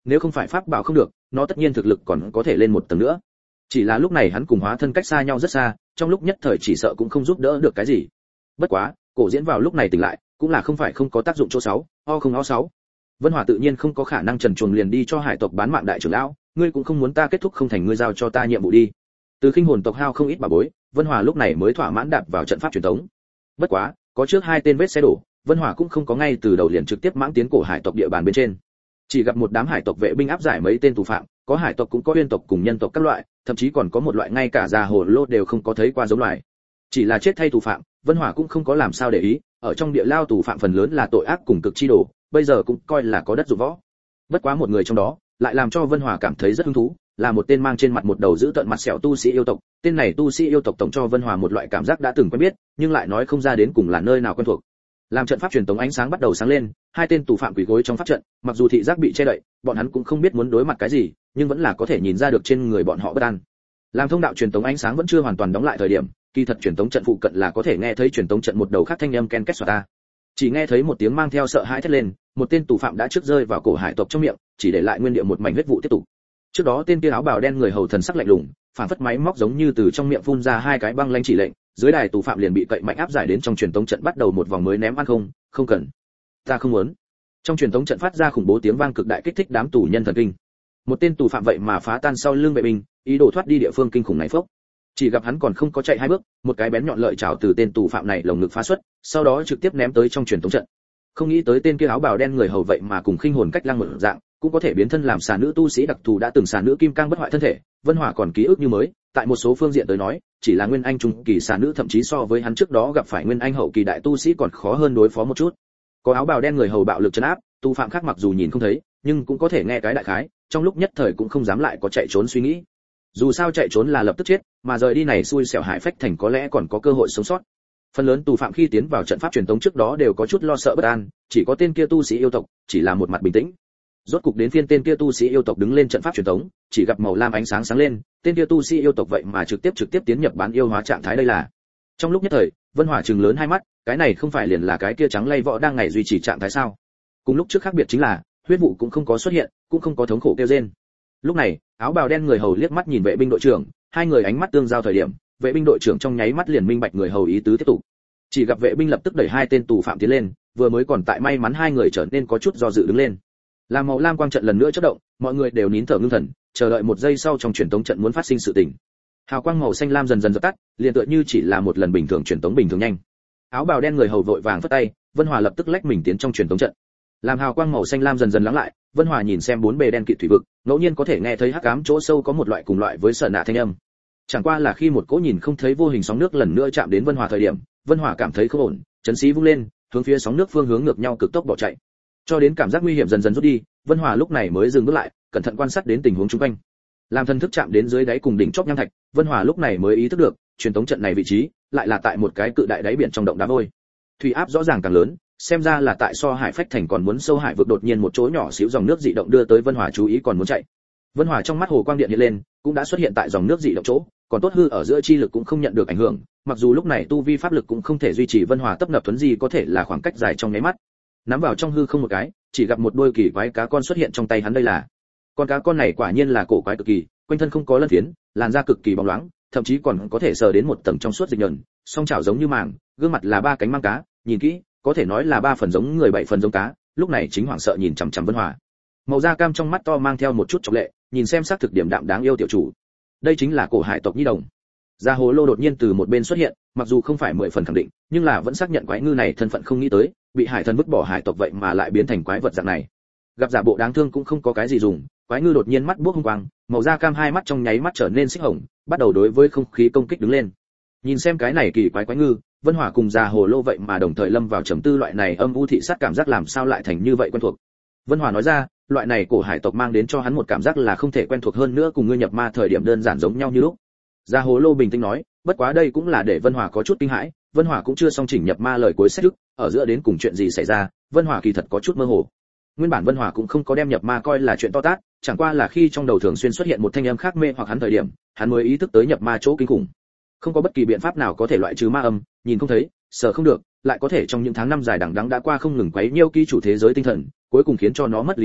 nếu không phải pháp bảo không được, nó tất nhiên thực lực còn có thể lên một tầng nữa. Chỉ là lúc này hắn cùng hóa thân cách xa nhau rất xa, trong lúc nhất thời chỉ sợ cũng không giúp đỡ được cái gì. Bất quá, cổ diễn vào lúc này tỉnh lại, cũng là không phải không có tác dụng chỗ sáu, o không o sáu. Vân Hòa tự nhiên không có khả năng trần truồng liền đi cho hải tộc bán mạng đại trưởng lão, ngươi cũng không muốn ta kết thúc không thành ngươi giao cho ta nhiệm vụ đi. Từ khinh hồn tộc hao không ít bà bối, Vân Hòa lúc này mới thỏa mãn đạp vào trận pháp truyền thống. Bất quá, có trước hai tên vết xe đổ, Vân Hòa cũng không có ngay từ đầu liền trực tiếp mãng tiến cổ hải tộc địa bàn bên trên. Chỉ gặp một đám hải tộc vệ binh áp giải mấy tên tù phạm, có hải tộc cũng có uyên tộc cùng nhân tộc các loại, thậm chí còn có một loại ngay cả già hồ lô đều không có thấy qua giống loài. Chỉ là chết thay tù phạm, Vân Hòa cũng không có làm sao để ý, ở trong địa lao tù phạm phần lớn là tội ác cùng cực chi đồ, bây giờ cũng coi là có đất dụng võ. Bất quá một người trong đó, lại làm cho Vân Hòa cảm thấy rất hứng thú, là một tên mang trên mặt một đầu giữ tận mặt sẹo tu sĩ yêu tộc, tên này tu sĩ yêu tộc tổng cho Vân Hòa một loại cảm giác đã từng quen biết, nhưng lại nói không ra đến cùng là nơi nào quen thuộc. Làm trận pháp truyền tống ánh sáng bắt đầu sáng lên, hai tên tù phạm quỳ gối trong pháp trận, mặc dù thị giác bị che đậy, bọn hắn cũng không biết muốn đối mặt cái gì, nhưng vẫn là có thể nhìn ra được trên người bọn họ bất an. Làm thông đạo truyền tống ánh sáng vẫn chưa hoàn toàn đóng lại thời điểm, kỳ thật truyền tống trận phụ cận là có thể nghe thấy truyền tống trận một đầu khác thanh âm ken két xoa ta. Chỉ nghe thấy một tiếng mang theo sợ hãi thét lên, một tên tù phạm đã trước rơi vào cổ hải tộc trong miệng, chỉ để lại nguyên địa một mảnh huyết vụ tiếp tục. Trước đó tên kia áo bào đen người hầu thần sắc lạnh lùng, phản phất máy móc giống như từ trong miệng phun ra hai cái băng lãnh chỉ lệnh, dưới đài tù phạm liền bị cậy mạnh áp giải đến trong truyền tống trận bắt đầu một vòng mới ném ăn không, không cần. Ta không muốn. Trong truyền tống trận phát ra khủng bố tiếng vang cực đại kích thích đám tù nhân thần kinh. Một tên tù phạm vậy mà phá tan sau lưng vệ binh, ý đồ thoát đi địa phương kinh khủng này phốc. Chỉ gặp hắn còn không có chạy hai bước, một cái bén nhọn lợi chảo từ tên tù phạm này lồng ngực phá xuất, sau đó trực tiếp ném tới trong truyền tống trận. Không nghĩ tới tên kia áo bào đen người hầu vậy mà cùng khinh hồn cách lăng một dạng, cũng có thể biến thân làm xà nữ tu sĩ đặc thù đã từng xà nữ kim cang bất hoại thân thể. Vân Hòa còn ký ức như mới, tại một số phương diện tới nói, chỉ là nguyên anh trung kỳ xà nữ thậm chí so với hắn trước đó gặp phải nguyên anh hậu kỳ đại tu sĩ còn khó hơn đối phó một chút. Có áo bào đen người hầu bạo lực trấn áp, tu phạm khác mặc dù nhìn không thấy, nhưng cũng có thể nghe cái đại khái, trong lúc nhất thời cũng không dám lại có chạy trốn suy nghĩ. Dù sao chạy trốn là lập tức chết, mà rời đi này xui xẻo hải phách thành có lẽ còn có cơ hội sống sót. Phần lớn tù phạm khi tiến vào trận pháp truyền tống trước đó đều có chút lo sợ bất an, chỉ có tên kia tu sĩ yêu tộc chỉ là một mặt bình tĩnh. Rốt cục đến phiên tên kia tu sĩ yêu tộc đứng lên trận pháp truyền tống, chỉ gặp màu lam ánh sáng sáng lên, tên kia tu sĩ yêu tộc vậy mà trực tiếp trực tiếp tiến nhập bán yêu hóa trạng thái đây là. Trong lúc nhất thời, Vân Hòa trừng lớn hai mắt, cái này không phải liền là cái kia trắng lây võ đang ngày duy trì trạng thái sao? Cùng lúc trước khác biệt chính là, huyết vụ cũng không có xuất hiện, cũng không có thống khổ kêu rên. Lúc này, áo bào đen người hầu liếc mắt nhìn vệ binh đội trưởng, hai người ánh mắt tương giao thời điểm, vệ binh đội trưởng trong nháy mắt liền minh bạch người hầu ý tứ tiếp tục. Chỉ gặp vệ binh lập tức đẩy hai tên tù phạm tiến lên, vừa mới còn tại may mắn hai người trở nên có chút do dự đứng lên. Làm màu lam quang trận lần nữa chớp động, mọi người đều nín thở ngưng thần, chờ đợi một giây sau trong truyền tống trận muốn phát sinh sự tình. Hào quang màu xanh lam dần dần dập tắt, liền tựa như chỉ là một lần bình thường truyền tống bình thường nhanh. Áo bào đen người hầu vội vàng phất tay, Vân Hòa lập tức lách mình tiến trong truyền tống trận. Làm hào quang màu xanh lam dần dần lắng lại, Vân Hòa nhìn xem bốn bề đen kịt thủy vực, ngẫu nhiên có thể nghe thấy hắc ám chỗ sâu có một loại cùng loại với sợ nạ thanh âm. Chẳng qua là khi một cỗ nhìn không thấy vô hình sóng nước lần nữa chạm đến Vân Hòa thời điểm, Vân Hòa cảm thấy không ổn, chấn xí vung lên, hướng phía sóng nước phương hướng ngược nhau cực tốc bỏ chạy. Cho đến cảm giác nguy hiểm dần dần rút đi, Vân Hòa lúc này mới dừng bước lại, cẩn thận quan sát đến tình huống xung quanh. Làm thân thức chạm đến dưới đáy cùng đỉnh chóp nham thạch, Vân Hòa lúc này mới ý thức được, truyền tống trận này vị trí lại là tại một cái cự đại đáy biển trong động đá vôi. Thủy áp rõ ràng càng lớn, xem ra là tại so hải phách thành còn muốn sâu hải vực đột nhiên một chỗ nhỏ xíu dòng nước dị động đưa tới Vân Hòa chú ý còn muốn chạy. Vân Hòa trong mắt hồ quang điện hiện lên, cũng đã xuất hiện tại dòng nước dị động chỗ, còn tốt hư ở giữa chi lực cũng không nhận được ảnh hưởng, mặc dù lúc này tu vi pháp lực cũng không thể duy trì Vân Hòa tấp nập thuấn gì có thể là khoảng cách dài trong nháy mắt. Nắm vào trong hư không một cái, chỉ gặp một đôi kỳ quái cá con xuất hiện trong tay hắn đây là. Con cá con này quả nhiên là cổ quái cực kỳ, quanh thân không có lân phiến, làn da cực kỳ bóng loáng, thậm chí còn có thể sờ đến một tầng trong suốt dịch nhờn, song chảo giống như màng, gương mặt là ba cánh mang cá, nhìn kỹ, có thể nói là ba phần giống người bảy phần giống cá, lúc này chính hoảng sợ nhìn chằm chằm Vân Hòa. Màu da cam trong mắt to mang theo một chút chọc lệ, nhìn xem xác thực điểm đạm đáng yêu tiểu chủ. Đây chính là cổ hải tộc Nhi Đồng. Gia Hồ Lô đột nhiên từ một bên xuất hiện, mặc dù không phải mười phần khẳng định, nhưng là vẫn xác nhận quái ngư này thân phận không nghĩ tới, bị hải thần vứt bỏ hải tộc vậy mà lại biến thành quái vật dạng này. Gặp giả bộ đáng thương cũng không có cái gì dùng, quái ngư đột nhiên mắt buốc hung quang, màu da cam hai mắt trong nháy mắt trở nên xích hồng, bắt đầu đối với không khí công kích đứng lên. Nhìn xem cái này kỳ quái quái ngư, Vân Hòa cùng Gia Hồ Lô vậy mà đồng thời lâm vào trầm tư loại này âm u thị sát cảm giác làm sao lại thành như vậy quen thuộc. Vân Hòa nói ra, loại này cổ hải tộc mang đến cho hắn một cảm giác là không thể quen thuộc hơn nữa cùng ngươi nhập ma thời điểm đơn giản giống nhau như lúc. Gia Hồ Lô bình tĩnh nói, bất quá đây cũng là để Vân Hòa có chút kinh hãi, Vân Hòa cũng chưa xong chỉnh nhập ma lời cuối sách, ở giữa đến cùng chuyện gì xảy ra, Vân Hòa kỳ thật có chút mơ hồ. Nguyên bản Vân Hòa cũng không có đem nhập ma coi là chuyện to tát, chẳng qua là khi trong đầu thường xuyên xuất hiện một thanh âm khác mê hoặc hắn thời điểm, hắn mới ý thức tới nhập ma chỗ kinh khủng. Không có bất kỳ biện pháp nào có thể loại trừ ma âm, nhìn không thấy, sợ không được, lại có thể trong những tháng năm dài đằng đẵng đã qua không ngừng quấy nhiễu ký chủ thế giới tinh thần, cuối cùng khiến cho nó mất lý trí,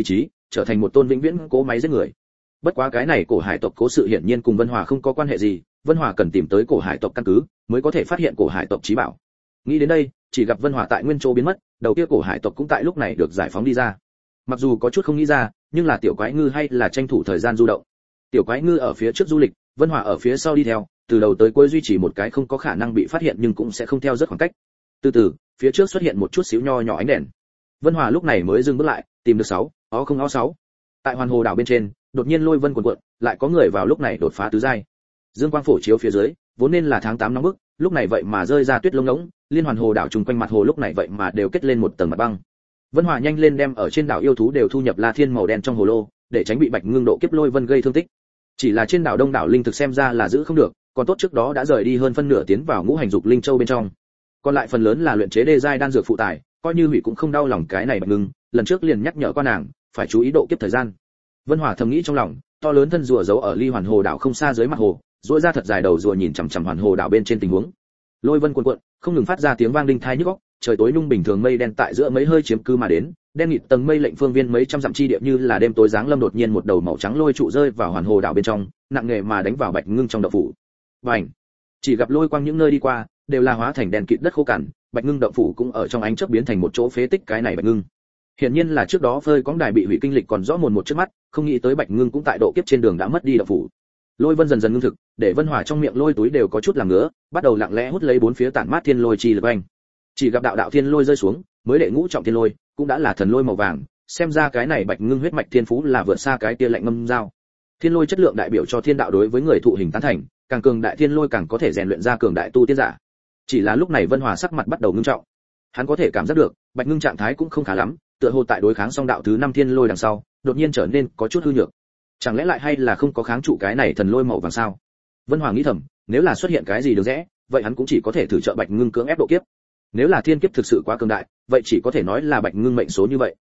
trở thành một tôn vĩnh viễn cố máy giết người. Bất quá cái này cổ hải tộc cố sự hiển nhiên cùng Vân Hòa không có quan hệ gì, Vân Hòa cần tìm tới cổ hải tộc căn cứ, mới có thể phát hiện cổ hải tộc chí bảo. Nghĩ đến đây, chỉ gặp Vân Hòa tại nguyên chỗ biến mất, đầu kia cổ hải tộc cũng tại lúc này được giải phóng đi ra. Mặc dù có chút không nghĩ ra, nhưng là tiểu quái ngư hay là tranh thủ thời gian du động. Tiểu quái ngư ở phía trước du lịch, Vân Hòa ở phía sau đi theo, từ đầu tới cuối duy trì một cái không có khả năng bị phát hiện nhưng cũng sẽ không theo rất khoảng cách. Từ từ, phía trước xuất hiện một chút xíu nho nhỏ ánh đèn. Vân Hòa lúc này mới dừng bước lại, tìm được sáu, ó không ó sáu. Tại Hoàn Hồ đảo bên trên, đột nhiên lôi vân cuộn cuộn, lại có người vào lúc này đột phá tứ giai. Dương quang phổ chiếu phía dưới, vốn nên là tháng tám nóng bức, lúc này vậy mà rơi ra tuyết lông ngỗng, liên hoàn hồ đảo trùng quanh mặt hồ lúc này vậy mà đều kết lên một tầng mặt băng. Vân Hòa nhanh lên đem ở trên đảo yêu thú đều thu nhập La Thiên màu đen trong hồ lô, để tránh bị Bạch Ngưng độ kiếp lôi vân gây thương tích. Chỉ là trên đảo Đông đảo linh thực xem ra là giữ không được, còn tốt trước đó đã rời đi hơn phân nửa tiến vào ngũ hành dục linh châu bên trong. Còn lại phần lớn là luyện chế đê giai đan dược phụ tài, coi như hủy cũng không đau lòng cái này Bạch Ngưng, lần trước liền nhắc nhở qua nàng, phải chú ý độ kiếp thời gian. Vân Hòa thầm nghĩ trong lòng, to lớn thân rùa giấu ở ly hoàn hồ đảo không xa dưới mặt hồ, duỗi ra thật dài đầu rùa nhìn chằm chằm hoàn hồ đảo bên trên tình huống. Lôi vân cuộn cuộn, không ngừng phát ra tiếng vang đinh tai nhức óc, trời tối nung bình thường mây đen tại giữa mấy hơi chiếm cư mà đến, đen nghịt tầng mây lệnh phương viên mấy trăm dặm chi địa như là đêm tối giáng lâm đột nhiên một đầu màu trắng lôi trụ rơi vào hoàn hồ đảo bên trong, nặng nề mà đánh vào Bạch Ngưng trong động phủ. Bành! Chỉ gặp lôi quang những nơi đi qua, đều là hóa thành đèn kịt đất khô cằn, Bạch Ngưng động phủ cũng ở trong ánh chớp biến thành một chỗ phế tích cái này Bạch Ngưng. Hiển nhiên là trước đó phơi cóng đài bị hủy kinh lịch còn rõ mồn một trước mắt, không nghĩ tới Bạch Ngưng cũng tại độ kiếp trên đường đã mất đi động phủ. Lôi vân dần dần ngưng thực, để Vân Hòa trong miệng lôi túi đều có chút làm ngứa, bắt đầu lặng lẽ hút lấy bốn phía tản mát thiên lôi chi lực anh. Chỉ gặp đạo đạo thiên lôi rơi xuống, mới đệ ngũ trọng thiên lôi, cũng đã là thần lôi màu vàng, xem ra cái này Bạch Ngưng huyết mạch thiên phú là vượt xa cái kia lạnh ngâm dao. Thiên lôi chất lượng đại biểu cho thiên đạo đối với người thụ hình tán thành, càng cường đại thiên lôi càng có thể rèn luyện ra cường đại tu tiên giả. Chỉ là lúc này Vân Hòa sắc mặt bắt đầu ngưng trọng. Hắn có thể cảm giác được, Bạch Ngưng trạng thái cũng không khá lắm, tựa hồ tại đối kháng song đạo thứ năm thiên lôi đằng sau, đột nhiên trở nên có chút hư nhược. Chẳng lẽ lại hay là không có kháng trụ cái này thần lôi màu vàng sao? Vân Hoàng nghĩ thầm, nếu là xuất hiện cái gì được rẽ, vậy hắn cũng chỉ có thể thử trợ Bạch Ngưng cưỡng ép độ kiếp. Nếu là thiên kiếp thực sự quá cường đại, vậy chỉ có thể nói là Bạch Ngưng mệnh số như vậy.